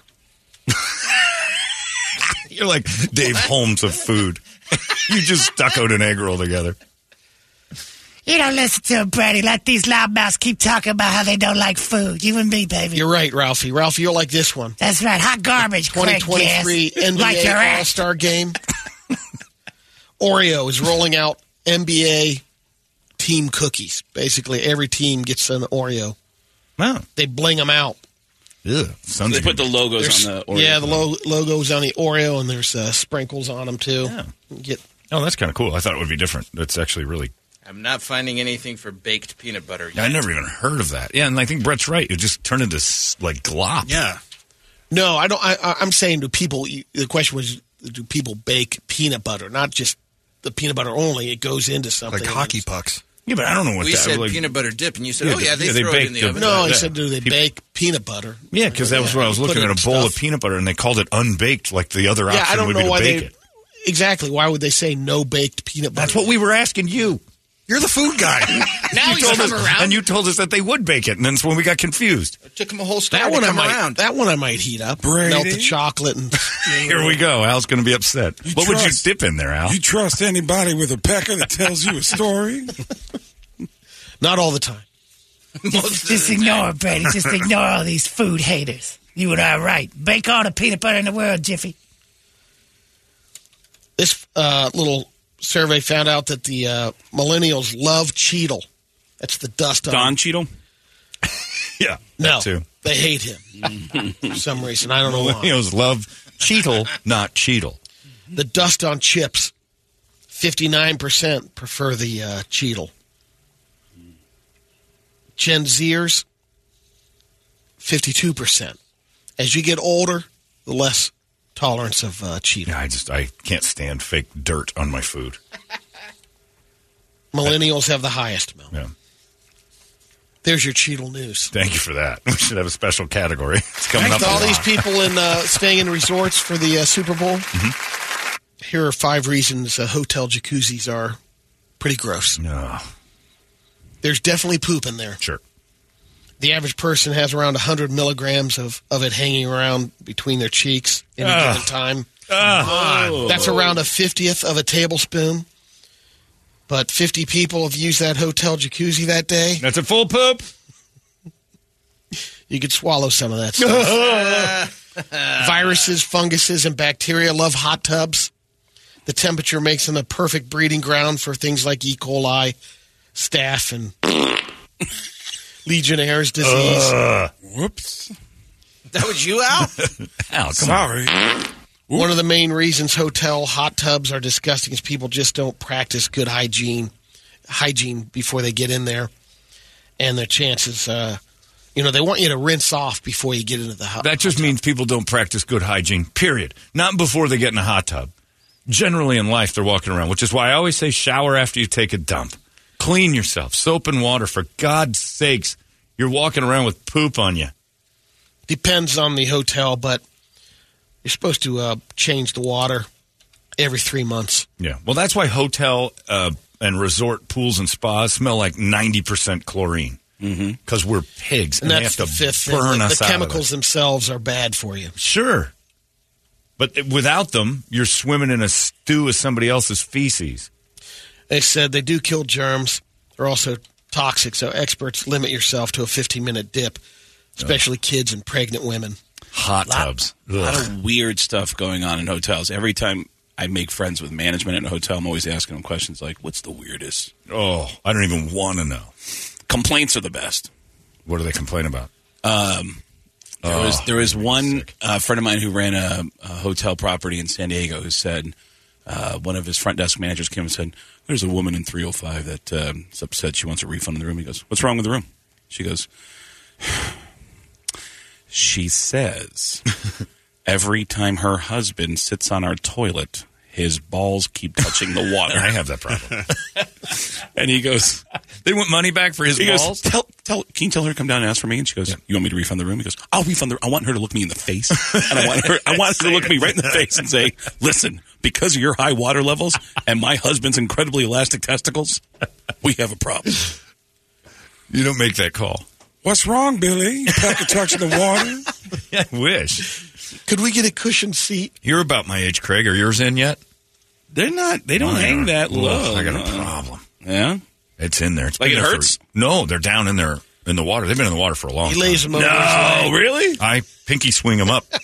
You're like Dave Holmes of food. You just stuccoed an egg roll together.
You don't listen to him, Brady. Let these loudmouths keep talking about how they don't like food. You and me, baby.
You're right, Ralphie. Ralphie, you'll like this one.
That's right. Hot garbage.
twenty
Craig
twenty-three
Gass.
N B A
Like your ass.
All-Star Game. Oreo is rolling out N B A team cookies. Basically, every team gets an Oreo.
Wow.
They bling them out.
Ugh. Sounds
They
like
put the logos
There's-
on the Oreo.
yeah, the lo- logo's on the Oreo, and there's uh, sprinkles on them too.
Yeah.
You Get
Oh, that's kind of cool. I thought it would be different. That's actually really.
I'm not finding anything for baked peanut butter yet.
I never even heard of that. Yeah, and I think Brett's right. It just turned into s- like glop.
Yeah.
no, I don't. I, I- I'm saying, do people? The question was, do people bake peanut butter? Not just the peanut butter only. It goes into something.
Like hockey pucks.
Yeah, but I don't know what
We
that
said
like,
peanut butter dip, and you said,
Yeah,
oh, yeah, they
yeah, they
throw it in
baked
the
the-
oven.
No, I
Yeah.
said, do they
People-
bake peanut butter?
Yeah, because that was what I was
Put
looking
it
at, a bowl
stuff.
of peanut butter, and they called it unbaked, like the other
Yeah,
option
I don't
would
know
be to
why
bake
they.
it.
Exactly. Why would they say no baked peanut butter?
That's what we were asking you.
You're the food guy.
Now
You
he's
told
come
us,
around.
and you told us that they would bake it, and then that's when we got confused.
It took him a whole story
That
to
one I
come
might.
around.
That one I might heat up.
Brady?
Melt the chocolate and.
Here we go. Al's going to be upset.
You
what would you
trust-
dip in there, Al?
you trust anybody with a pecker that tells you a story?
Not all the time.
Most of
Just
the
ignore
time.
it, Brady. Just ignore all these food haters. You and I are right. Bake all the peanut butter in the world, Jiffy.
This uh, little survey found out that the uh, millennials love Cheetle. That's the dust on.
Don Cheadle?
yeah,
No,
that too.
they hate him for some reason. I don't know why.
Millennials love Cheetle, not Cheetle.
The dust on chips. Fifty-nine percent prefer the uh, Cheetle. Gen Zers. Fifty-two percent. As you get older, the less tolerance of uh, Cheetle.
Yeah, I just I can't stand fake dirt on my food.
Millennials have the highest, Mel.
Yeah.
There's your Cheetle news.
Thank you for that. We should have a special category. It's coming
Thanks
up.
to
a
all these
lot.
people in uh, staying in resorts for the uh, Super Bowl. Here are five reasons uh, hotel jacuzzis are pretty gross.
No,
There's definitely poop in there.
sure.
The average person has around one hundred milligrams of, of it hanging around between their cheeks in a
Ugh.
given time.
Ah.
That's around a fiftieth of a tablespoon. But fifty people have used that hotel jacuzzi that day.
That's a full poop.
You could swallow some of that stuff. Viruses, funguses, and bacteria love hot tubs. The temperature makes them a perfect breeding ground for things like E. coli, staph, and Legionnaire's disease.
Uh,
Whoops.
That was you, Al?
Al, come
Sorry.
One of the main reasons hotel hot tubs are disgusting is people just don't practice good hygiene hygiene before they get in there. And their chances, uh, you know, they want you to rinse off before you get into the hot
on. That just means people don't practice good hygiene, period. Not before they get in a hot tub. Generally in life, they're walking around, which is why I always say shower after you take a dump. Clean yourself. Soap and water, for God's sakes. You're walking around with poop on you.
Depends on the hotel, but you're supposed to uh, change the water every three months.
Yeah. Well, that's why hotel uh, and resort pools and spas smell like ninety percent chlorine. Because we're pigs, and,
And
they have
that's
to
the fifth
burn
thing. The,
us
the
out
chemicals
of it.
themselves are bad for you.
Sure. But without them, you're swimming in a stew of somebody else's feces.
They said they do kill germs. They're also toxic, so experts limit yourself to a fifteen-minute dip, especially oh. kids and pregnant women.
Hot tubs.
A lot, lot of weird stuff going on in hotels. Every time I make friends with management at a hotel, I'm always asking them questions like, what's the weirdest?
Oh, I don't even want to know.
Complaints are the best.
What do they complain about?
Um, there
oh,
was there was one uh, friend of mine who ran a, a hotel property in San Diego who said uh, one of his front desk managers came and said, there's a woman in three oh five that um, is upset. She wants a refund in the room. He goes, what's wrong with the room? She goes, she says every time her husband sits on our toilet, his balls keep touching the water.
I have that problem.
And he goes,
they want money back for his
he
balls?
Goes, tell, tell, can you tell her to come down and ask for me? And she goes, yeah. You want me to refund the room? He goes, I'll refund the room. I want her to look me in the face. And I want her, I want her to look me right in the face and say, listen, because of your high water levels and my husband's incredibly elastic testicles, we have a problem.
You don't make that call.
What's wrong, Billy? You pack touching the water?
I wish.
Could we get a cushioned seat?
You're about my age, Craig. Are yours in yet?
They're not. They don't hang that low.
I got a problem.
Yeah?
It's in there. It's
like
been
it
there
hurts?
For, no, they're down in there in the water. They've been in the water for a long
he
time.
He lays them over.
No, really?
I pinky swing them up.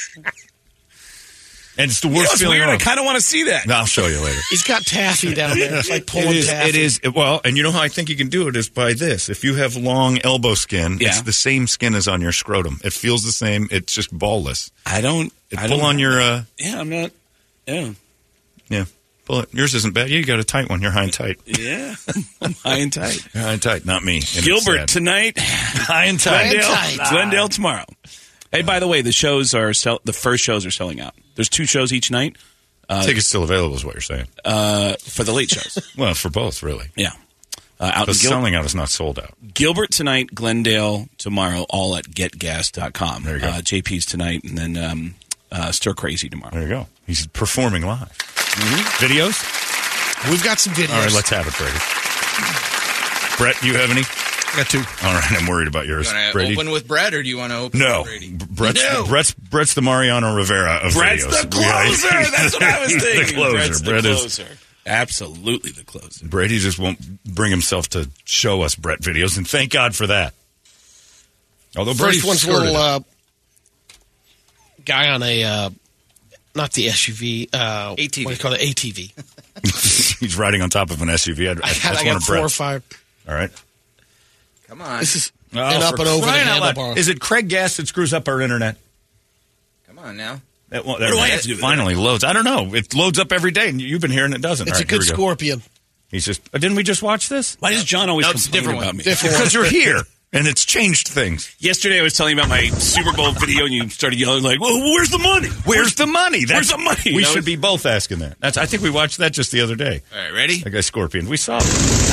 And it's the worst
you know, it's
feeling.
Weird.
Ever.
I kind of want to see that.
No, I'll show you later.
He's got taffy down there. It's like pulling
it is,
taffy.
It is. Well, and you know how I think you can do it is by this. If you have long elbow skin,
yeah.
it's the same skin as on your scrotum. It feels the same. It's just ballless.
I don't.
It
I
pull
don't,
on your. Uh,
yeah, I'm not. Yeah.
Yeah. Pull it. Yours isn't bad. You got a tight one. You're high and tight.
Yeah. I'm high and tight.
You're high and tight. Not me. And
Gilbert tonight.
High and tight.
Glendale,
tight.
Glendale tomorrow. Hey, by the way, the shows are sell- the first shows are selling out. There's two shows each night.
Uh, Tickets still available is what you're saying.
Uh, for the late shows.
Well, for both, really.
Yeah. Uh, out
the
in Gil-
selling out is not sold out.
Gilbert tonight, Glendale tomorrow, all at get gas dot com.
There you go.
Uh, J P's tonight, and then um, uh, Stir Crazy tomorrow.
There you go. He's performing live. Mm-hmm. Videos?
We've got some videos.
All right, let's have it, Brady. Brett, do you have any?
I got two.
All right, I'm worried about yours.
You want to
Brady?
open with Brett, or do you want to open
no.
with Brady?
Brett's,
no.
Brett's, Brett's the Mariano Rivera of
Brett's
videos.
the closer. That's what I was
He's
thinking.
the closer.
Brett's
Brett
the
is,
closer. Absolutely the closer.
Brady just won't bring himself to show us Brett videos, and thank God for that. Although
First
Brady's
one's a
skirted
little
it.
uh, guy on a, uh, not the S U V, uh,
A T V.
what do you call it, A T V.
He's riding on top of an S U V. I,
I, got,
that's
I
one
got
of
four or
Brett's.
five.
All right.
Come on.
This is
Oh,
and up
for
and over the
crying out loud.
handlebar.
Is it Craig Gass that screws up our internet?
Come on now.
That, well,
What do I have to do
it
with
finally loads. I don't know. It loads up every day, and you've been here and it doesn't.
It's
All
a
right, here
good
we go.
scorpion.
He's just. Uh, didn't we just watch this?
Why does John always
No, it's a
complain
different
about
one.
me?
Different
Because you're here, and it's changed things.
Yesterday I was telling you about my Super Bowl video, and you started yelling like, well, where's the money?
Where's the money?
Where's the money?
We
That
should
was-
be both asking that. That's. I think we watched that just the other day.
All right, ready?
That guy Scorpion. We saw it.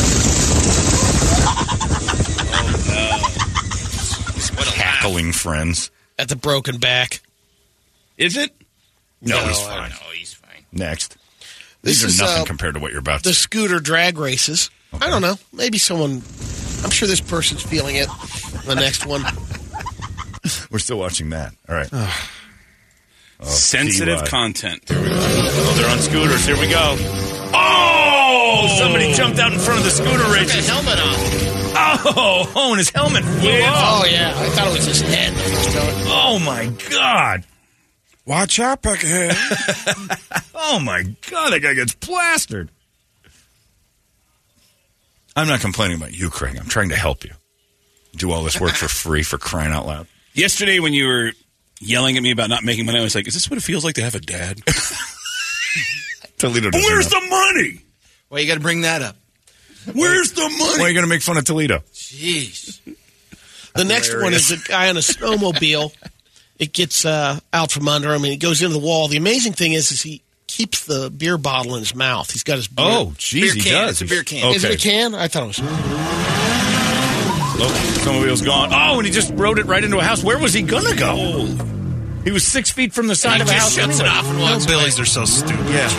What a laugh.
Cackling friends.
At the broken back.
Is it?
No,
No,
he's
I-
fine.
No, he's fine.
Next.
This
These are
is,
nothing
uh,
compared to what you're about to
The scooter drag races.
Okay.
I don't know. Maybe someone, I'm sure this person's feeling it. The next one.
We're still watching that. All right. Oh,
Sensitive
T Y.
content.
Oh, they're on scooters. Here we go. Oh! Somebody jumped out in front of the scooter
Took
races.
his helmet off.
Oh, oh, and his helmet flew off.
Oh, yeah. I thought it was his head. The first time.
Oh, my God.
Watch out, Peckerhead.
Oh, my God. That guy gets plastered. I'm not complaining about you, Craig. I'm trying to help you. Do all this work for free for crying out loud.
Yesterday when you were yelling at me about not making money, I was like, is this what it feels like to have a dad?
Toledo doesn't
Where's
know.
the money?
Well, you got to bring that up.
Where's the
Why
money?
are you going to make fun of Toledo?
Jeez.
The next one is a guy on a snowmobile. It gets uh, out from under him and it goes into the wall. The amazing thing is, is he keeps the beer bottle in his mouth. He's got his beer.
Oh, jeez,
Beer
he
can.
does.
It's a beer can.
Okay.
Is it a can? I thought it was.
Oh, snowmobile's gone. Oh, and he just rode it right into a house. Where was he going to go? He was six feet from the side of the house.
Shuts it
anyway.
off and walks
Hillbillies
away.
are so stupid.
Yeah.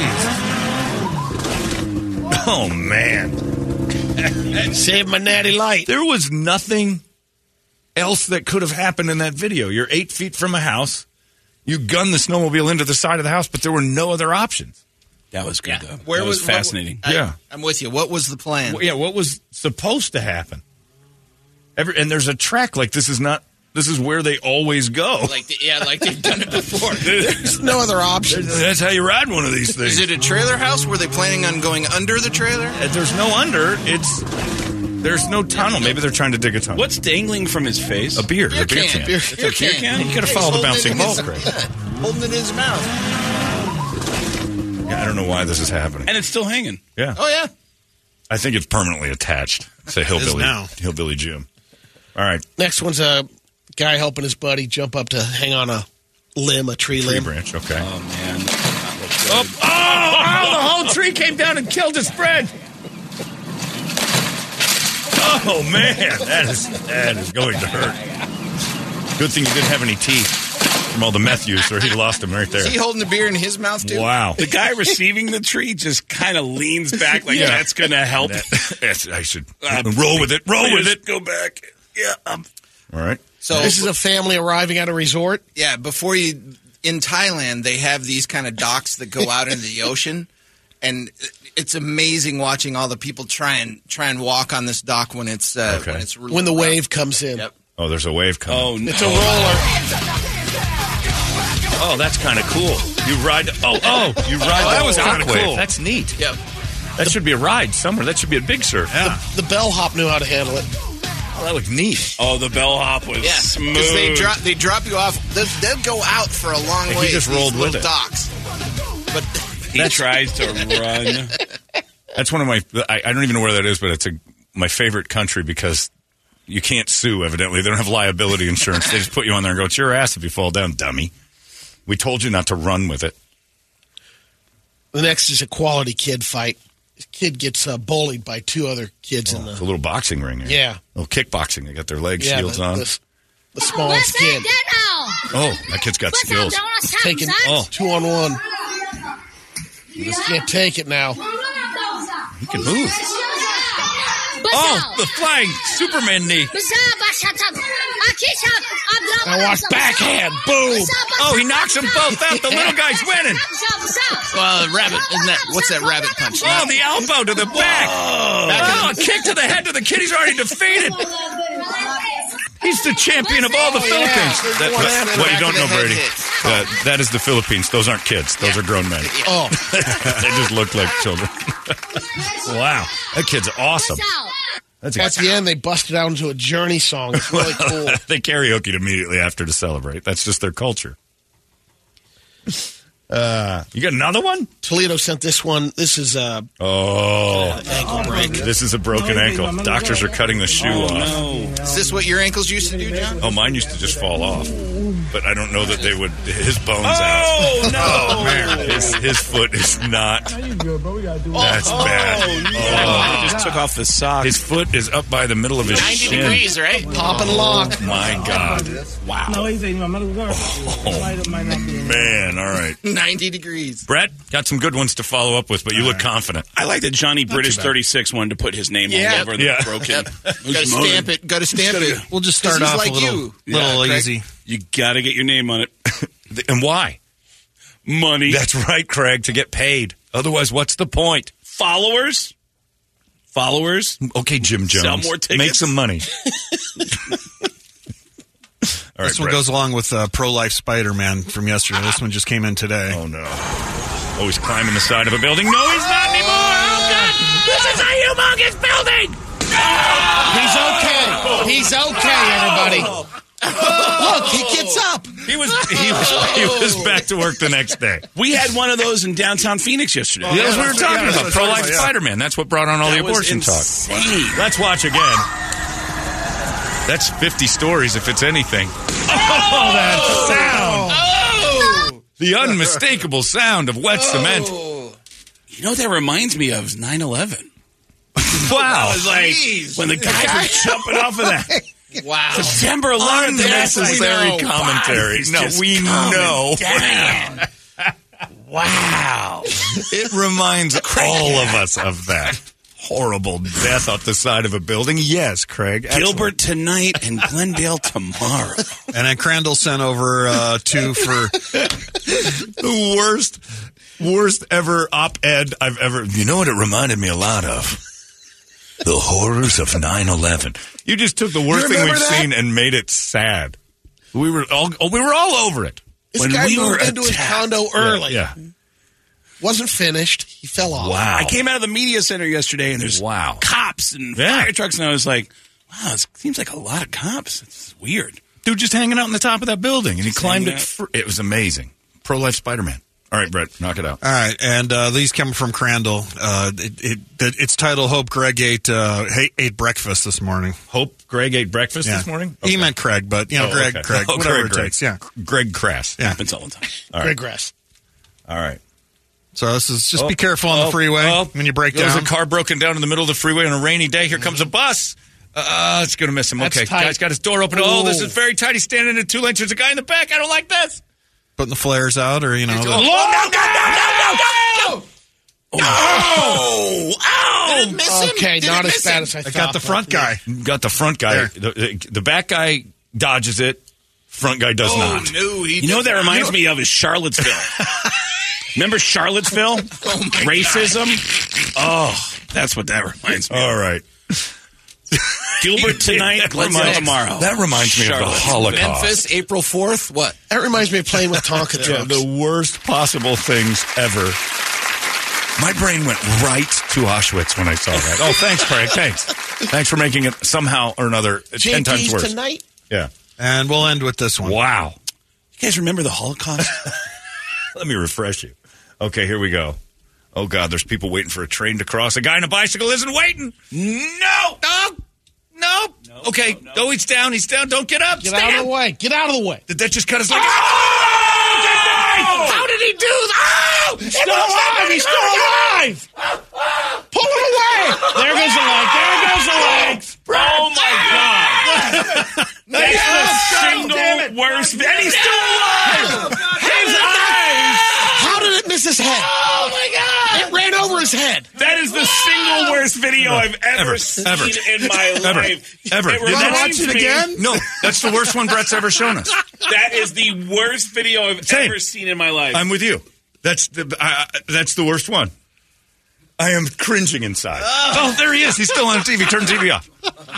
Oh, man.
Save my natty light.
There was nothing else that could have happened in that video. You're eight feet from a house. You gun the snowmobile into the side of the house, but there were no other options.
That was good,
Yeah.
though.
Where
that was,
was-
fascinating.
I,
Yeah.
I'm with you. What was the plan?
Well, yeah, what was supposed to happen? Every, and there's a track like this is not. This is where they always go.
Like, the, yeah, like they've done it before.
There's no other option.
That's how you ride one of these things.
Is it a trailer house? Were they planning on going under the trailer?
Uh, There's no under. It's there's no tunnel. Maybe they're trying to dig a tunnel.
What's dangling from his face?
A beer.
Beer
a beer
can.
can.
Beer-
It's
beer
a beer
can.
can. You got to follow the
Holding
bouncing
it in
ball,
his-
Craig.
Holding it in his mouth.
Yeah, I don't know why this is happening.
And it's still hanging.
Yeah,
Oh, yeah.
I think it's permanently attached. Say hillbilly
now.
hillbilly Jim. All right,
Next one's a guy helping his buddy jump up to hang on a limb, a tree,
tree
limb.
branch. Okay.
Oh, man.
Oh, oh, oh, the whole tree came down and killed his friend. Oh, man. That is that is going to hurt. Good thing you didn't have any teeth from all the meth use, or he lost them right there.
Is he holding the beer in his mouth, too?
Wow.
The guy receiving the tree just kind of leans back like
Yeah.
that's going to help.
That- that's- I should
Uh,
roll with it. Roll with
Please
it.
Go back. Yeah. Um,
All right.
So
This is a family arriving at a resort.
Yeah, before you in Thailand, they have these kind of docks that go out into the ocean, and it's amazing watching all the people try and try and walk on this dock when it's uh,
Okay.
when it's really
When the
rough.
wave comes in.
Yep.
Oh, there's a wave coming.
oh, no.
It's a roller.
Oh, that's kind of cool. You ride. Oh, oh, you ride.
Oh,
that
that
was
was
kind of
kinda
cool.
cool.
That's neat.
Yep.
That should be a ride somewhere. That should be a big surf.
Yeah.
The bellhop knew how to handle it.
Oh, that looked neat.
Oh, the bellhop was
Yeah,
smooth.
because they drop they drop you off. They'll, they'll go out for a long
He
way.
just
these
rolled with
little
it.
docks. But
he tries to run.
That's one of my. I, I don't even know where that is, but it's a my favorite country because you can't sue. Evidently, they don't have liability insurance. They just put you on there and go, "It's your ass if you fall down, dummy." We told you not to run with it.
The next is a quality kid fight. This kid gets uh, bullied by two other kids in
It's
the
a little boxing ring here.
Yeah.
A little kickboxing. They got their leg
yeah,
shields
the,
on.
The, the smallest kid
Oh, that kid's got skills.
taking
Oh.
two on one. He just can't take it now.
He can move. Oh, the flying Superman knee.
Now watch backhand. Boom.
Oh, he knocks them both out. The little guy's winning.
well, rabbit, isn't that what's that rabbit punch?
Oh, the elbow to the back. Oh, a kick to the head to the kid he's already defeated. He's the champion of all the Philippines.
There's
That-
one
what-
hand in
what
the
you don't
back
know,
of the
Brady,
head
uh, that is the Philippines. Those aren't kids. Those are grown men.
Oh,
They just look like children. Wow. That kid's awesome. That's
at the end, they busted out into a Journey song. It's really cool.
They karaoke'd immediately after to celebrate. That's just their culture. Uh, you got another one?
Toledo sent this one. This is a
Oh,
ankle break.
this is a broken ankle. Doctors are cutting the shoe
Oh,
off.
no.
Is this what your ankles used to do, John?
Oh, mine used to just fall off. But I don't know that they would. His bones
Oh,
out.
no.
Oh, man. His, his foot is not. That's bad.
Oh, just took off the sock.
His foot is up by the middle of his
ninety
shin.
degrees, right?
Pop and lock.
Oh, my God. Wow. Oh, man. All right.
ninety degrees.
Brett, got some good ones to follow up with, but you look confident.
I like that Johnny British thirty-six wanted to put his name
Yeah.
all over the
Yeah.
broken.
Yep. Got to stamp it. Got to stamp it.
We'll just
'Cause
start
he's
off
like
a little,
you.
little
Yeah,
easy.
You got to get your name on it.
And why?
Money.
That's right, Craig, to get paid. Otherwise, what's the point?
Followers. Followers.
Okay, Jim Jones.
Sell more tickets.
Make some money. All right,
This one
Brett.
goes along with uh, Pro-Life Spider-Man from yesterday. This one just came in today.
Oh, no. Oh, he's climbing the side of a building. No, he's not anymore. Oh, God. This is a humongous building.
He's okay. He's okay, everybody. Look, he gets up.
He was, he was he was back to work the next day.
We had one of those in downtown Phoenix yesterday.
Yeah, that's what we were talking
yeah,
about.
that's
Pro-life
what I was-
Spider-Man. That's what brought on all
That
the
was
abortion talk.
insane.
Let's watch again. That's fifty stories if it's anything. Oh, that sound.
Oh!
The unmistakable sound of wet cement.
Oh.
You know what that reminds me of? Is nine eleven.
Wow.
I was like,
Jeez.
when the guys were jumping off of that.
Wow.
September eleventh,
unnecessary
no,
commentary. No, we know.
Down. Wow.
It reminds all of us of that horrible death off the side of a building. Yes, Craig. Excellent.
Gilbert tonight and Glendale tomorrow.
And then Crandall sent over uh, two for
the worst, worst ever op-ed I've ever. You know what it reminded me a lot of? The horrors of nine eleven. You just took the worst thing we've that? seen and made it sad. We were all oh, we were all over it.
This
when
guy
we
moved
were
into
attacked.
his condo early.
Yeah, yeah.
Wasn't finished. He fell off.
Wow.
I came out of the media center yesterday, and there's
wow.
cops and
yeah.
fire trucks, and I was like, wow, it seems like a lot of cops. It's weird.
Dude just hanging out on the top of that building, and he
Just
climbed it.
out.
For, it was amazing. Pro-life Spider-Man. All right, Brett, knock it out.
All right, and uh, these come from Crandall. Uh, it, it, it's titled "Hope Greg ate uh, ate breakfast this morning."
Hope Greg ate breakfast
yeah.
this morning?
Okay.
He
meant Craig, but, you know,
oh,
Greg,
okay.
Craig,
oh,
whatever
Greg,
it takes. Yeah.
Greg Crass.
Yeah.
Happens all the time.
All right.
Greg Grass.
All right.
So this is just
oh,
be careful on
oh,
the freeway
oh,
when you break
There's
down.
There's a car broken down in the middle of the freeway on a rainy day. Here comes a bus. Uh, it's going to miss him.
That's
okay.
tight.
Guy's got his door open. Ooh. Oh, this is very tight. He's standing in two lanes. There's a guy in the back. I don't like this.
Putting the flares out, or, you know.
Oh,
the,
no, no, no, no, no, no, no. Oh! Oh!
Did it miss him? Okay,
Did
not as
miss
bad
him?
as I,
I
thought.
got the front guy.
Got the front guy. The, the back guy dodges it. Front guy does
oh,
not.
No, he you know what that reminds you know, me of is Charlottesville. Remember Charlottesville?
Oh my
Racism? God. Oh, that's what that reminds me
All
of.
right.
Gilbert tonight, Glendale tomorrow.
That reminds me
Charlotte.
of the Holocaust.
Memphis, April fourth, what?
That reminds me of playing with Tonka
Yeah,
trucks.
the worst possible things ever. My brain went right to Auschwitz when I saw that. Oh, thanks, Craig. Thanks. Thanks for making it somehow or another ten times worse.
Tonight?
Yeah.
And we'll end with this one.
Wow.
You guys remember the Holocaust?
Let me refresh you. Okay, here we go. Oh, God, there's people waiting for a train to cross. A guy on a bicycle isn't waiting. No. No. No. no okay. No, no. Oh, he's down. He's down. Don't get up.
Get
Stand.
out of the way. Get out of the way.
Did that just cut his leg?
Oh!
Oh!
How did he do that? Oh! He's still alive. He's still alive. Pull it away. There goes the leg. There goes the legs.
Oh, my God. That's the single worst. And he's still alive.
His eyes. How did it miss his head?
Oh, my God.
It ran over his head.
That is the single worst video I've ever,
Ever.
seen
Ever.
in my
Ever.
life.
Ever.
It
Did I
reminds
watch it
me-
again? No, that's the worst one Brett's ever shown us.
That is the worst video I've
Same.
ever seen in my life.
I'm with you. That's the uh, that's the worst one. I am cringing inside. Oh. oh, there he is. He's still on T V. Turn the T V off.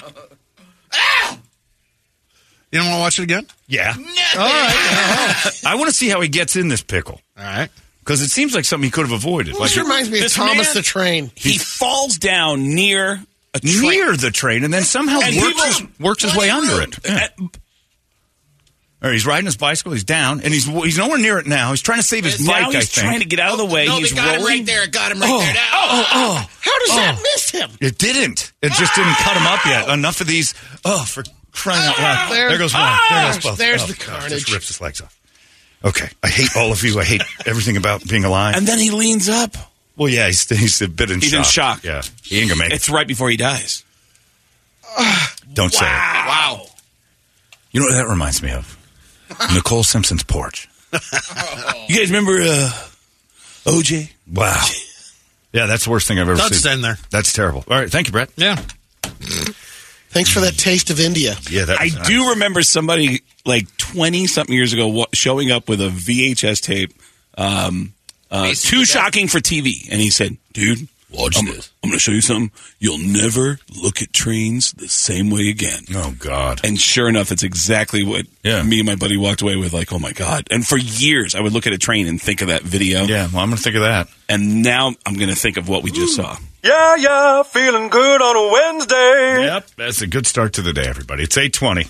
You don't want to watch it again?
Yeah. All right. I want to see how he gets in this pickle.
All right.
Because it seems like something he could have avoided.
Well, this
like
reminds me of
this
Thomas
man-
the Train.
he falls down near a train.
near the train and then somehow
And
works,
people-
his, works his way under it. Yeah. All right, he's riding his bicycle. He's down, and he's he's nowhere near it now. He's trying to save his
Now
bike,
he's
I think.
trying to get out of the way.
No,
he's
they got
rolling.
him right there. Got him right
Oh.
there. Now.
Oh, oh.
How does
Oh.
that miss him?
It didn't. It just didn't cut him up yet. Enough of these. Oh, for crying out loud.
There-
There goes one.
Ah,
There goes both.
there's
oh,
the
God,
carnage.
just rips his legs off. Okay. I hate all of you. I hate everything about being alive.
And then he leans up.
Well, yeah, he's, he's a bit in
He's
shock.
in shock.
Yeah. He ain't going to make it.
It's right before he dies.
Don't say it.
Wow.
You know what that reminds me of? Nicole Simpson's porch.
You guys remember uh, O J?
Wow. Yeah, that's the worst thing I've ever
That's
seen.
in there.
That's terrible. All right, thank you, Brett.
Yeah.
Thanks for that taste of India.
Yeah, that
I
was nice.
do remember somebody like twenty-something years ago wa- showing up with a V H S tape, um, uh, too shocking for T V. And he said, dude, watch I'm, this. I'm going to show you something. You'll never look at trains the same way again.
Oh, God.
And sure enough, it's exactly what
Yeah.
me and my buddy walked away with, like, oh, my God. And for years, I would look at a train and think of that video.
Yeah, well, I'm going to think of that.
And now I'm going to think of what we just saw.
Yeah, yeah, feeling good on a Wednesday.
Yep, that's a good start to the day, everybody. It's eight twenty.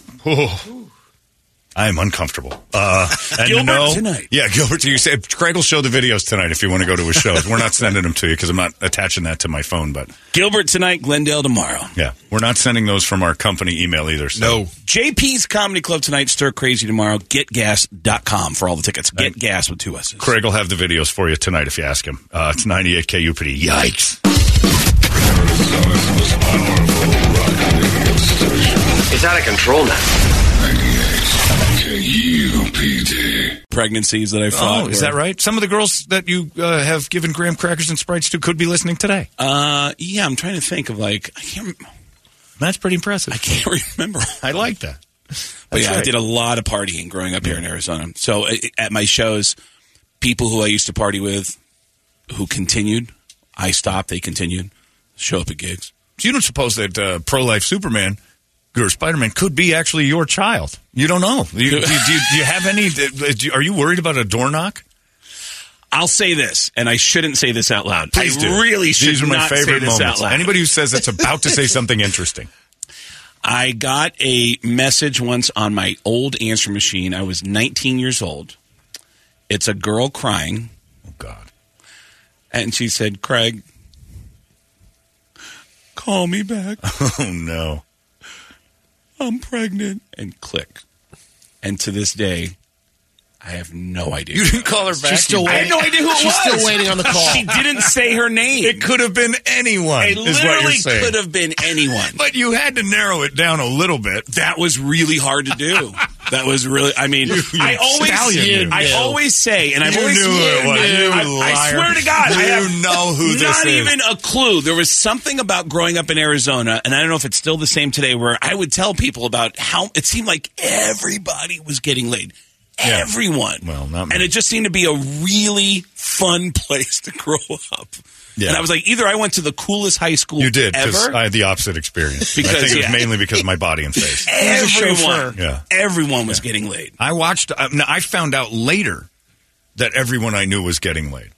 I am uncomfortable. Uh, and
Gilbert
no,
tonight.
Yeah, Gilbert. You say Craig will show the videos tonight if you want to go to his shows. We're not sending them to you because I'm not attaching that to my phone. But
Gilbert tonight, Glendale tomorrow.
yeah, we're not sending those from our company email either. So.
No.
J P's Comedy Club tonight, Stir Crazy tomorrow. Get gas dot com for all the tickets. Get gas with two S's.
Craig will have the videos for you tonight if you ask him. Uh, it's ninety-eight K U P D. Yikes.
It's
It's out of control now.
K U P D. Pregnancies that I fought.
Oh, is that right? Some of the girls that you uh, have given graham crackers and Sprites to could be listening today.
Uh, yeah, I'm trying to think of like I can't.
That's pretty impressive.
I can't remember.
I like that.
But yeah,
right.
I did a lot of partying growing up here in Arizona. So uh, at my shows, people who I used to party with, who continued, I stopped. They continued. Show up at gigs.
So you don't suppose that uh, pro-life Superman or Spider-Man could be actually your child? You don't know. You, do, you, do, you, do you have any? Do, are you worried about a door knock?
I'll say this, and I shouldn't say this out loud.
Please
I
do.
really should
These are my
not
favorite
say this
moments.
out loud.
Anybody who says it's about to say something interesting.
I got a message once on my old answer machine. I was nineteen years old. It's a girl crying.
Oh, God.
And she said, Craig, call me back.
Oh, no.
I'm pregnant. And click. And to this day, I have no idea.
You didn't call her back?
She's still
I
waiting.
have no idea who it
She's
was.
still waiting on the call.
She didn't say her name.
It could have been anyone,
It
is what you're
literally
saying.
could have been anyone.
But you had to narrow it down a little bit.
That was really hard to do. That was really, I mean,
You- you
I always,
stallion,
I
you.
always say, and I've
You
always,
knew who it was. You
I, I
liar.
swear to God, I
You
have
know who this
not
is.
even a clue. There was something about growing up in Arizona, and I don't know if it's still the same today, where I would tell people about how it seemed like everybody was getting laid.
Yeah.
Everyone.
Well, not me.
And it just seemed to be a really fun place to grow up.
Yeah.
And I was like, either I went to the coolest high school
You did, because
ever.
I had the opposite experience.
Because,
I think it was
yeah.
mainly because of my body and face.
Everyone,
Yeah.
everyone was getting laid.
I watched. Uh, now, I found out later that everyone I knew was getting laid.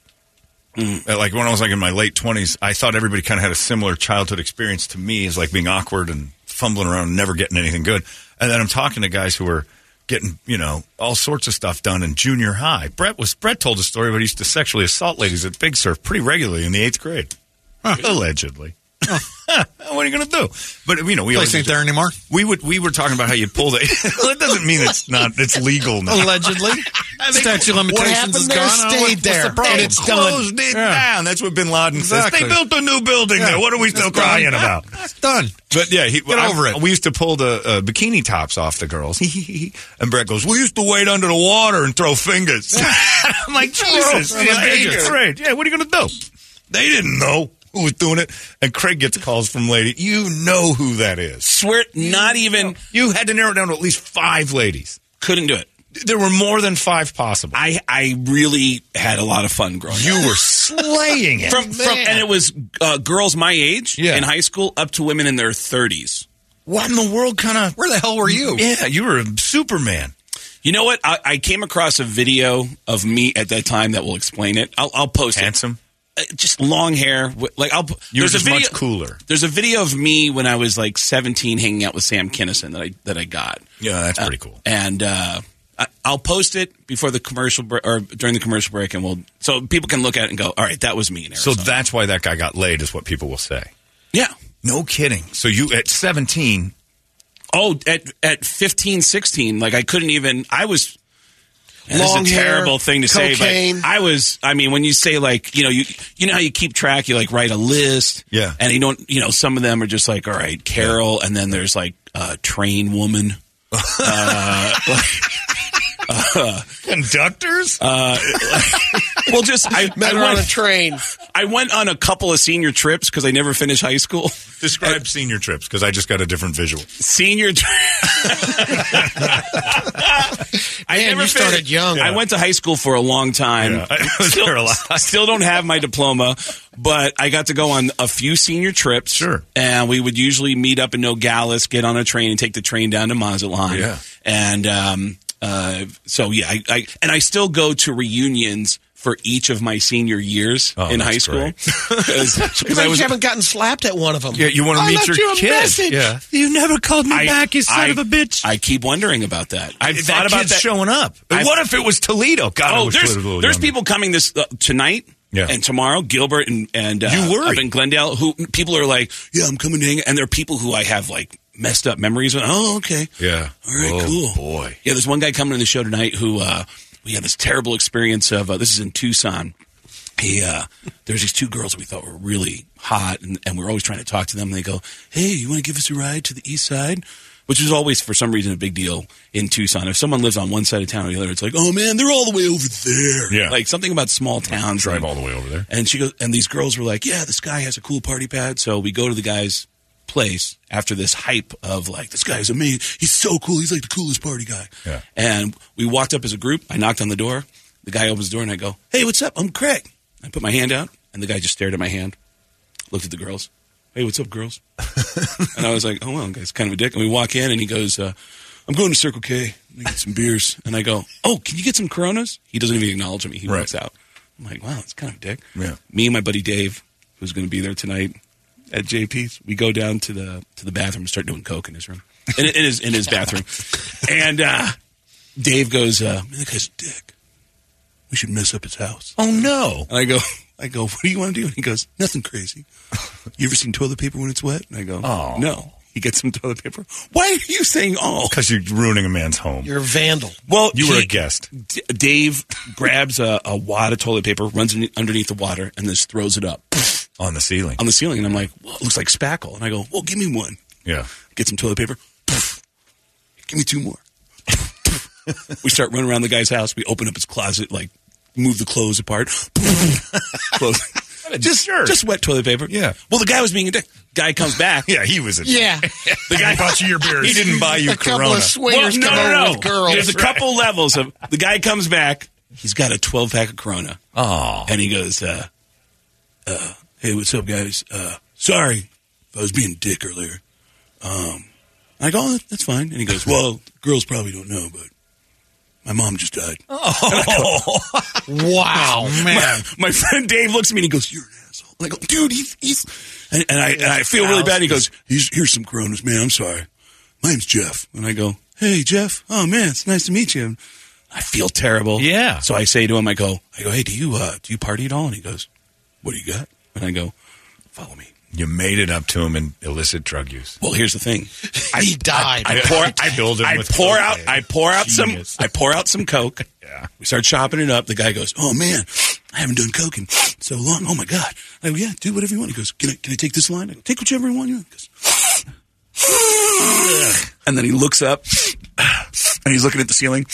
Mm.
Uh, Like when I was like in my late twenties, I thought everybody kind of had a similar childhood experience to me, as like being awkward and fumbling around and never getting anything good. And then I'm talking to guys who were getting, you know, all sorts of stuff done in junior high. Brett was Brett told a story about he used to sexually assault ladies at Big Surf pretty regularly in the eighth grade, allegedly. What are you going to do? But you know, we
Place
always
ain't there anymore.
We would we were talking about how you pulled it. Well, it doesn't mean it's not. It's legal now.
Allegedly. Statute of limitations
What happened
is
there
gone.
stayed
What's- what's
there,
the problem?
and it's done.
Closed it
Yeah.
down. That's what Bin Laden
Exactly.
says. They built a new building
Yeah.
there. What are we still
It's done.
crying about?
It's done.
But yeah, he,
Get
I-
over it.
We used to pull the uh, bikini tops off the girls. And Brett goes, "We used to wade under the water and throw fingers." I'm like, Jesus,
Throw
yeah,
fingers.
eighth grade. Yeah, what are you going to do? They didn't know who was doing it. And Craig gets calls from lady. You know who that is.
Swear, not even.
You had to narrow it down to at least five ladies.
Couldn't do it.
There were more than five possible.
I, I really had a lot of fun growing
You
up.
were slaying it.
From, from, and it was uh, girls my age
Yeah.
in high school up to women in their thirties.
What in the world kind of...
Where the hell were you?
Yeah, you were a Superman.
You know what? I, I came across a video of me at that time that will explain it. I'll, I'll post
Handsome?
it. Uh, just long hair. wi- Like I'll.
You were
there's a
just
video,
much cooler.
There's a video of me when I was like seventeen, hanging out with Sam Kinison that I that I got.
Yeah, that's pretty cool.
And uh, I, I'll post it before the commercial bre- or during the commercial break, and we'll so people can look at it and go, "All right, that was me in
So
Arizona."
that's why that guy got laid, is what people will say.
yeah.
No kidding. So you, at seventeen...
Oh, at at fifteen, sixteen, like I couldn't even. I was. This
Long
is a
hair,
terrible thing to say,
cocaine.
but I was. I mean, when you say like, you know, you you know how you keep track, you like write a list,
Yeah.
and you don't, you know, some of them are just like, all right, Carol, and then there's like uh, train woman, uh, like, uh,
Conductors?
uh, well, just I,
Men
I
are on a
went,
train.
I went on a couple of senior trips because I never finished high school.
Describe senior trips, because I just got a different visual.
Senior. Tri- I
Man,
never
you started
finished-
young.
I went to high school for a long time.
Yeah, I was
still,
there a lot.
still don't have my diploma, but I got to go on a few senior trips.
Sure.
And we would usually meet up in Nogales, get on a train, and take the train down to Mazatlan.
Yeah.
And um, uh, so yeah, I, I and I still go to reunions for each of my senior years
Oh,
in
that's
high school
great.
because
I haven't gotten slapped at one of them.
Yeah, you want to
I
meet
left
your
you a
kid.
message.
Yeah.
You never called me
I-
back, you son
I-
of a bitch.
I keep wondering about that. I've
That
thought about
kid's
that.
showing up.
I've-
What if it was Toledo? God, I
Oh,
wish
there's
Toledo was a little
there's
younger.
people coming this uh, tonight
Yeah.
and tomorrow. Gilbert and and uh,
You worry.
up in Glendale. Who people are like, yeah, I'm coming to hang. And there are people who I have like messed up memories. Of. Oh, okay,
Yeah.
all right,
Oh,
cool.
boy.
Yeah, there's one guy coming to the show tonight who uh, we had this terrible experience of. Uh, this is in Tucson. He, uh, there's these two girls that we thought were really hot, and, and we're always trying to talk to them. And they go, "Hey, you want to give us a ride to the east side?" which is always, for some reason, a big deal in Tucson. If someone lives on one side of town or the other, it's like, oh, man, they're all the way over there.
Yeah.
Like, something about small towns.
Drive all the way over there.
And she goes, and these girls were like, yeah, this guy has a cool party pad. So we go to the guy's place after this hype of, like, this guy's amazing. He's so cool. He's like the coolest party guy.
Yeah.
And we walked up as a group. I knocked on the door. The guy opens the door, and I go, hey, what's up? I'm Craig. I put my hand out, and the guy just stared at my hand, looked at the girls. Hey, what's up, girls? And I was like, oh, well, guy's kind of a dick. And we walk in, and he goes, uh, I'm going to Circle K. Let me get some beers. And I go, oh, can you get some Coronas? He doesn't even acknowledge me. He
Right.
walks out. I'm like, wow, that's kind of a dick.
Yeah.
Me and my buddy Dave, who's going to be there tonight at J P's, we go down to the to the bathroom and start doing coke in his room, in, in his in his bathroom. And uh, Dave goes, uh, man, that guy's a dick. We should mess up his house.
Oh, no.
And I go, I go, what do you want to do? And he goes, nothing crazy. You ever seen toilet paper when it's wet? And I go,
Oh.
no. He gets some toilet paper. Why are you saying oh?
Because you're ruining a man's home.
You're a vandal.
Well,
You were
he-
a guest.
D- Dave grabs a, a wad of toilet paper, runs in, underneath the water, and just throws it up
On the ceiling.
on the ceiling. And I'm like, well, it looks like spackle. And I go, well, give me one.
Yeah.
Get some toilet paper. Give me two more. We start running around the guy's house. We open up his closet, like move the clothes apart. Clothes. Just, just wet toilet paper.
Yeah.
Well, the guy was being a dick. Guy comes back.
Yeah, he was a
Yeah.
The guy
bought you your beers. He didn't buy you
A couple
Corona.
of swingers
no,
come
no,
over
no.
with girls.
There's a couple levels of the guy comes back. He's got a twelve pack of Corona.
Oh.
And he goes, uh, uh, hey, what's up, guys? Uh, sorry if I was being a dick earlier. Um, I go, oh, that's fine. And he goes, well, girls probably don't know, but my mom just died.
Oh.
Wow, man.
My, my friend Dave looks at me and he goes, you're an asshole. And I go, dude, he's, he's, and, and I, and I feel really bad. And he goes, here's, here's some Coronas, man. I'm sorry. My name's Jeff. And I go, hey, Jeff. Oh, man, it's nice to meet you. I feel terrible.
Yeah.
So I say to him, I go, I go, hey, do you, uh, do you party at all? And he goes, what do you got? And I go, follow me.
You made it up to him in illicit drug use.
Well, here's the thing.
He died.
I pour, I,
killed him
I
with
pour
coke,
out,
man.
I pour out
Genius.
some, I pour out some Coke.
Yeah.
We start chopping it up. The guy goes, oh man, I haven't done Coke in so long. Oh my God. I go, yeah, do whatever you want. He goes, can I, can I take this line? I go, take whichever one you want. He goes, and then he looks up and he's looking at the ceiling.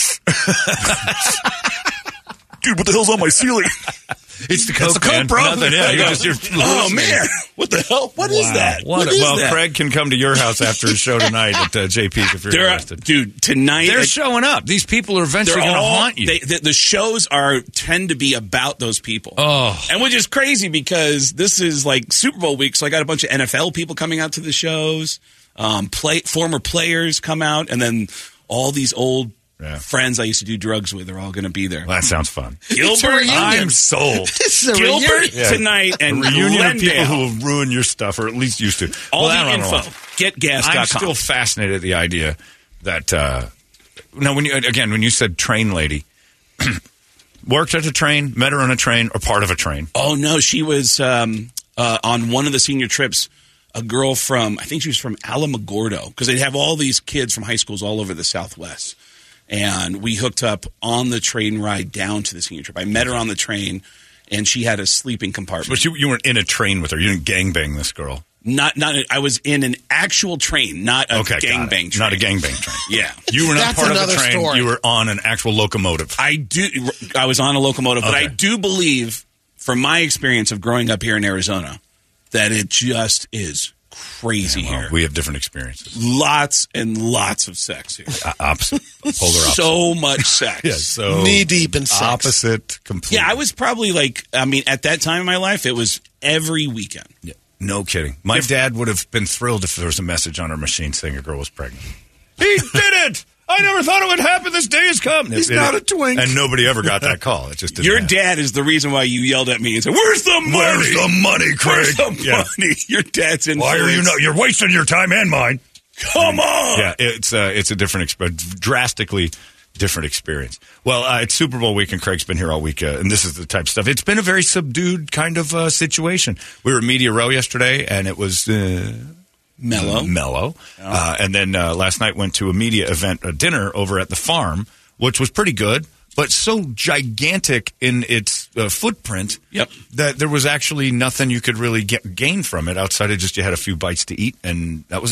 Dude, what the hell's on my ceiling?
It's the Coke,
the Coke,
man.
bro.
Nothing, yeah,
I
you're
go,
just, you're
oh
listening.
man, what the hell? What is
Wow.
that?
What,
What
a-
is
well,
that?
Craig can come to your house after his show tonight at uh, J P's if you're
They're,
interested.
dude, tonight
They're
at-
showing up. These people are eventually
They're
going to
all-
haunt you.
They, the, the shows are tend to be about those people.
Oh.
And which is crazy because this is like Super Bowl week, so I got a bunch of N F L people coming out to the shows. Um, play former players come out, and then all these old
Yeah.
friends I used to do drugs with are all going to be there.
Well, that sounds fun.
It's a
Gilbert,
reunion.
I'm sold.
This is a
Gilbert
reunion.
Yeah.
tonight, and
a reunion of people
Glendale.
who have ruined your stuff, or at least used to.
All
well, I
the
don't know.
info. Get gas dot com.
I'm still fascinated at the idea that uh, now when you again when you said train lady worked at a train, met her on a train, or part of a train.
Oh no, she was um, uh, on one of the senior trips. A girl from, I think she was from Alamogordo, because they have all these kids from high schools all over the Southwest. And we hooked up on the train ride down to the senior trip. I met her on the train, and she had a sleeping compartment.
But you, you weren't in a train with her. You didn't gangbang this girl.
Not, not. I was in an actual train, not a
Okay, got it.
gangbang train.
Not a gangbang train.
Yeah,
You were not
That's
part of
another
the train.
story.
You were on an actual locomotive.
I do. I was on a locomotive, but
Okay.
I do believe, from my experience of growing up here in Arizona, that it just is crazy
Well,
here.
we have different experiences.
Lots and lots of sex here.
Uh, opposite. Polar opposite.
So much sex.
yeah, so
Knee deep in sex.
opposite completely.
Yeah, I was probably like, I mean, at that time in my life, it was every weekend.
Yeah, no kidding. My dad would have been thrilled if there was a message on our machine saying a girl was pregnant. He did it! I never thought it would happen. This day has come.
He's
It-
not
it-
a twink.
And nobody ever got that call. It just didn't
Your
happen.
dad is the reason why you yelled at me and said, "Where's the money?
Where's the money, Craig?
Where's the
Yeah.
money?" Your dad's in.
Why are you not? You're wasting your time and mine.
Come on.
Yeah, it's uh, it's a different, exp- drastically different experience. Well, uh, it's Super Bowl week, and Craig's been here all week, uh, and this is the type of stuff. It's been a very subdued kind of uh, situation. We were at Media Row yesterday, and it was uh,
Mellow.
mellow. Uh, and then uh, last night went to a media event, a dinner over at the farm, which was pretty good, but so gigantic in its uh, footprint
Yep.
that there was actually nothing you could really get gain from it outside of just you had a few bites to eat, and that was it.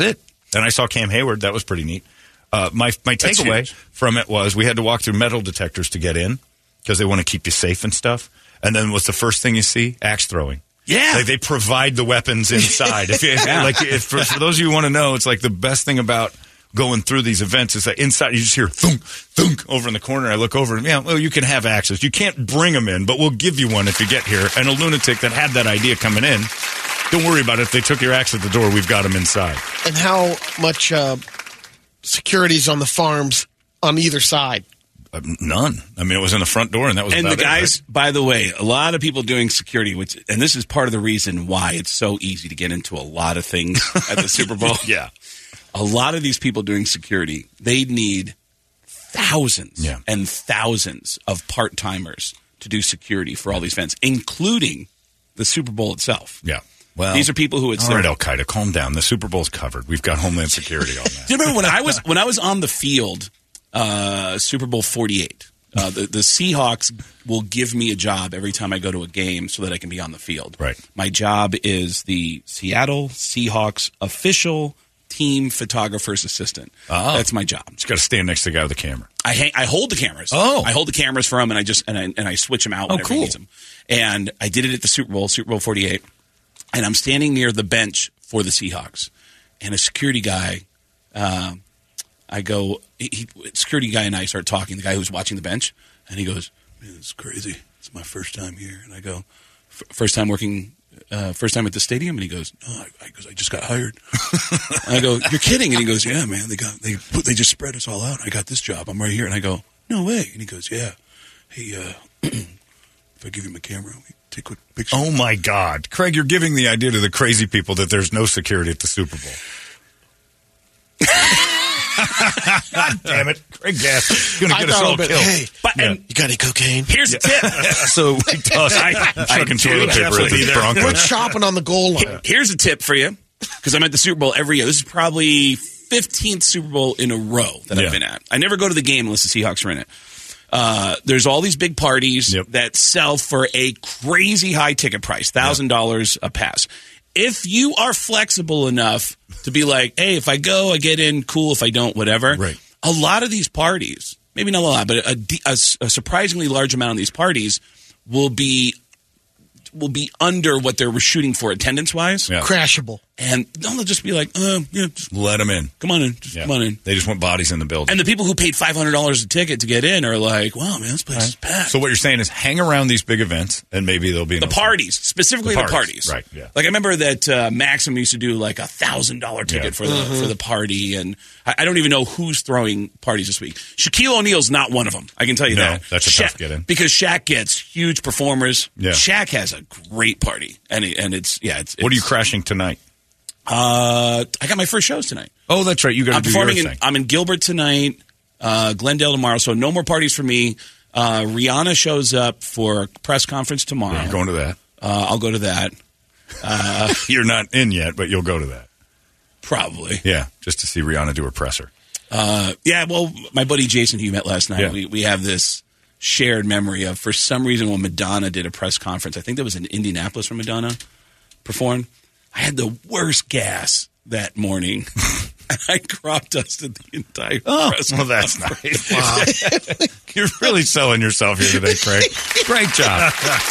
And I saw Cam Hayward. That was pretty neat. Uh, my my
That's
takeaway
huge.
from it was we had to walk through metal detectors to get in because they want to keep you safe and stuff. And then what's the first thing you see? Axe throwing.
Yeah.
Like they provide the weapons inside. if you,
Yeah.
Like if, for, for those of you who want to know, it's like the best thing about going through these events is that inside you just hear thunk, thunk over in the corner. I look over and, yeah, well, you can have access. You can't bring them in, but we'll give you one if you get here. And a lunatic that had that idea coming in, don't worry about it. If they took your axe at the door, we've got them inside.
And how much uh, security's on the farms on either side?
Uh, none. I mean, it was in the front door, and that was
And
about
the guys,
it, right?
by the way, a lot of people doing security, which, and this is part of the reason why it's so easy to get into a lot of things at the Super Bowl.
Yeah.
A lot of these people doing security, they need thousands
Yeah.
and thousands of part-timers to do security for all these events, including the Super Bowl itself.
Yeah. Well,
These are people who it's
all
their-
right, Al Qaeda, calm down. The Super Bowl's covered. We've got Homeland Security on that.
Do you remember when I was when I was on the field, uh, Super Bowl forty-eight? Uh, the, the Seahawks will give me a job every time I go to a game so that I can be on the field.
Right.
My job is the Seattle Seahawks official team photographer's assistant.
Oh.
That's my job.
Just got to stand next to the guy with the camera.
I hang, I hold the cameras.
Oh.
I hold the cameras for him, and I just and I and I switch them out
Oh,
whenever
cool.
he needs them. And I did it at the Super Bowl, Super Bowl forty-eight, and I'm standing near the bench for the Seahawks, and a security guy. Uh, I go, he, he, security guy and I start talking. The guy who's watching the bench, and he goes, "Man, it's crazy. It's my first time here." And I go, "F- "First time working." Uh, first time at the stadium, and he goes, "No, I, I, goes, I just got hired." And I go, "You're kidding?" And he goes, "Yeah, man. They got they put, they just spread us all out. I got this job. I'm right here." And I go, "No way!" And he goes, "Yeah. Hey, uh, if I give you my camera, we take a quick picture."
Oh, my God. Craig, you're giving the idea to the crazy people that there's no security at the Super Bowl. God damn it. Craig Gass. Going to
I
get us
thought
all
a bit,
killed.
hey,
But
Yeah.
and
you got any cocaine?
here's a tip.
So we toss
I- I
fucking
do
toilet paper at
definitely
the
there.
We're
Broncos.
chopping on the goal line.
Here's a tip for you, because I'm at the Super Bowl every year. This is probably fifteenth Super Bowl in a row that
Yeah.
I've been at. I never go to the game unless the Seahawks are in it. Uh, there's all these big parties
Yep.
that sell for a crazy high ticket price, one thousand dollars a pass. If you are flexible enough to be like, hey, if I go, I get in, cool. If I don't, whatever.
Right.
A lot of these parties, maybe not a lot, but a, de- a s- a surprisingly large amount of these parties will be will be under what they were shooting for attendance wise.
Yeah.
Crashable.
And they'll just be like, uh, yeah, just
Let them in.
come on in. Just
Yeah.
come on in.
They just want bodies in the building.
And the people who paid five hundred dollars a ticket to get in are like, wow, man, this place is packed.
So what you're saying is hang around these big events, and maybe they'll be in
The
those-
parties, specifically
The
the
parties,
parties.
right, yeah.
Like I remember that uh, Maxim used to do like a one thousand dollars ticket
Yeah.
for the for the party. And I, I don't even know who's throwing parties this week. Shaquille O'Neal's not one of them. I can tell you
No,
that.
that's a
Sha-
tough get in.
Because Shaq gets huge performers.
Yeah.
Shaq has a great party. And, it, and it's, yeah. It's,
What are you
it's-
crashing tonight?
Uh, I got my first shows tonight.
Oh, that's right. You got to
I'm
do your
performing.
thing.
In, I'm in Gilbert tonight, uh, Glendale tomorrow. So no more parties for me. Uh, Rihanna shows up for a press conference tomorrow.
You're going to that.
Uh, I'll go to that. Uh,
You're not in yet, but you'll go to that.
probably.
Yeah, just to see Rihanna do her presser.
Uh, yeah. Well, my buddy Jason, who you met last night,
Yeah.
we we have this shared memory of for some reason when Madonna did a press conference. I think that was in Indianapolis when Madonna performed. I had the worst gas that morning. I crop dusted the entire
Oh,
press
well, that's
conference.
nice. Wow. You're really selling yourself here today, Craig. Great job.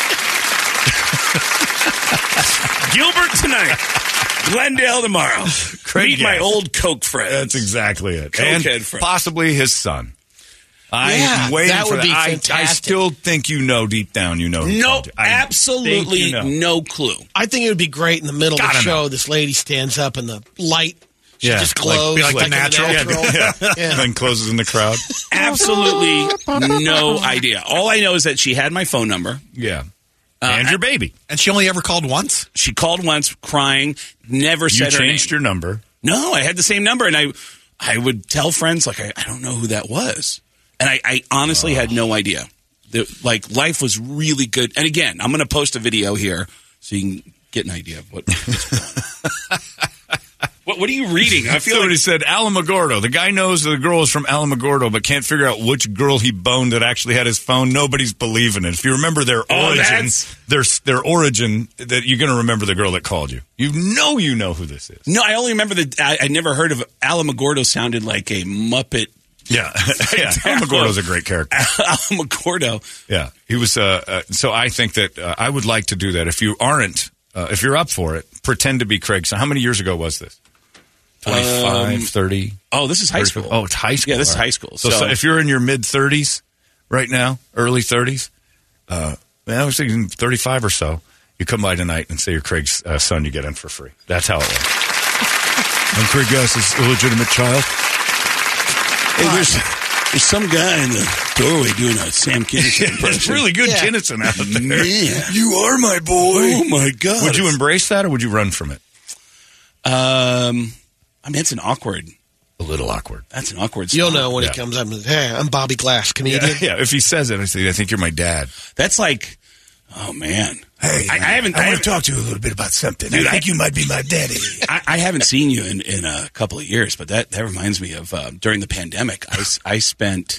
Gilbert tonight, Glendale tomorrow.
Craig
Meet my
Gass.
old Coke friend.
That's exactly it.
Cokehead
And
friend.
possibly his son. I'm
Yeah,
waiting
that
for
would be
I, I
fantastic.
still think you know deep down you know. who
No,
told you. I
absolutely
think you know.
no clue.
I think it would be great in the middle of
Gotta
the show.
know.
This lady stands up and the light she
Yeah,
just
like-
glows
be like the
in
natural. Yeah,
Yeah.
And then closes in the crowd.
Absolutely no idea. All I know is that she had my phone number.
Yeah.
Uh,
and your baby.
And she only ever called once?
She called once, crying, never
You
said her name.
changed your number.
No, I had the same number, and I, I would tell friends like I, I don't know who that was, and I, I honestly had no idea. The, like life was really good. And again, I'm going to post a video here so you can get an idea of what. What, what are you reading? I feel
Somebody
like
said Alamogordo. The guy knows the girl is from Alamogordo, but can't figure out which girl he boned that actually had his phone. Nobody's believing it. If you remember their
Oh,
origin,
that's-
their their origin, that you're going to remember the girl that called you. You know, you know who this is.
no. I only remember that I, I never heard of Alamogordo. Sounded like a Muppet.
Yeah, yeah. Alamogordo's a great character.
Alamogordo.
Yeah, he was. Uh, uh, so I think that uh, I would like to do that. If you aren't, uh, if you're up for it, pretend to be Craig. So how many years ago was this? twenty-five,
Um,
thirty
Oh, this is high school.
Oh, it's high school.
Yeah, this is
All right.
high school.
So,
So-
so if you're in your mid thirties right now, early thirties, uh, man, I was thinking thirty-five or so, you come by tonight and say you're Craig's uh, son, you get in for free. That's how it works. I'm Craig Gass's illegitimate child.
Hey, there's, there's some guy in the doorway doing a Sam Kinison impression.
It's really good
Yeah.
Kinison out there.
Man.
You are my boy.
Oh, my God.
Would you embrace that or would you run from it?
Um, I mean, it's an awkward.
A little awkward.
That's an awkward.
You'll
spot.
know when
Yeah.
he comes up and says, hey, I'm Bobby Glass, comedian.
Yeah, yeah, if he says it, I say, I think you're my dad.
That's like, oh man.
Hey,
I, I haven't. I, haven't
talk to you a little bit about something.
Dude, I think
you might be my daddy.
I, I haven't seen you in, in a couple of years, but that, that reminds me of uh, during the pandemic. I, s- I spent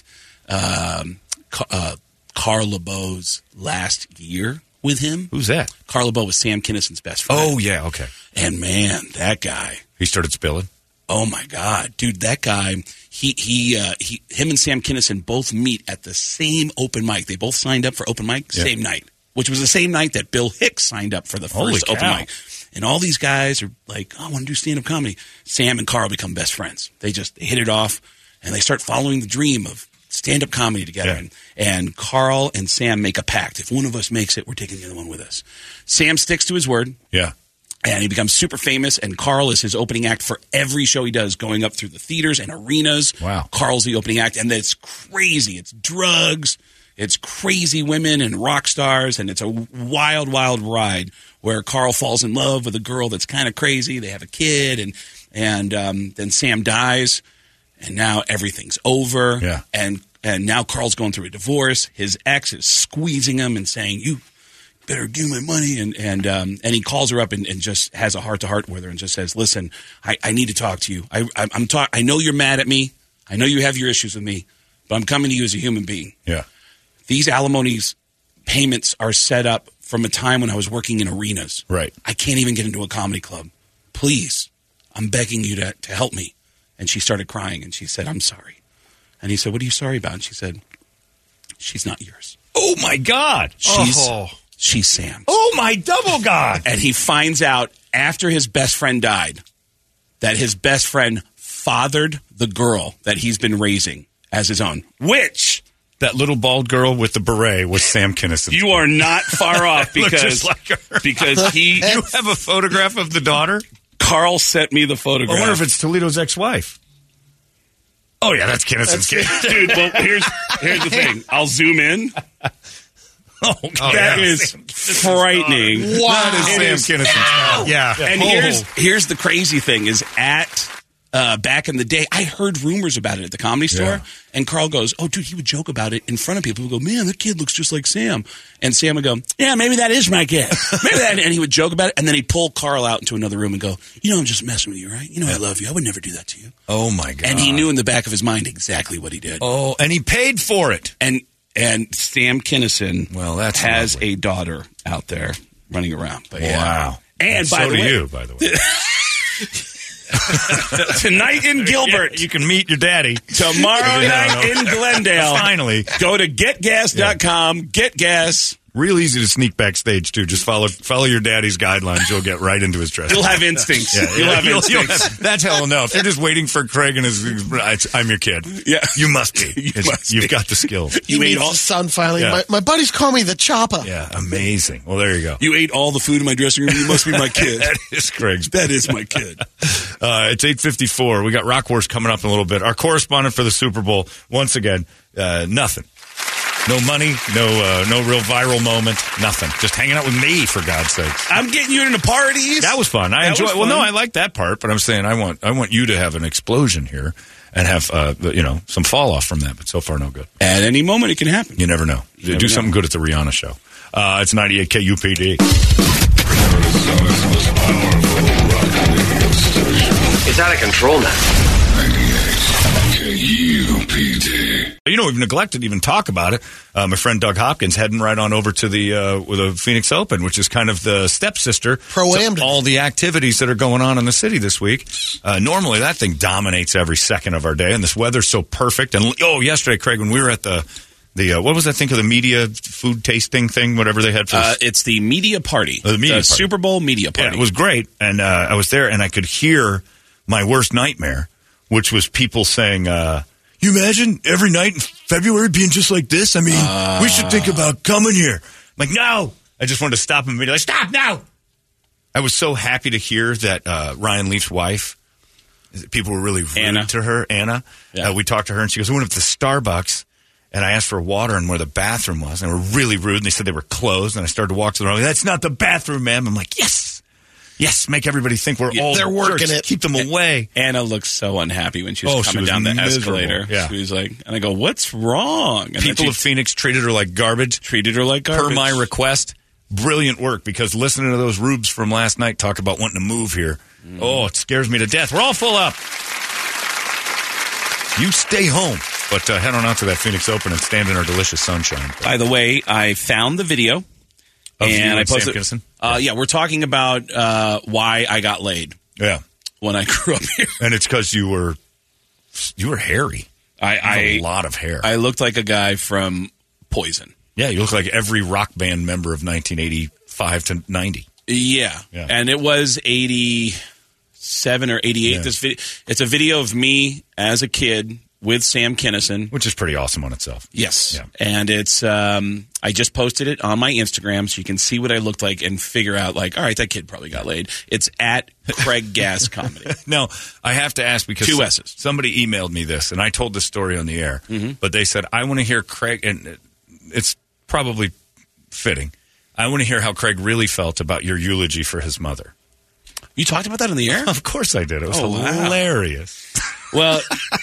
um, Ca- uh, Carl LeBeau's last year with him.
Who's that?
Carl LeBeau was Sam Kinnison's best friend.
Oh, yeah, okay.
And man, that guy.
He started spilling.
Oh my God, dude! That guy, he he uh, he, him and Sam Kinison both meet at the same open mic. They both signed up for open mic
Yeah.
same night, which was the same night that Bill Hicks signed up for the
Holy
first open
cow.
mic. And all these guys are like, oh, I want to do stand up comedy. Sam and Carl become best friends. They just they hit it off, and they start following the dream of stand up comedy together.
Yeah.
And, and Carl and Sam make a pact: if one of us makes it, we're taking the other one with us. Sam sticks to his word.
Yeah.
And he becomes super famous, and Carl is his opening act for every show he does, going up through the theaters and arenas.
Wow.
Carl's the opening act, and it's crazy. It's drugs, it's crazy women and rock stars, and it's a wild, wild ride where Carl falls in love with a girl that's kind of crazy. They have a kid, and and um, then Sam dies, and now everything's over.
Yeah.
And and now Carl's going through a divorce. His ex is squeezing him and saying, "You better give me my money," and and um, and he calls her up and, and just has a heart to heart with her and just says, "Listen, I, I need to talk to you. I I, I'm talk. I know you're mad at me. I know you have your issues with me, but I'm coming to you as a human being.
Yeah.
These alimony's payments are set up from a time when I was working in arenas.
Right.
I can't even get into a comedy club. Please, I'm begging you to to help me." And she started crying and she said, "I'm sorry." And he said, "What are you sorry about?" And she said, "She's not yours.
Oh, my God.
She's."
Oh.
She's Sam's.
Oh, my double God.
And he finds out after his best friend died that his best friend fathered the girl that he's been raising as his own. Which,
that little bald girl with the beret was Sam Kinison.
you are not far off
Look
because
just like her.
because he
You have a photograph of the daughter?
Carl sent me the photograph.
I wonder if it's Toledo's ex-wife. Oh, yeah, that's Kinnison's kid.
Dude, well, here's here's the thing. I'll zoom in.
Oh,
That is frightening.
Wow.
That is
It
Sam
is-
Kinnison's.
Yeah.
And
Oh.
here's here's the crazy thing is at uh, back in the day, I heard rumors about it at the Comedy Store,
Yeah.
and Carl goes, "Oh, dude, he would joke about it in front of people. He would go, man, that kid looks just like Sam." And Sam would go, "Yeah, maybe that is my kid. Maybe that." And he would joke about it, and then he'd pull Carl out into another room and go, "You know, I'm just messing with you, right? You know, I love you. I would never do that to you."
Oh, my God.
And he knew in the back of his mind exactly what he did.
Oh, and he paid for it.
And and Sam Kinison
Well, that's
has
lovely.
a daughter out there running around. But yeah.
Wow.
And, by
so
the
do
way,
you, by the way.
tonight in Gilbert,
Yeah, you can meet your daddy.
tomorrow
Yeah,
night
I know.
in Glendale.
Finally.
Go to get gas dot com. Get gas.
Real easy to sneak backstage, too. Just follow follow your daddy's guidelines. You'll get right into his dress.
You'll have instincts.
Yeah,
You'll
yeah,
have
you'll-
instincts.
you'll- that's hell enough. You're just waiting for Craig and his. It's, I'm your kid.
Yeah.
you must be.
You
It's-
must
You've
be.
got the skills.
He
You ate
meets
all.
his son finally.
Yeah.
My, my buddies call me the Chopper.
Yeah, amazing. Well, there you go.
You ate all the food in my dressing room. You must be my kid.
That is Craig's.
That is my kid.
Uh, it's eight fifty-four. We got Rock Wars coming up in a little bit. Our correspondent for the Super Bowl, once again, uh, nothing. No money, no uh, no real viral moment, nothing. Just hanging out with me, for God's sakes.
I'm getting you into parties.
That was fun. I
That
enjoy.
was
Well, no,
fun.
I like that part, but I'm saying I want I want you to have an explosion here and have uh, you know some fall off from that. But so far, no good.
At any moment, it can happen.
You never know.
You never
Do
know.
something good at the Rihanna show. Uh, it's ninety-eight K U P D.
It's out of control now.
ninety-eight K U P D. You know, we've neglected to even talk about it. Uh, my friend Doug Hopkins heading right on over to the uh, with the Phoenix Open, which is kind of the stepsister to all the activities that are going on in the city this week. Uh, normally, that thing dominates every second of our day, and this weather's so perfect. And oh, yesterday, Craig, when we were at the the uh, what was that thing of the media food tasting thing, whatever they had for
uh, it's the media party,
uh, the media
the
party.
Super Bowl media party.
Yeah, it was great, and uh, I was there, and I could hear my worst nightmare, which was people saying. Uh, You imagine every night in February being just like this? I mean, uh, we should think about coming here. I'm like, no. I just wanted to stop him and be like, stop now. I was so happy to hear that uh, Ryan Leaf's wife, people were really rude
Anna.
to her, Anna. Yeah. Uh, we talked to her, and she goes, I went up to Starbucks, and I asked for water and where the bathroom was, and they were really rude, and they said they were closed, and I started to walk to the room. That's not the bathroom, ma'am. I'm like, yes. Yes, make everybody think we're
Yeah,
all
they're working
jerks.
it.
Keep them away.
Anna looked so unhappy when she was
Oh, she
coming
was
down the
miserable.
escalator.
Yeah.
She was like, and I go, what's wrong? And then
People
she
of Phoenix treated her like garbage.
treated her like garbage.
Per my request. Brilliant work, because listening to those rubes from last night talk about wanting to move here, mm. oh, it scares me to death. We're all full up. You stay home, but uh, head on out to that Phoenix Open and stand in our delicious sunshine.
By the way, I found the video.
Of
and
you and
I posted.
Sam Kinison?
Uh, yeah, we're talking about uh, why I got laid.
Yeah,
when I grew up here,
and it's because you were you were hairy.
I, I
a lot of hair.
I looked like a guy from Poison.
Yeah, you look like every rock band member of nineteen eighty-five to ninety.
Yeah,
yeah.
And it was eighty-seven or eighty-eight.
Yeah.
This video, it's a video of me as a kid with Sam Kinison,
which is pretty awesome on itself.
Yes,
yeah.
And it's um, I just posted it on my Instagram, so you can see what I looked like and figure out, like, all right, that kid probably got laid. It's at Craig Gass Comedy.
No, I have to ask because
two S's.
Somebody emailed me this, and I told this story on the air,
mm-hmm.
but they said I want to hear Craig, and it's probably fitting. I want to hear how Craig really felt about your eulogy for his mother.
You talked about that on the air?
Of course I did. It was
oh,
hilarious.
Wow. Well,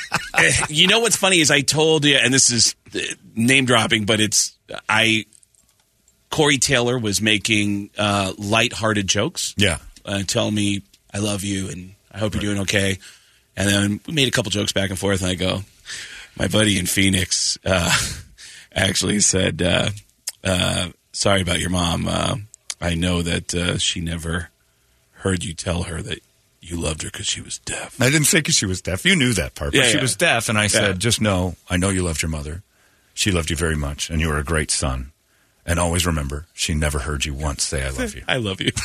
you know what's funny is I told you, and this is name dropping, but it's I. Corey Taylor was making uh, lighthearted jokes.
Yeah,
uh, telling me I love you and I hope you're doing okay. And then we made a couple jokes back and forth, and I go, my buddy in Phoenix uh, actually said, uh, uh, "Sorry about your mom. Uh, I know that uh, she never heard you tell her that." You loved her because she was deaf.
I didn't say because she was deaf. You knew that part. But
yeah,
she
yeah.
was deaf, and I said,
yeah.
just know, I know you loved your mother. She loved you very much, and you were a great son. And always remember, she never heard you once say, I love you.
I love you.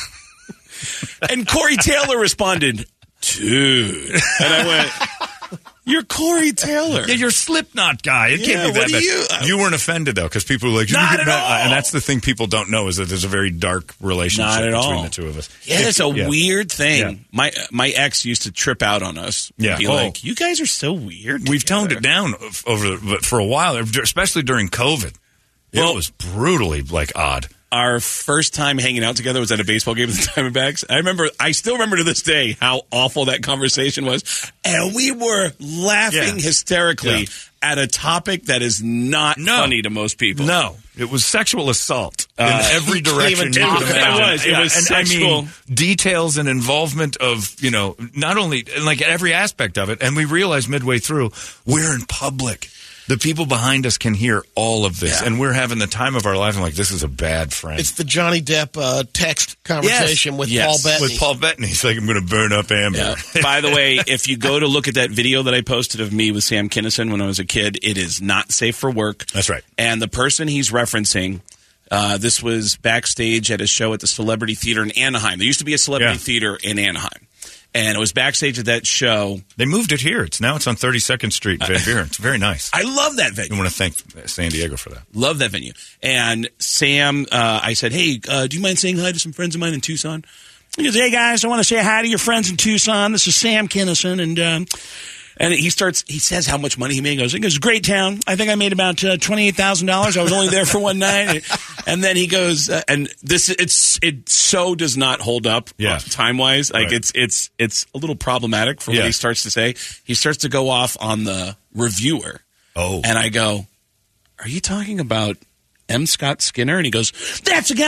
And Corey Taylor responded, dude. And I went, you're Corey Taylor.
Yeah, you're Slipknot guy. It
Yeah,
can't be that
what
bad.
do you-
You weren't offended, though, because people were like, you
Not
get
at
mad.
all.
And that's the thing people don't know is that there's a very dark relationship
Not at
between
all.
the two of us.
Yeah,
If-
it's a
yeah.
weird thing.
Yeah.
My my ex used to trip out on us.
Yeah.
Be
Oh.
like, you guys are so weird.
We've
together."
toned it down over, but for a while, especially during COVID.
Well-
it was brutally, like, odd.
Our first time hanging out together was at a baseball game with the Diamondbacks. I remember, I still remember to this day how awful that conversation was. And we were laughing
Yeah.
hysterically
Yeah.
at a topic that is not
No.
funny to most people.
No, it was sexual assault
Uh,
in every direction.
even
you
talk
could
about
imagine.
it. It was. It
Yeah,
was
and
sexual.
I mean, details and involvement of, you know, not only, like every aspect of it. And we realized midway through, we're in public. The people behind us can hear all of this.
Yeah.
And we're having the time of our life. I'm like, this is a bad friend.
It's the Johnny Depp uh, text conversation with
Yes.
Paul Bettany.
With Paul Bettany. He's like, I'm going to burn up Amber.
Yeah. By the way, if you go to look at that video that I posted of me with Sam Kinison when I was a kid, it is not safe for work.
That's right.
And the person he's referencing, uh, this was backstage at a show at the Celebrity Theater in Anaheim. There used to be a Celebrity
Yeah.
Theater in Anaheim. And it was backstage at that show.
They moved it here. It's now it's on thirty-second Street, Van Buren. It's very nice.
I love that venue.
I want to thank San Diego for that.
Love that venue. And Sam, uh, I said, hey, uh, do you mind saying hi to some friends of mine in Tucson? He goes, hey, guys, I want to say hi to your friends in Tucson. This is Sam Kinison. And um, and he starts, he says how much money he made. He goes, it goes, great town. I think I made about uh, twenty-eight thousand dollars. I was only there for one night. And then he goes, uh, and this, it's, it so does not hold up
Yeah.
time wise. Like
Right.
it's, it's, it's a little problematic for
Yeah.
what he starts to say. He starts to go off on the reviewer.
Oh.
And I go, are you talking about M. Scott Skinner? And he goes, that's the guy.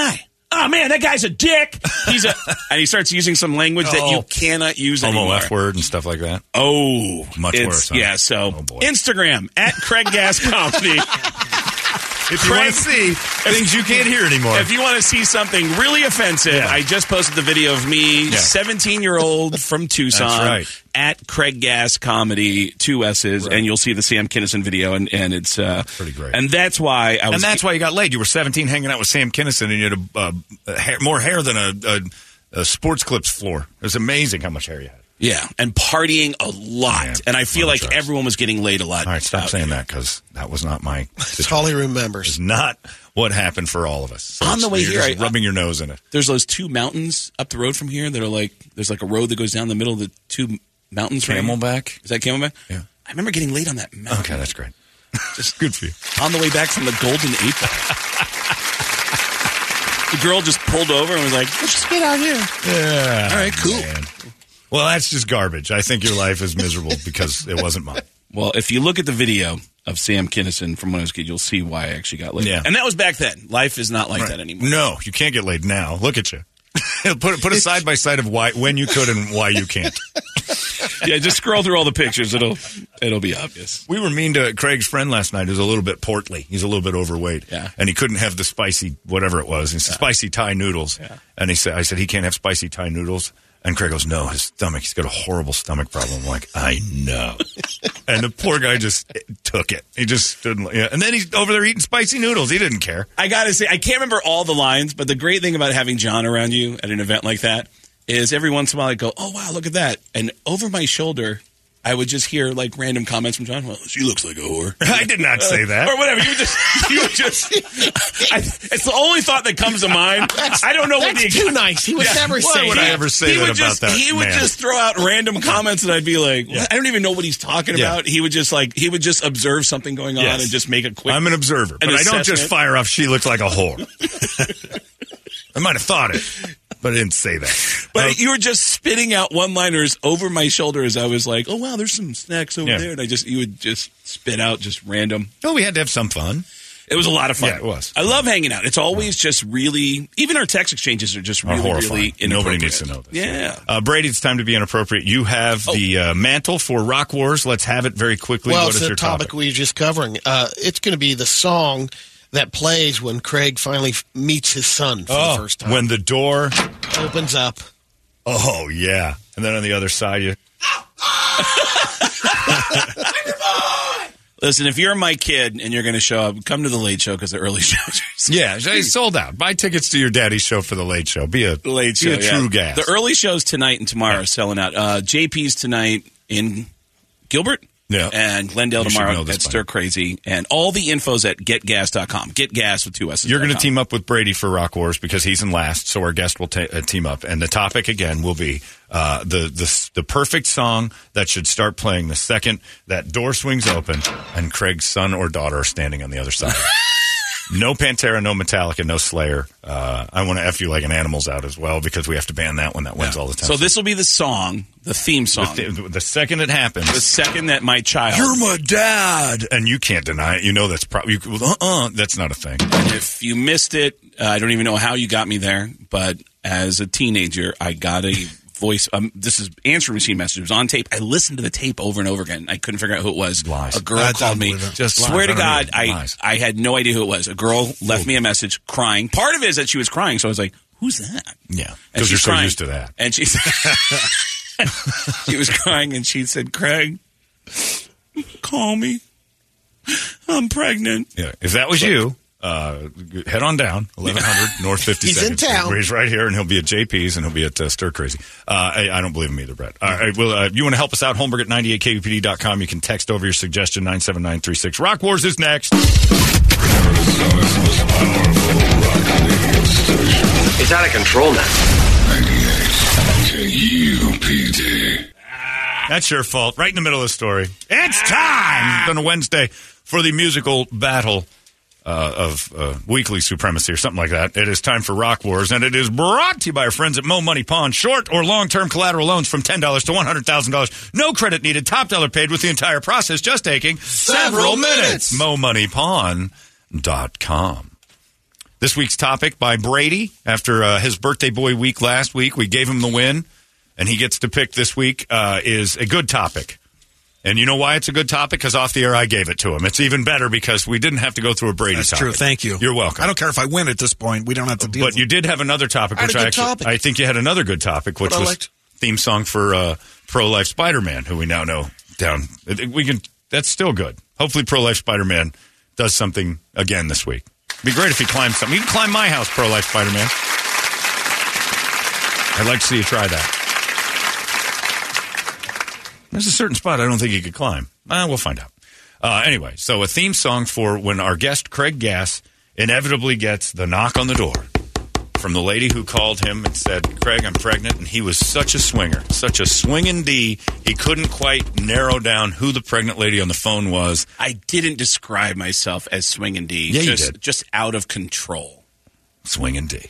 oh man, that guy's a dick. He's a, and he starts using some language that you
Oh.
cannot use
Homo
anymore.
F word and stuff like that.
Oh,
Much
it's-
worse, huh?
Yeah, so
Oh, boy.
Instagram at Craig Gass Comedy.
If you want to see things you can't hear anymore.
If you want to see something really offensive,
Yeah.
I just posted the video of me,
Yeah.
seventeen-year-old from Tucson,
That's right.
at Craig Gass Comedy, two S's,
Right.
and you'll see the Sam Kinison video, and, and it's uh,
pretty great.
And that's why I was.
And that's why you got laid. You were seventeen hanging out with Sam Kinison, and you had a, uh, a hair, more hair than a, a, a sports clips floor. It was amazing how much hair you had.
Yeah, and partying a lot.
Yeah,
and I feel like
apologize.
everyone was getting laid a lot.
All right, stop
out
saying
here.
that because that was not my.
That's all he remembers.
It's not what happened for all of us. So
On the
it's-
way
you're
here,
just
I-
rubbing your nose in it.
There's those two mountains up the road from here that are like, there's like a road that goes down the middle of the two mountains. right here.
Camelback?
Is that Camelback?
Yeah.
I remember getting laid on that mountain.
Okay, that's great.
Just
good for you.
On the way back from the Golden Eight Ball. The girl just pulled over and was like, let's just get out here.
Yeah.
All right, cool.
Man. Well, that's just garbage. I think your life is miserable because it wasn't mine.
Well, if you look at the video of Sam Kinison from when I was a kid, you'll see why I actually got laid.
Yeah.
And that was back then. Life is not like
Right.
that anymore.
No, you can't get laid now. Look at you. put put a side by side of why when you could and why you can't.
Yeah, just scroll through all the pictures. It'll it'll be obvious.
We were mean to Craig's friend last night who's a little bit portly. He's a little bit overweight.
Yeah.
And he couldn't have the spicy whatever it was. It's
Yeah.
spicy Thai noodles.
Yeah.
And he said I said he can't have spicy Thai noodles. And Craig goes, no, his stomach. He's got a horrible stomach problem. I'm like, I know. And the poor guy just took it. He just stood. Yeah. And then he's over there eating spicy noodles. He didn't care.
I gotta say, I can't remember all the lines, but the great thing about having John around you at an event like that is every once in a while I go, oh wow, look at that. And over my shoulder, I would just hear like random comments from John. Well, she looks like a whore.
I did not say that.
Or whatever. You would just, you would just, I, it's the only thought that comes to mind. I don't know what
That's
the
too nice. He would
Yeah.
never
Why
say
would
that.
I ever say
he
that
would
about
just,
that
He would
man?
just throw out random comments, and I'd be like,
Yeah.
I don't even know what he's talking
Yeah.
about. He would just like, he would just observe something going on
Yes.
and just make a quick.
I'm an observer, but
an
I don't just
assessment.
fire off, she looks like a whore. I might have thought it, but I didn't say that.
But
Uh,
you were just spitting out one-liners over my shoulder as I was like, "Oh wow, there's some snacks over
Yeah.
there," and I just you would just spit out just random.
well, we had to have some fun.
It was a lot of fun.
Yeah, it was.
I love hanging out. It's always just really. Even our text exchanges are just
Are
really,
horrifying.
really
Nobody
inappropriate.
needs to know this.
Yeah.
Uh, Brady, it's time to be inappropriate. You have the uh, mantle for Rock Wars. Let's have it very quickly.
Well,
what
it's
is
the
your
topic,
topic?
we were just covering. Uh, it's going to be the song that plays when Craig finally f- meets his son for
Oh,
the first time.
when the door
opens up.
Oh, yeah. And then on the other side, you.
Listen, if you're my kid and you're going to show up, come to the late show because the early shows.
Yeah, it's sold out. Buy tickets to your daddy's show for the late show. Be a
late show.
Be a
yeah.
true gas.
The early shows tonight and tomorrow are selling out. Uh, J P's tonight in Gilbert.
Yeah.
And Glendale
You should
tomorrow
know this
at
by
Stir Crazy. And all the info's at get gas dot com. Get gas with two S's.
You're going to team up with Brady for Rock Wars because he's in last, so our guest will ta- uh, team up. And the topic, again, will be uh, the, the the perfect song that should start playing the second that door swings open and Craig's son or daughter are standing on the other side. No Pantera, no Metallica, no Slayer. Uh, I want to F You Like an Animal's out as well because we have to ban that one. That wins all the time.
So this will be the song, the theme song.
The, th- the second it happens.
The second that my child.
You're my dad. And you can't deny it. You know that's probably, uh-uh, that's not a thing.
And if you missed it, uh, I don't even know how you got me there, but as a teenager, I got a voice. Um, this is answering machine message. It was on tape. I listened to the tape over and over again. I couldn't figure out who it was.
Lies.
A girl
That's
called me.
unbelievable. Just
swear
lies.
to
I don't
God,
know.
I,
Lies.
I had no idea who it was. A girl left me a message crying. Part of it is that she was crying, so I was like, who's that?
Yeah,
And
because you're
she's
so
crying.
used to that.
And she said, she was crying, and she said, Craig, call me. I'm pregnant.
Yeah, if that was you, uh, head on down, eleven hundred North fifty-second.
He's in town.
He's right here, and he'll be at J P's, and he'll be at uh, Stir Crazy. Uh, I, I don't believe him either, Brett. All right, well, uh, you want to help us out, Holmberg at ninety-eight K B P D dot com. You can text over your suggestion, nine seven nine three six. Rock Wars is next.
It's out of control now.
ninety-eight K U P D.
That's your fault. Right in the middle of the story. It's time on a Wednesday for the musical battle uh, of uh, weekly supremacy or something like that. It is time for Rock Wars, and it is brought to you by our friends at Mo Money Pawn. Short or long-term collateral loans from ten dollars to one hundred thousand dollars. No credit needed. Top dollar paid with the entire process just taking several minutes. Mo Money Pawn dot com. This week's topic by Brady. After uh, his birthday boy week last week, we gave him the win, and he gets to pick this week uh, is a good topic. And you know why it's a good topic? Because off the air, I gave it to him. It's even better because we didn't have to go through a Brady
That's
topic.
true. Thank you.
You're welcome.
I don't care if I win at this point. We don't have to deal
But
with
you
it.
did have another topic,
I had
which
a
I
good
actually,
topic.
I think you had another good topic, which
What I
was
liked.
theme song for uh, Pro Life Spider-Man, who we now know down. We can. That's still good. Hopefully, Pro Life Spider-Man does something again this week. It'd be great if he climbed something. You can climb my house, Pro Life Spider-Man. I'd like to see you try that. There's a certain spot I don't think you could climb. Uh, we'll find out. Uh, anyway, so a theme song for when our guest, Craig Gass, inevitably gets the knock on the door from the lady who called him and said, Craig, I'm pregnant. And he was such a swinger, such a swinging D, he couldn't quite narrow down who the pregnant lady on the phone was.
I didn't describe myself as swinging D.
Yeah, you
just,
did.
Just out of control.
Swinging D.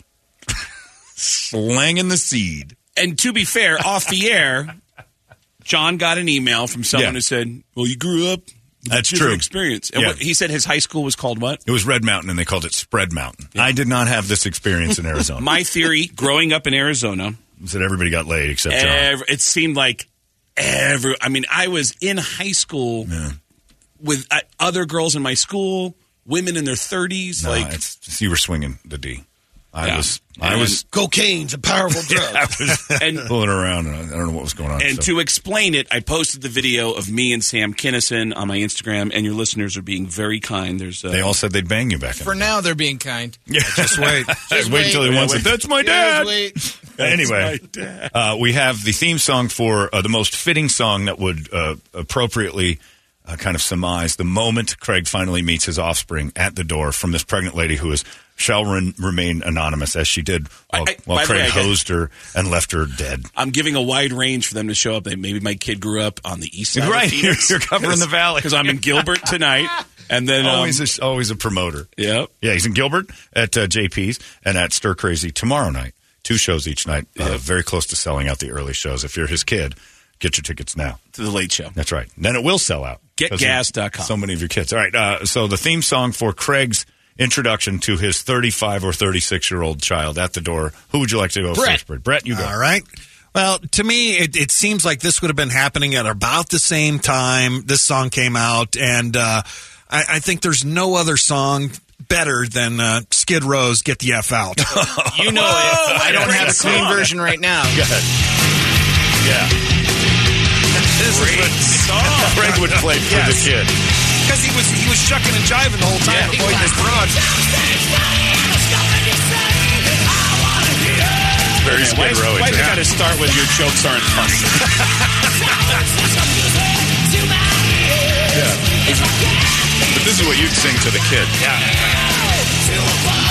Slanging the seed.
And to be fair, off the air, John got an email from someone
Yeah.
who said, well, you grew up with
That's
a different
true.
experience. And
Yeah.
what, he said his high school was called what?
It was Red Mountain, and they called it Spread Mountain. I did not have this experience in Arizona.
My theory, growing up in Arizona,
was that everybody got laid except John.
ev- it seemed like every. I mean, I was in high school
Yeah.
with uh, other girls in my school, women in their thirties.
No,
like,
it's just, you were swinging the D. I
Yeah.
was, I
And-
was,
Cocaine's a powerful drug.
I was
And-
pulling around, and I, I don't know what was going on.
and
so.
to explain it, I posted the video of me and Sam Kinison on my Instagram, and your listeners are being very kind. There's uh,
They all said they'd bang you back in
For
the
now, they're being kind.
Yeah, just wait. Just wait until he
wait.
wants
Yeah,
it.
wait.
That's my
Yeah,
dad.
wait.
Anyway, uh, we have the theme song for uh, the most fitting song that would uh, appropriately uh, kind of surmise the moment Craig finally meets his offspring at the door from this pregnant lady who is shall re- remain anonymous as she did while,
I- I-
while
by the way,
Craig
I got-
hosed her and left her dead.
I'm giving a wide range for them to show up. Maybe my kid grew up on the east side.
Right,
of Phoenix,
you're covering the valley
because I'm in Gilbert tonight, and then um,
Always, a, always a promoter.
Yep.
Yeah, he's in Gilbert at uh, J P's and at Stir Crazy tomorrow night. Two shows each night. Uh, very close to selling out the early shows. If you're his kid, get your tickets now.
to the late show.
That's right. Then it will sell out.
Get gas dot com.
So many of your kids. All right. Uh, so the theme song for Craig's introduction to his thirty-five or thirty-six-year-old child at the door. Who would you like to go
Brett.
first, Brett? Brett, you go.
All right. Well, to me, it, it seems like this would have been happening at about the same time this song came out, and uh, I, I think there's no other song better than uh, Skid Row's "Get the F Out."
You know it. I don't have a clean version right now.
Go ahead. Yeah. This is what Craig would play for
Yes.
the kid.
Because he was he was shucking and jiving the whole time,
Yeah.
avoiding his broad.
Very
Why
Skid
is,
Row.
why does it got to start with your jokes aren't funny?
But this is what you'd sing to the kid. Yeah.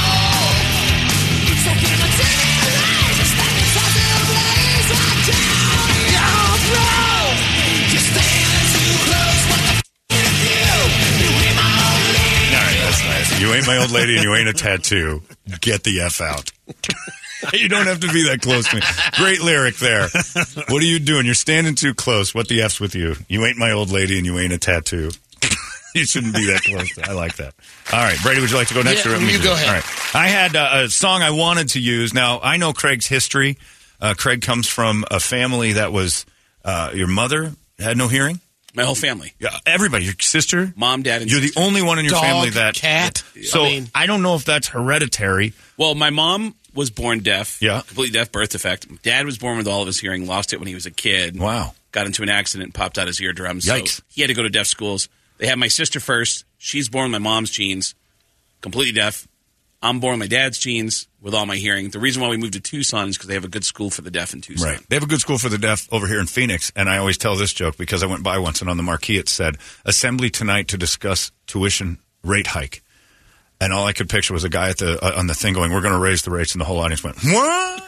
All right, that's nice. You ain't my old lady and you ain't a tattoo. Get the F out. You don't have to be that close to me. Great lyric there. What are you doing? You're standing too close. What the F's with you? You ain't my old lady and you ain't a tattoo. You shouldn't be that close. I like that. All right, Brady, would you like to go next?
Yeah,
or
you go ahead.
All right. I had uh, a song I wanted to use. Now, I know Craig's history. Uh, Craig comes from a family that was, uh, your mother had no hearing?
My whole family.
Yeah, everybody. Your sister?
Mom, dad, and
You're
sister.
the only one in your
Dog,
family that...
cat.
So,
I
I,
mean-
don't know if that's hereditary.
Well, my mom was born deaf.
Yeah.
Completely deaf, birth defect. Dad was born with all of his hearing, lost it when he was a kid.
Wow.
Got into an accident and popped out his eardrums.
Yikes.
So he had to go to deaf schools. They had my sister first. She's born with my mom's genes, completely deaf. I'm born with my dad's genes with all my hearing. The reason why we moved to Tucson is because they have a good school for the deaf in Tucson.
Right. They have a good school for the deaf over here in Phoenix, and I always tell this joke because I went by once, and on the marquee it said, "Assembly tonight to discuss tuition rate hike." And all I could picture was a guy at the uh, on the thing going, "We're going to raise the rates," and the whole audience went, "What?"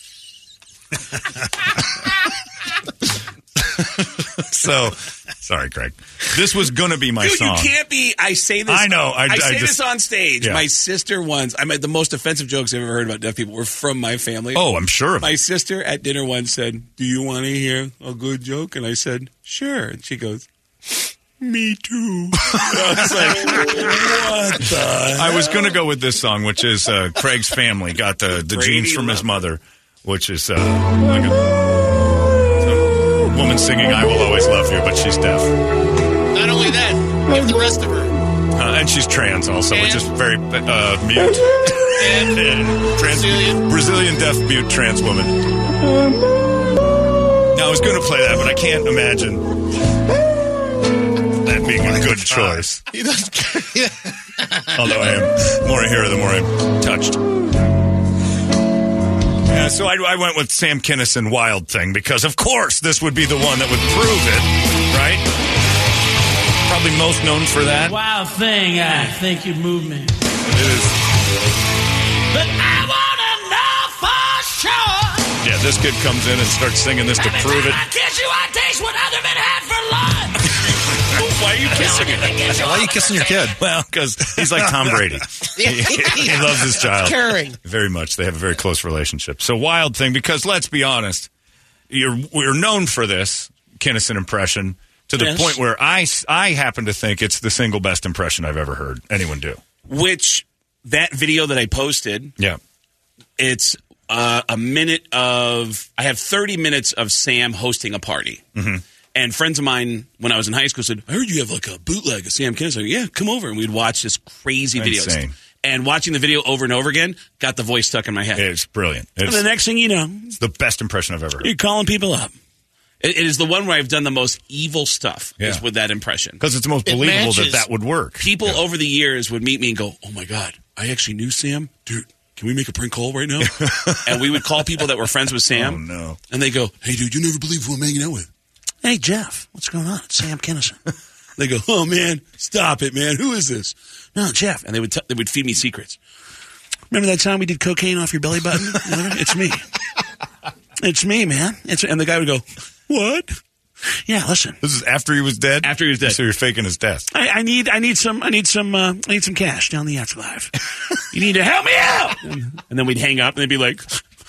So, sorry, Craig. This was going to be my
Dude,
song.
you can't be. I say this.
I know, I- I
say
just-
this on stage.
Yeah.
My sister once. I mean, the most offensive jokes I've ever heard about deaf people were from my family.
Oh, I'm sure of
My
it.
sister at dinner once said, "Do you want to hear a good joke?" And I said, "Sure." And she goes,
Me too. I was like, what the
I was going to go with this song, which is uh, Craig's family got the, the genes from his mother, which is uh, like a, a woman singing I Will Always Love You, but she's deaf.
Not only that, give the rest of her.
Uh, and she's trans also,
And?
which is very uh, mute.
And,
and trans,
Brazilian.
Brazilian deaf mute trans woman. Now, I was going to play that, but I can't imagine that being a good choice.
He doesn't care.
Although I am more a hero, the more I'm touched. Yeah, so I, I went with Sam Kinison Wild Thing because, of course, this would be the one that would prove it, right? Probably most known for that.
Wild Thing, I think you'd move me.
It is.
But I want to know for sure.
Yeah, this kid comes in and starts singing this to
Every
prove
time
it.
I kiss you, I taste what other men had for lunch.
Why are you kissing him?
Why are you kissing your kid?
Well, because he's like Tom Brady. he, he loves his child.
Caring.
Very much. They have a very close relationship. So Wild Thing, because let's be honest, you're, we're known for this Kinison impression to the
Yes.
point where I, I happen to think it's the single best impression I've ever heard anyone do.
Which, that video that I posted,
Yeah.
it's uh, a minute of, I have thirty minutes of Sam hosting a party.
Mm-hmm.
And friends of mine, when I was in high school, said, I heard you have like a bootleg of Sam Kinison. Yeah, come over. And we'd watch this crazy videos.
Insane.
And watching the video over and over again got the voice stuck in my head.
It's brilliant.
And
It's,
the next thing you know,
it's the best impression I've ever heard.
you're calling people up. It, it is the one where I've done the most evil stuff,
Yeah.
is with that impression.
Because it's the most
It
believable
matches.
that that would work.
People
Yeah.
over the years would meet me and go, oh my God, I actually knew Sam. Dude, can we make a prank call right now? And we would call people that were friends with Sam.
Oh, no.
And they go, hey, dude, you never believe who I'm hanging out with. Hey, Jeff, what's going on? It's Sam Kinison. They go, oh, man, stop it, man. Who is this? No, Jeff. And they would t- they would feed me secrets. Remember that time we did cocaine off your belly button? It's me. It's me, man. It's And the guy would go, what? Yeah, listen.
This is after he was dead?
After he was dead.
So you're faking his death.
I, I need, I need some, I need some, uh, I need some cash down the afterlife. You need to help me out. And then we'd hang up, and they'd be like,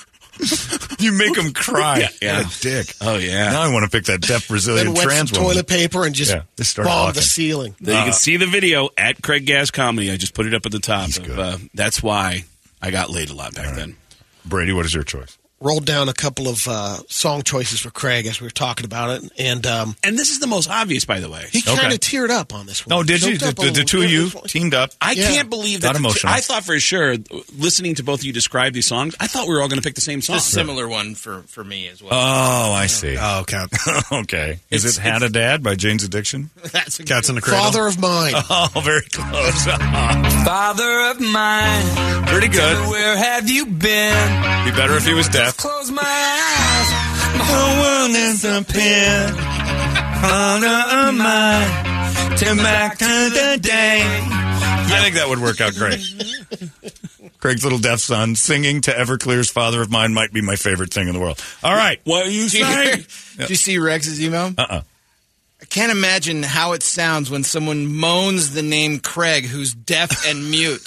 You make him cry.
Yeah, yeah.
What a dick.
"Oh yeah."
Now I want to pick that deaf Brazilian
Then wet some
trans woman.
toilet paper and just
Yeah, just start
bomb
walking.
the ceiling.
Then you
Uh,
can see the video at Craig Gass Comedy. I just put it up at the top.
He's
Of,
good.
uh, that's why I got laid a lot back then.
Brady, what is your choice?
Rolled down a couple of uh, song choices for Craig as we were talking about it, and um,
And this is the most obvious, by the way.
he kind
Okay.
of teared up on this one.
Oh, did you?
Choked
The,
up a
the, the
little
two of you
bit.
teamed up?
I
Yeah.
can't believe that.
Got
the two-
emotional.
I thought for sure, listening to both of you describe these songs, I thought we were all going to pick the same song.
A similar one for, for me as well.
Oh, I see.
Oh, okay.
okay. Is
It's-
it Had a Dad by Jane's Addiction?
That's a
Cats in the Cradle.
Father of Mine.
Oh, very close.
Father of mine,
Pretty good.
where have you been?
Be better if he was deaf.
Close my eyes.
The world is a pin. Father of mine. Turn back to the day. I think that would work out great. Craig's little deaf son singing to Everclear's Father of Mine might be my favorite thing in the world. All right.
What are you
Did you, hear,
saying?
did you see Rex's email?
Uh-uh.
I can't imagine how it sounds when someone moans the name Craig, who's deaf and mute.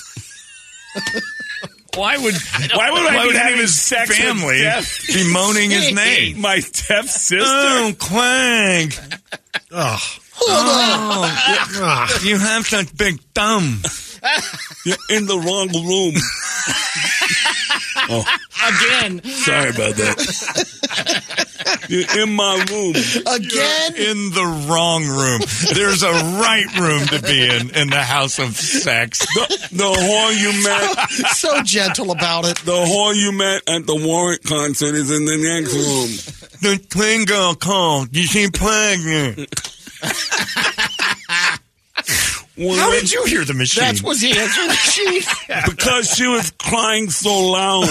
Why would
Why would I
why
be
would any
having
of his
sex with
family
deaf?
be moaning his name?
My deaf sister?
Oh, Craig.
Oh.
Oh, you have such big thumb.
You're in the wrong room. Oh,
Again.
sorry about that. You're in my room.
Again?
You're in the wrong room. There's a right room to be in in the house of sex.
The, the whore you met,
So gentle about it.
the whore you met at the Warrant concert is in the next room.
The twin girl called. You seem pregnant. How did you hear the machine?
That was the answer machine.
Because she was crying so loud.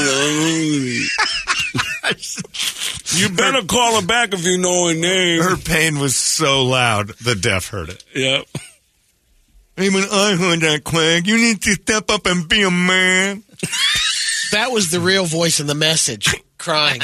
You better call her back if you know her name.
Her pain was so loud, the deaf heard it.
Yep.
Even I heard that, Craig. You need to step up and be a man.
That was the real voice in the message, crying.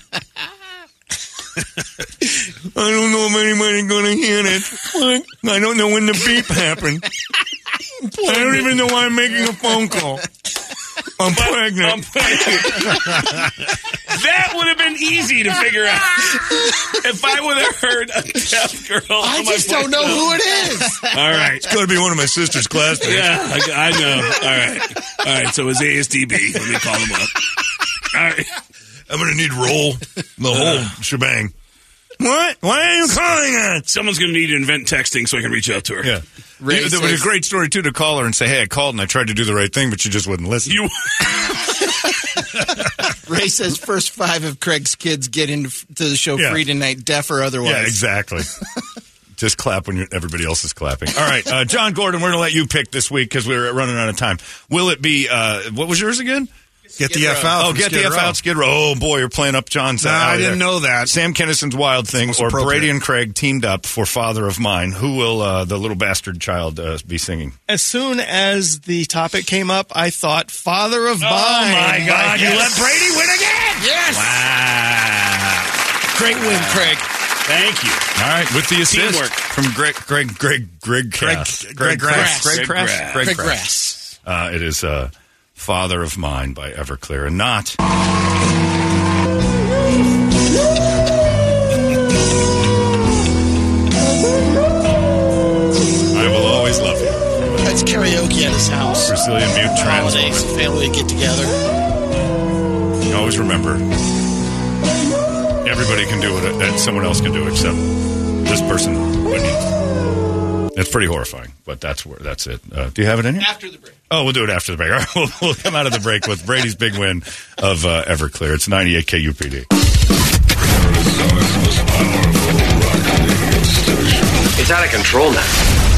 I don't know if anybody's going to hear it. I don't know when the beep happened. I don't even know why I'm making a phone call. I'm pregnant.
I'm pregnant. That would have been easy to figure out. If I would have heard a deaf girl.
I just don't know who it is.
All right.
It's got to be one of my sister's classmates.
Yeah, I, I know. All right. All right. So it's A S D B. Let me call them up. All right.
I'm going to need roll the whole shebang. What? Why are you calling us?
Someone's going to need to invent texting so I can reach out to her.
Yeah.
Ray
Yeah, there was
says-
a great story, too, to call her and say, hey, I called and I tried to do the right thing, but she just wouldn't listen.
You.
Ray says first five of Craig's kids get into the show
Yeah.
free tonight, deaf or otherwise.
Yeah, exactly. Just clap when you're, everybody else is clapping. All right, uh, John Gordon, we're going to let you pick this week because we're running out of time. Will it be, uh, what was yours again?
Get the F out.
Oh,
from
get
Skid
the F
Row.
out, Skid Row. Oh, boy, you're playing up John's.
No,
uh,
I
alley
didn't
there.
know that.
Sam Kinnison's Wild Thing
That's
or
appropriate.
Brady and Craig teamed up for Father of Mine. Who will uh, the little bastard child uh, be singing?
As soon as the topic came up, I thought Father of Mine.
Oh, my God. You
Yes.
let Brady win again?
Yes.
Wow.
Great win, Craig.
Thank you.
All right, with the assist
Teamwork.
from Greg, Greg, Greg, Greg,
Greg-
Cass.
Greg Grass.
Greg
Greg
Grass.
Grass.
Greg
Craig
Grass.
Grass.
Uh, it is uh, Father of Mine by Everclear, and not. I will always love you.
That's karaoke at his house.
Brazilian Butte Trans
Holidays,
Woman.
family get together.
You always remember, everybody can do it that someone else can do, except this person wouldn't. It's pretty horrifying, but that's where that's it. Uh, do you have it in here?
After the break.
Oh, we'll do it after the break. All right, we'll, we'll come out of the break with Brady's big win of uh, Everclear. It's ninety-eight K U P D.
It's out of control now.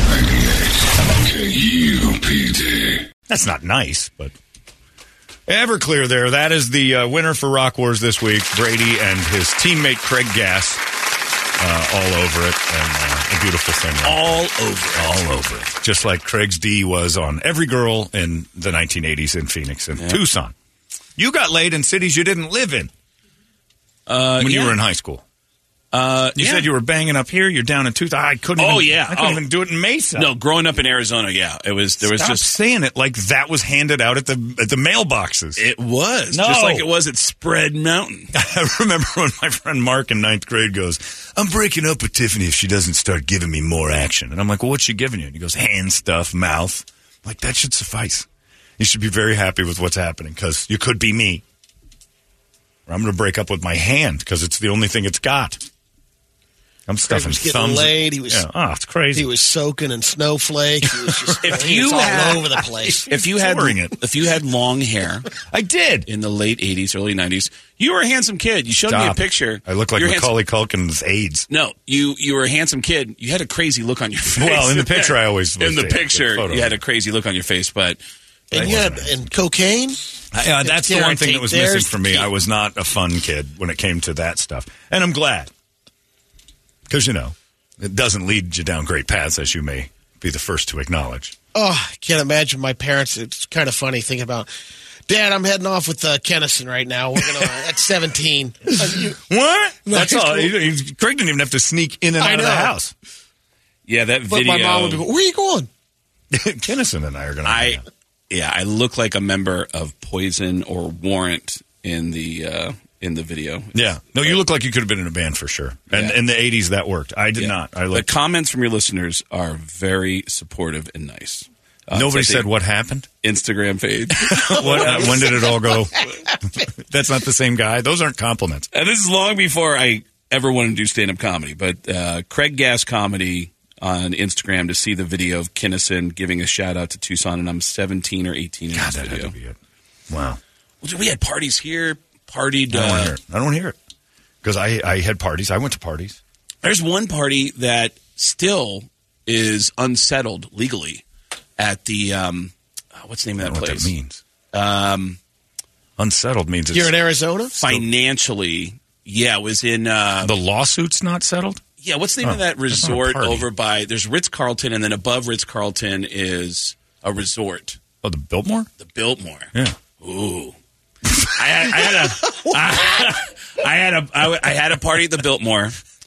K U P D.
That's not nice, but Everclear there. That is the uh, winner for Rock Wars this week. Brady and his teammate Craig Gass uh, all over it, and uh, a beautiful thing. Right?
All over it.
All over it. Just like Craig's D was on every girl in the nineteen eighties in Phoenix and
Yeah.
Tucson. You got laid in cities you didn't live in
Uh,
when
yeah.
you were in high school.
Uh,
You
yeah.
said you were banging up here. You're down in Tucson. I couldn't.
Oh,
even,
yeah.
I couldn't
Oh.
even do it in Mesa.
No, growing up in Arizona, yeah, it was. There was
Stop
just
saying it like that was handed out at the at the mailboxes.
it was
No.
just like it was at Spread Mountain.
I remember when my friend Mark in ninth grade goes, I'm breaking up with Tiffany if she doesn't start giving me more action. And I'm like, well, what's she giving you? And he goes, hand stuff, mouth. I'm like, that should suffice. You should be very happy with what's happening because you could be me. Or I'm going to break up with my hand because it's the only thing it's got. I'm
Craig
stuffing
was getting
thumbs.
laid. He was.
Yeah. Oh, it's crazy.
He was soaking in snowflake. He was just.
If
he
you
was all
had-
over the place.
If you had
Touring it.
if you had long hair
I did.
in the late eighties, early nineties, you were a handsome kid. You showed me a
Stop.
picture.
I look like
You're handsome-
Macaulay Culkin's AIDS.
No, you you were a handsome kid. You had a crazy look on your face.
Well, in the picture, I always
in
was
the
there.
picture
The photo.
you had a crazy look on your face, but
And you had and cocaine.
Uh, that's the
Here,
one thing
take-
that was
there's
missing for
the
me.
key.
I was not a fun kid when it came to that stuff. And I'm glad. Because, you know, it doesn't lead you down great paths, as you may be the first to acknowledge.
Oh, I can't imagine my parents. It's kind of funny thinking about. Dad, I'm heading off with uh, Kennison right now. We're gonna at seventeen. Uh, you-
What?
No,
That's
he's
all.
cool.
He- he- Craig didn't even have to sneak in and
I
out of the
know.
house.
yeah, that
but
video.
my mom would be, "Where are you going?"
Kennison and I are going to.
I yeah, I look like a member of Poison or Warrant in the uh, in the video.
Yeah. No, you look like you could have been in a band for sure. And
Yeah.
in the eighties, that worked. I did
Yeah.
not. I
the
looked.
comments from your listeners are very supportive and nice. Uh,
Nobody
it's
said
like
what happened.
the Instagram page.
What, uh, when did it all go? That's not the same guy. Those aren't compliments.
And this is long before I ever wanted to do stand-up comedy, but uh, Craig Gass Comedy on Instagram to see the video of Kinnison giving a shout-out to Tucson, and I'm seventeen or eighteen in
God,
this
that had
video.
to be it. Wow.
We had parties here, partied.
I don't want to
Uh,
hear it. I don't want to hear it. Because I, I had parties. I went to parties.
there's one party that still is unsettled legally at the, um, what's the name
I
of
don't
that
know what
place?
that means.
Um,
Unsettled means it's
You're in Arizona.
financially, yeah, it was in... Uh,
the lawsuit's not settled?
Yeah, what's the name
Oh,
of that
that's not a
resort
party.
over by? There's Ritz Carlton, and then above Ritz Carlton is a resort,
Oh, the Biltmore?
the Biltmore.
Yeah.
Ooh, I had, I had a, I, I had a, I, I had a party at the Biltmore,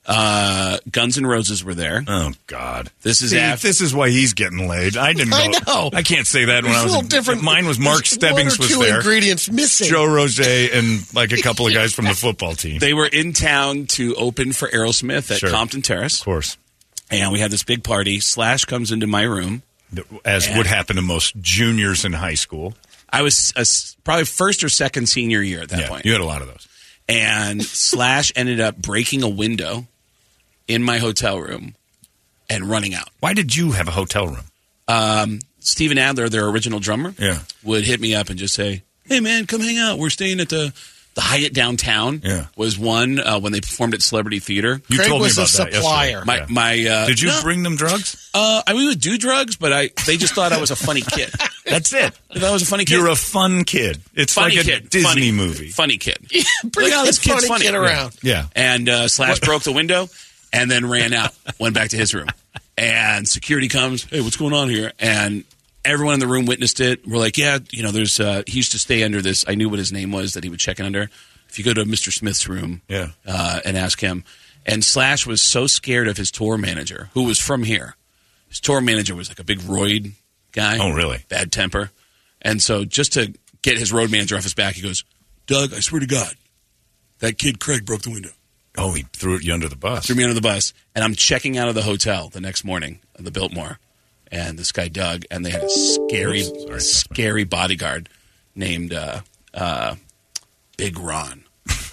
Uh, Guns N' Roses were there.
Oh God!
This is
See,
after-
this is why he's getting laid. I didn't. Go,
I know.
I can't say that
There's
when I
a
was
little different.
Mine was Mark
There's
Stebbings
one or
was
two
there.
ingredients missing.
Joe Roget and like a couple of guys from the football team.
They were in town to open for Aerosmith at
Sure.
Compton Terrace.
Of course.
And we had this big party. Slash comes into my room.
As
And-
would happen to most juniors in high school.
I was a, probably first or second senior year at that
Yeah,
point.
you had a lot of those.
And Slash ended up breaking a window in my hotel room and running out.
Why did you have a hotel room?
Um, Steven Adler, their original drummer,
Yeah.
would hit me up and just say, "Hey, man, come hang out. We're staying at the the Hyatt downtown."
Yeah.
Was one uh, when they performed at Celebrity Theater.
You
Craig
told
was
me
a
about that
supplier.
yesterday.
My
Yeah.
my uh,
Did you
no,
bring them drugs?
Uh, I mean, we would do drugs, but I they just thought I was a funny kid.
That's it.
They thought I was a funny kid.
You're a fun kid. It's
funny
like a
kid.
Disney
funny,
movie.
Funny kid.
Bring
Like, oh, this
this
kid's
funny
funny.
kid around.
Yeah.
And uh, Slash broke the window and then ran out, went back to his room. And security comes, "Hey, what's going on here?" And everyone in the room witnessed it. We're like, yeah, you know, there's, uh, he used to stay under this. I knew what his name was that he would check in under. If you go to Mister Smith's room
Yeah.
uh, and ask him. And Slash was so scared of his tour manager, who was from here. His tour manager was like a big roid guy.
Oh, really?
Bad temper. And so just to get his road manager off his back, he goes, "Doug, I swear to God, that kid Craig broke the window."
Oh, he threw you under the bus.
Threw me under the bus. And I'm checking out of the hotel the next morning, the Biltmore. And this guy, Doug, and they had a scary,
Oops, sorry.
scary bodyguard named uh, uh, Big Ron.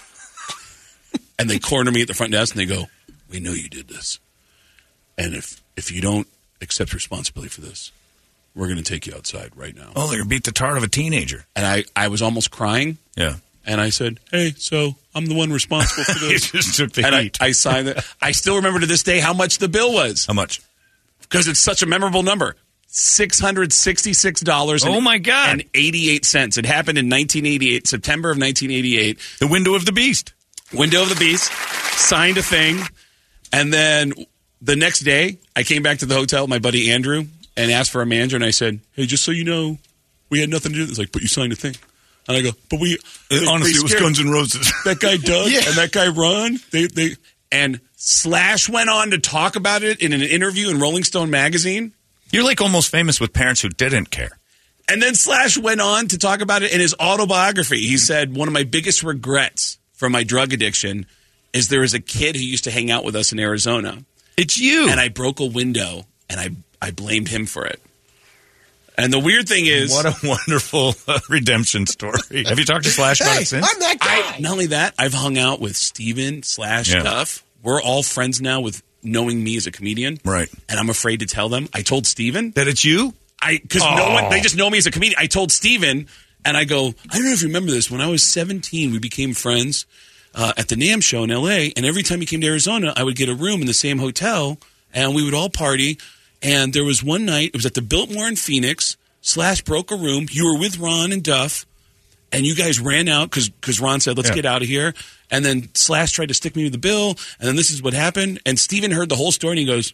And they corner me at the front desk and they go, "We know you did this. And if if you don't accept responsibility for this, we're going to take you outside right now."
Oh, they beat the tar of a teenager.
And I, I was almost crying.
Yeah.
And I said, "Hey, so I'm the one responsible for
You
this."
just took the
and I,
heat.
I signed it. I still remember to this day how much the bill was.
How much?
Because it's such a memorable number. six hundred sixty-six dollars
Oh, my God.
and eighty-eight cents. It happened in nineteen eighty-eight, September of nineteen eighty-eight.
The window of the beast.
Window of the Beast, signed a thing, and then the next day, I came back to the hotel with my buddy Andrew and asked for a manager, and I said, "Hey, just so you know, we had nothing to do with this. Like, but you signed a thing." And I go, "But we...
Uh, honestly, it was Guns N' Roses.
That guy Doug
Yeah.
and that guy Ron, they... they and Slash went on to talk about it in an interview in Rolling Stone magazine.
You're like almost famous with parents who didn't care.
And then Slash went on to talk about it in his autobiography. He said, "One of my biggest regrets from my drug addiction is there was a kid who used to hang out with us in Arizona.
It's you.
And I broke a window, and I, I blamed him for it." And the weird thing is...
What a wonderful uh, redemption story. Have you talked to Slash about
Hey,
it since?
I'm that guy.
I, not only that, I've hung out with Steven Slash
Yeah.
Duff. We're all friends now with knowing me as a comedian.
Right.
And I'm afraid to tell them. I told Steven.
That it's you?
I Because no
Oh.
one, they just know me as a comedian. I told Steven, and I go, "I don't know if you remember this. When I was seventeen, we became friends uh, at the NAMM show in L A, and every time he came to Arizona, I would get a room in the same hotel, and we would all party. And there was one night, it was at the Biltmore in Phoenix. Slash broke a room. You were with Ron and Duff, and you guys ran out because Ron said, 'Let's
Yeah.
get out of here.' And then Slash tried to stick me with the bill, and then this is what happened. And Steven heard the whole story, and he goes,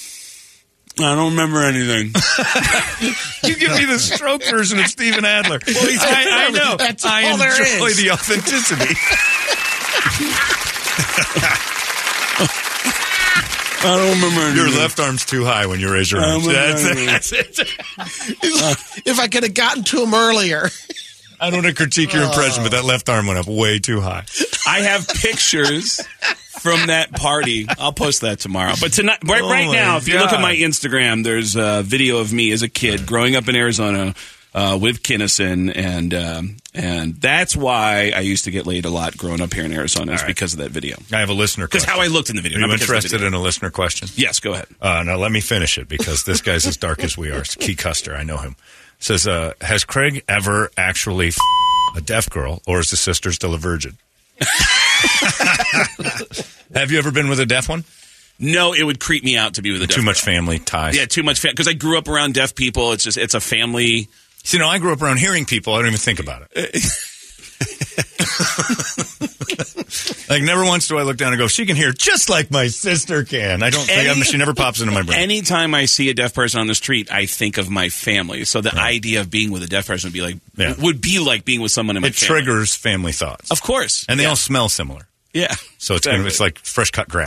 'I don't remember anything.'"
You give me the stroke version of Steven Adler.
Well, he's
I, I know.
That's
I
all there
enjoy
is.
the authenticity.
I don't remember anything.
Your left arm's too high when you raise your
I
arms.
don't
That's,
remember
that's it.
If I could have gotten to him earlier.
I don't want to critique your impression, but that left arm went up way too high.
I have pictures from that party. I'll post that tomorrow. But tonight, right,
Oh
right
my
now, if you look at
God.
my Instagram, there's a video of me as a kid growing up in Arizona uh, with Kinnison, and um, and that's why I used to get laid a lot growing up here in Arizona. Is
right.
because of that video.
I have a listener
Because
question.
how I looked in the video.
Are you
not because of the
interested
video.
in a listener question?
Yes, go ahead.
Uh, now, let me finish it because this guy's as dark as we are. It's Key Custer. I know him. Says, uh, has Craig ever actually f- a deaf girl, or is the sister still a virgin? Have you ever been with a deaf one?
No, it would creep me out to be with a deaf
Too much
girl.
family ties.
Yeah, too much because I grew up around deaf people. It's just it's a family.
See, you know, I grew up around hearing people. I don't even think about it. Like, never once do I look down and go, she can hear just like my sister can. I don't think, I mean, she never pops into my brain.
Anytime I see a deaf person on the street, I think of my family. So the
Right.
idea of being with a deaf person would be like
Yeah.
would be like being with someone in my
It
family.
triggers family thoughts.
Of course.
And they
Yeah.
all smell similar.
Yeah.
So it's,
Exactly.
it's like fresh cut grass.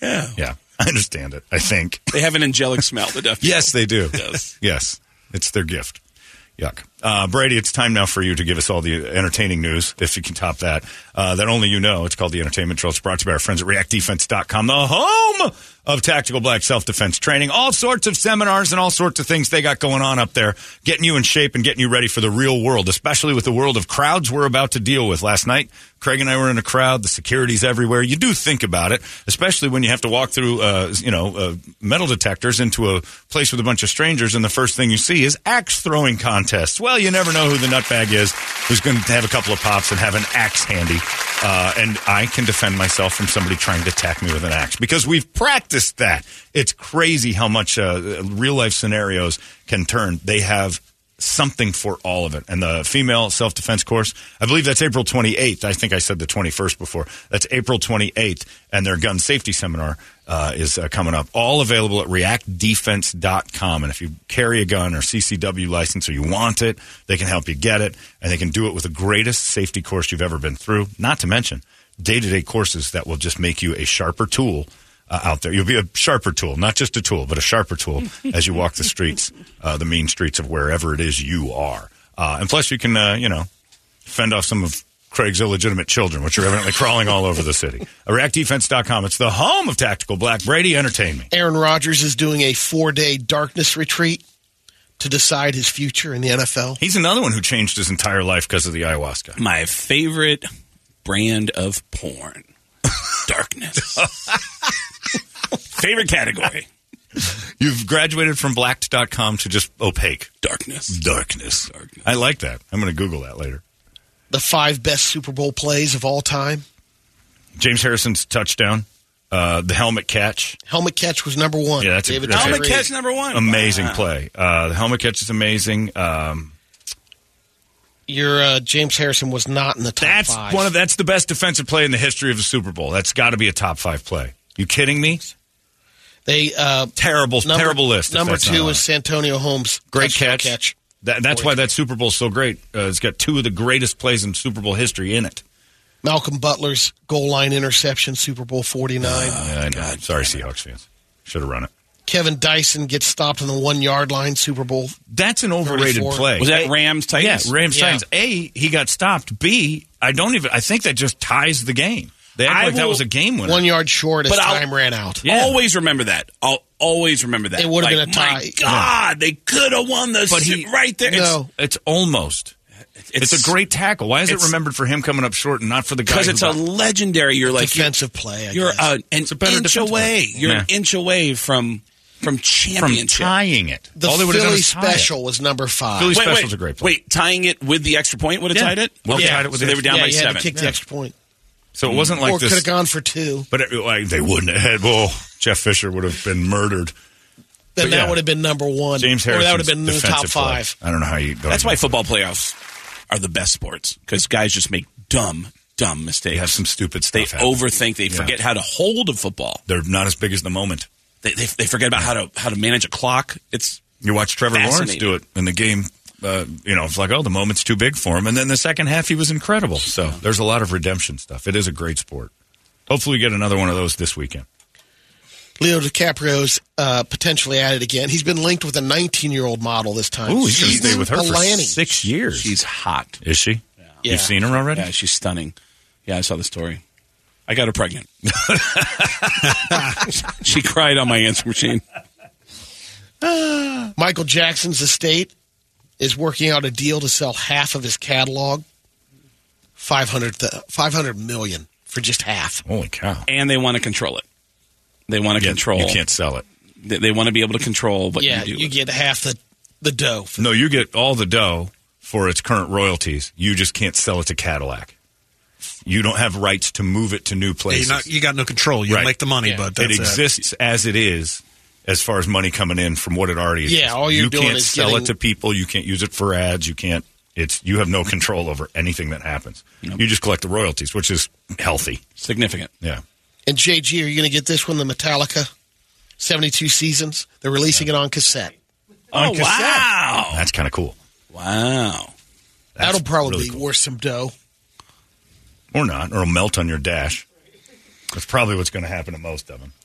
Yeah.
Yeah. I understand it, I think.
They have an angelic smell, the Duff Beetle.
Yes, they do.
Yes.
Yes. It's their gift. Yuck. Uh, Brady, it's time now for you to give us all the entertaining news, if you can top that. Uh, that only you know. It's called the Entertainment Drill. It's brought to you by our friends at react defense dot com, the home of tactical black self-defense training. All sorts of seminars and all sorts of things they got going on up there, getting you in shape and getting you ready for the real world, especially with the world of crowds we're about to deal with. Last night, Craig and I were in a crowd. The security's everywhere. You do think about it, especially when you have to walk through, uh, you know, uh, metal detectors into a place with a bunch of strangers, and the first thing you see is axe throwing contests. Well, you never know who the nutbag is who's going to have a couple of pops and have an axe handy. Uh, and I can defend myself from somebody trying to attack me with an axe because we've practiced that. It's crazy how much uh, real-life scenarios can turn. They have something for all of it. And the female self-defense course, I believe that's April twenty-eighth. I think I said the twenty-first before. That's April twenty-eighth, and their gun safety seminar uh, is uh, coming up. All available at react defense dot com. And if you carry a gun or C C W license or you want it, they can help you get it, and they can do it with the greatest safety course you've ever been through. Not to mention day-to-day courses that will just make you a sharper tool Uh, out there. You'll be a sharper tool, not just a tool, but a sharper tool as you walk the streets, uh, the mean streets of wherever it is you are. Uh, and plus you can, uh, you know, fend off some of Craig's illegitimate children, which are evidently crawling all over the city. Uh, react defense dot com. It's the home of Tactical Black. Brady, entertain me.
Aaron Rodgers is doing a four-day darkness retreat to decide his future in the N F L.
He's another one who changed his entire life because of the ayahuasca.
My favorite brand of porn. Darkness. Favorite category.
You've graduated from blacked dot com to just opaque.
Darkness.
Darkness. Darkness. I like that. I'm going to Google that later.
The five best Super Bowl plays of all time.
James Harrison's touchdown. Uh, the helmet catch.
Helmet catch was number one.
Yeah, that's
David
a, that's
helmet
a,
catch number one.
Amazing
Wow.
play. Uh, the helmet catch is amazing. Um,
Your uh, James Harrison was not in the top
that's
five.
one of that's the best defensive play in the history of the Super Bowl. That's got to be a top five play. You kidding me?
They uh,
terrible,
number,
terrible list.
Number two is Santonio Holmes.
Great catch.
catch.
That, that's why that Super Bowl's so great. Uh, it's got two of the greatest plays in Super Bowl history in it.
Malcolm Butler's goal line interception, Super Bowl forty-nine.
Uh, I know. God, Sorry, Seahawks fans. Should have run it.
Kevin Dyson gets stopped on the one-yard line, Super Bowl.
That's an overrated
thirty-four.
play.
Was that Rams Titans?
Yeah, Rams
Yeah.
Titans. A, he got stopped. B, I don't even. I think that just ties the game. They act
I
like that
will-
was a game winner.
One yard short as
But I'll-
time ran out.
Yeah.
Always remember that. I'll always remember that.
It would have
Like,
been a tie.
My God, they could have won the
But
shit
he-
right there.
No.
It's almost. It's, a great tackle. Why is it
it's-
rememred for him coming up short and not for the guy?
because
who
it's a
got-
legendary. You're like
Defensive play, I
You're
guess.
uh, an
a better
inch
defensive
away.
play.
You're
Yeah.
an inch away from from
from
championship.
tying it.
The
All they would have done
Philly
is tie it.
special was number five.
Philly
Wait,
special's
wait,
a great play.
wait, tying it with the extra point would have
Yeah.
tied it.
Would have
Okay.
tied it with
so
the
they were down
yeah,
by
you had
seven.
to kick the extra point.
So it wasn't like
or
this.
could have gone for two.
But it, like, they wouldn't have had. Well, Jeff Fisher would have been murdered.
Then
But
that
yeah.
would have been number one.
James
Or
Harrison.
that would have been in the top five.
I don't know how you. Don't
That's
even-
why football playoffs are the best sports because guys just make dumb, dumb mistakes.
They have some stupid
They
stuff. happen.
overthink. They
Yeah.
forget how to hold a football.
They're not as big as the moment.
They, they they forget about how to how to manage a clock. It's
You watch Trevor Lawrence
Fascinating.
do it in the game. Uh, you know, it's like, oh, the moment's too big for him. And then the second half, he was incredible. So there's a lot of redemption stuff. It is a great sport. Hopefully, we get another one of those this weekend.
Leo DiCaprio's uh, potentially at it again. He's been linked with a nineteen-year-old model this time.
Ooh, he's going to
Susan
stay with her for
Palani.
six years.
she's hot.
Is she?
Yeah.
You've seen her already?
Yeah, she's stunning. Yeah, I saw the story. I got her pregnant. She cried on my answer machine.
Michael Jackson's estate is working out a deal to sell half of his catalog, five hundred, five hundred million for just half.
Holy cow.
And they want to control it. They want to
Yeah,
control.
You can't sell it.
They, they want to be able to control what
yeah,
you do.
you get half the, the dough. For
No, you get all the dough for its current royalties. You just can't sell it to Cadillac. You don't have rights to move it to new
Yeah,
places.
you're not, you got no control. You
Right.
make the money,
Yeah.
but that's
it exists as it is, as far as money coming in from what it already is.
Yeah, all you're
you
doing
can't
is
sell
getting-
it to people. You can't use it for ads. You can't. It's you have no control over anything that happens.
Nope.
You just collect the royalties, which is healthy.
Significant.
Yeah.
And J G, are you going to get this one, the Metallica seventy-two Seasons? They're releasing it on cassette.
On
Oh,
cassette.
wow.
That's kind of cool.
Wow.
That's
That'll probably
really
be
cool.
worth some dough.
Or not, or it'll melt on your dash. That's probably what's going to happen to most of them.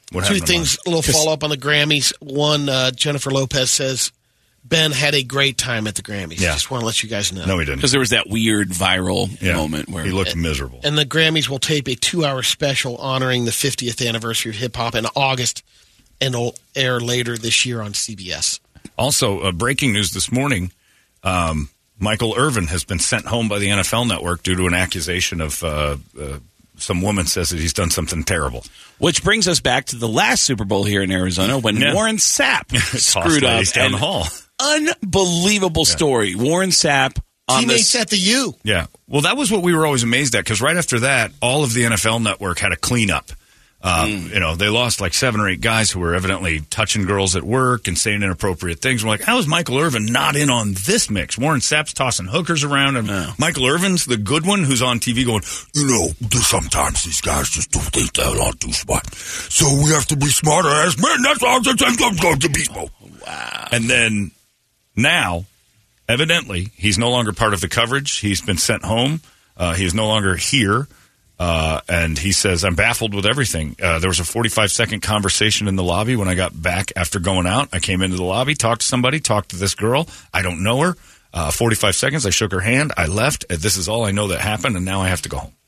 What
Two
happened to
things,
mine?
a little follow up on the Grammys. One, uh, Jennifer Lopez says Ben had a great time at the Grammys.
Yeah.
Just want to let you guys know.
No, he didn't.
Because there was that weird viral
Yeah.
moment where
He looked miserable.
And the Grammys will tape a two-hour special honoring the fiftieth anniversary of hip-hop in August, and it'll air later this year on C B S.
Also, uh, breaking news this morning, um, Michael Irvin has been sent home by the N F L Network due to an accusation of uh, uh, some woman says that he's done something terrible.
Which brings us back to the last Super Bowl here in Arizona when
Yeah.
Warren Sapp screwed up.
Ladies down
and
the hall.
Unbelievable
Yeah.
story. Warren Sapp on
Teammates
the
at the U.
Yeah. Well, that was what we were always amazed at, because right after that, all of the N F L Network had a cleanup. Um,
Mm.
You know, they lost like seven or eight guys who were evidently touching girls at work and saying inappropriate things. We're like, how is Michael Irvin not in on this mix? Warren Sapp's tossing hookers around, and
No.
Michael Irvin's the good one who's on T V going,
You know, sometimes these guys just do things that aren't too smart. So we have to be smarter as men. That's all the time I'm going to be.
wow.
and then now, evidently, he's no longer part of the coverage. He's been sent home. Uh, he is no longer here. Uh, and he says, I'm baffled with everything. Uh, there was a forty-five second conversation in the lobby when I got back after going out. I came into the lobby, talked to somebody, talked to this girl. I don't know her. Uh, forty-five seconds, I shook her hand. I left. And this is all I know that happened, and now I have to go home.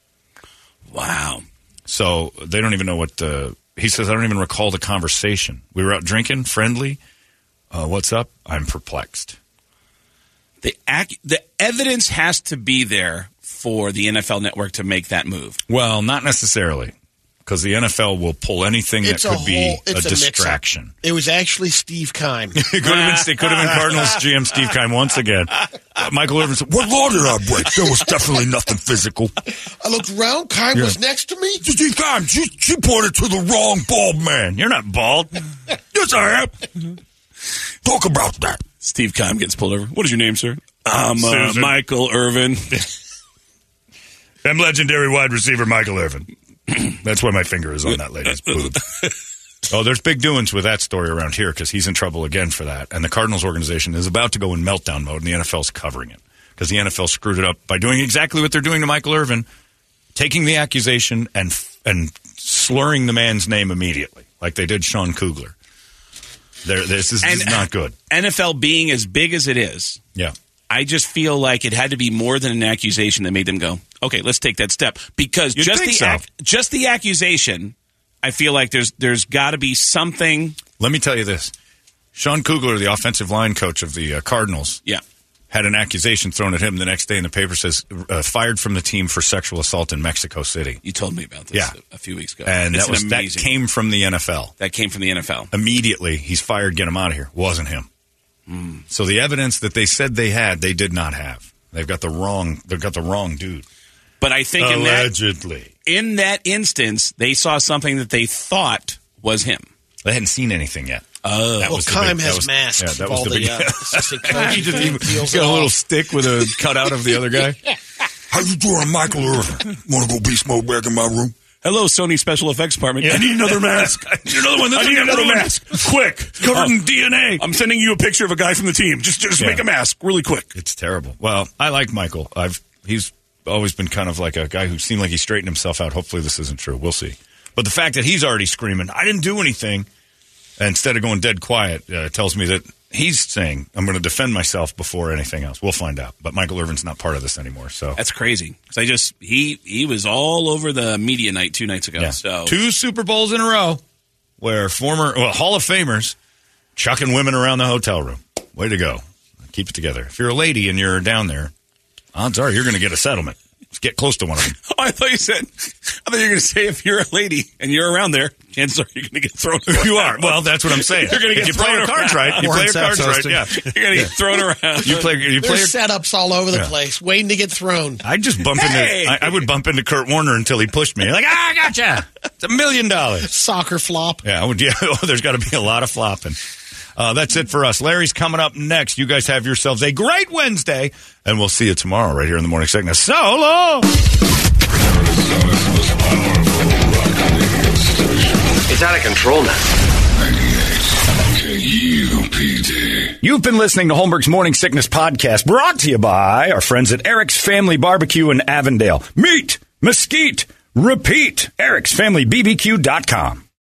Wow.
So they don't even know what the... He says, I don't even recall the conversation. We were out drinking, friendly. Uh, what's up? I'm perplexed.
The ac- the evidence has to be there for the N F L Network to make that move.
Well, not necessarily, because the N F L will pull anything
It's
that
a
could be
whole-
a
it's a mix-up.
distraction.
It was actually Steve Keim.
It could have been, it could have been Cardinals G M Steve Keim once again. Uh, Michael Irvin said,
What law did I break? There was definitely nothing physical.
I looked around. Keim
Yeah.
was next to me.
Steve Keim, she, she pointed to the wrong bald man.
You're not bald.
Yes, I am. Talk about that.
Steve Keim gets pulled over. What is your name, sir? I'm uh,
Susan.
Michael Irvin.
I'm legendary wide receiver Michael Irvin. That's why my finger is on that lady's boob. Oh, there's big doings with that story around here, because he's in trouble again for that. And the Cardinals organization is about to go in meltdown mode, and the N F L's covering it. Because the N F L screwed it up by doing exactly what they're doing to Michael Irvin, taking the accusation and and slurring the man's name immediately, like they did Sean Kugler. There, this is, this is not good.
N F L being as big as it is,
Yeah.
I just feel like it had to be more than an accusation that made them go, okay, let's take that step. Because
You'd
just
think
the
so.
ac- just the accusation, I feel like there's there's got to be something.
Let me tell you this. Sean Kugler, the offensive line coach of the uh, Cardinals,
Yeah.
had an accusation thrown at him the next day, and the paper says uh, fired from the team for sexual assault in Mexico City.
You told me about this
Yeah.
a, a few weeks ago.
And
It's
that was
an
that
amazing-
came from the N F L.
that came from the N F L.
Immediately, he's fired, get him out of here. Wasn't him.
Mm.
So the evidence that they said they had, they did not have. They've got the wrong. They've got the wrong dude.
But I think in that,
Allegedly,
in that instance, they saw something that they thought was him.
they hadn't seen anything yet.
Oh,
That
Well,
was the
Keim
big- that
has
was-
masks.
yeah, that
of
was
all
the
the,
big-
uh, assistant coaches.
He just even-
Peels
he's got
it
a little
off.
stick with a cutout of the other guy.
How you doing, Michael Irvin? Want to go beast mode back in my room?
hello, Sony Special Effects Department.
Yeah.
I need another mask.
I need another one. This
I
is
need
gonna
another
ruin-
mask. Quick.
Covered in
Uh,
D N A.
I'm sending you a picture of a guy from the team. Just just
Yeah.
make a mask really quick.
It's terrible. Well, I like Michael. I've he's always been kind of like a guy who seemed like he straightened himself out. Hopefully this isn't true. We'll see. But the fact that he's already screaming, I didn't do anything, instead of going dead quiet, uh, tells me that he's saying, I'm going to defend myself before anything else. We'll find out. But Michael Irvin's not part of this anymore. So
That's crazy. Because I just he he was all over the media night two nights ago.
yeah.
So
Two Super Bowls in a row where former well, Hall of Famers chucking women around the hotel room. Way to go. Keep it together. If you're a lady and you're down there, odds are you're going to get a settlement. Let's get close to one of them.
Oh, I thought you said. I thought you were going to say if you're a lady and you're around there, chances are you're going to get thrown. Around.
You are. Well, that's what I'm saying.
You're going to
If
get
you play
thrown
your cards
around.
right. You
Warren
play your
Sapp's
cards right.
hosting.
Yeah,
You're going to get thrown around.
You play. You play.
There's
Your,
setups all over the
Yeah.
place, waiting to get thrown.
I just bump
Hey!
into. I, I would bump into Kurt Warner until he pushed me. Like, ah, I gotcha. It's a million dollars.
Soccer flop.
Yeah, I would. Yeah. Oh, there's got to be a lot of flopping. Uh, that's it for us. Larry's coming up next. You guys have yourselves a great Wednesday, and we'll see you tomorrow right here in the morning sickness. So long.
It's out of control now.
You've been listening to Holmberg's Morning Sickness Podcast, brought to you by our friends at Eric's Family Barbecue in Avondale. Meet, mesquite, repeat. Eric's Family B B Q dot com.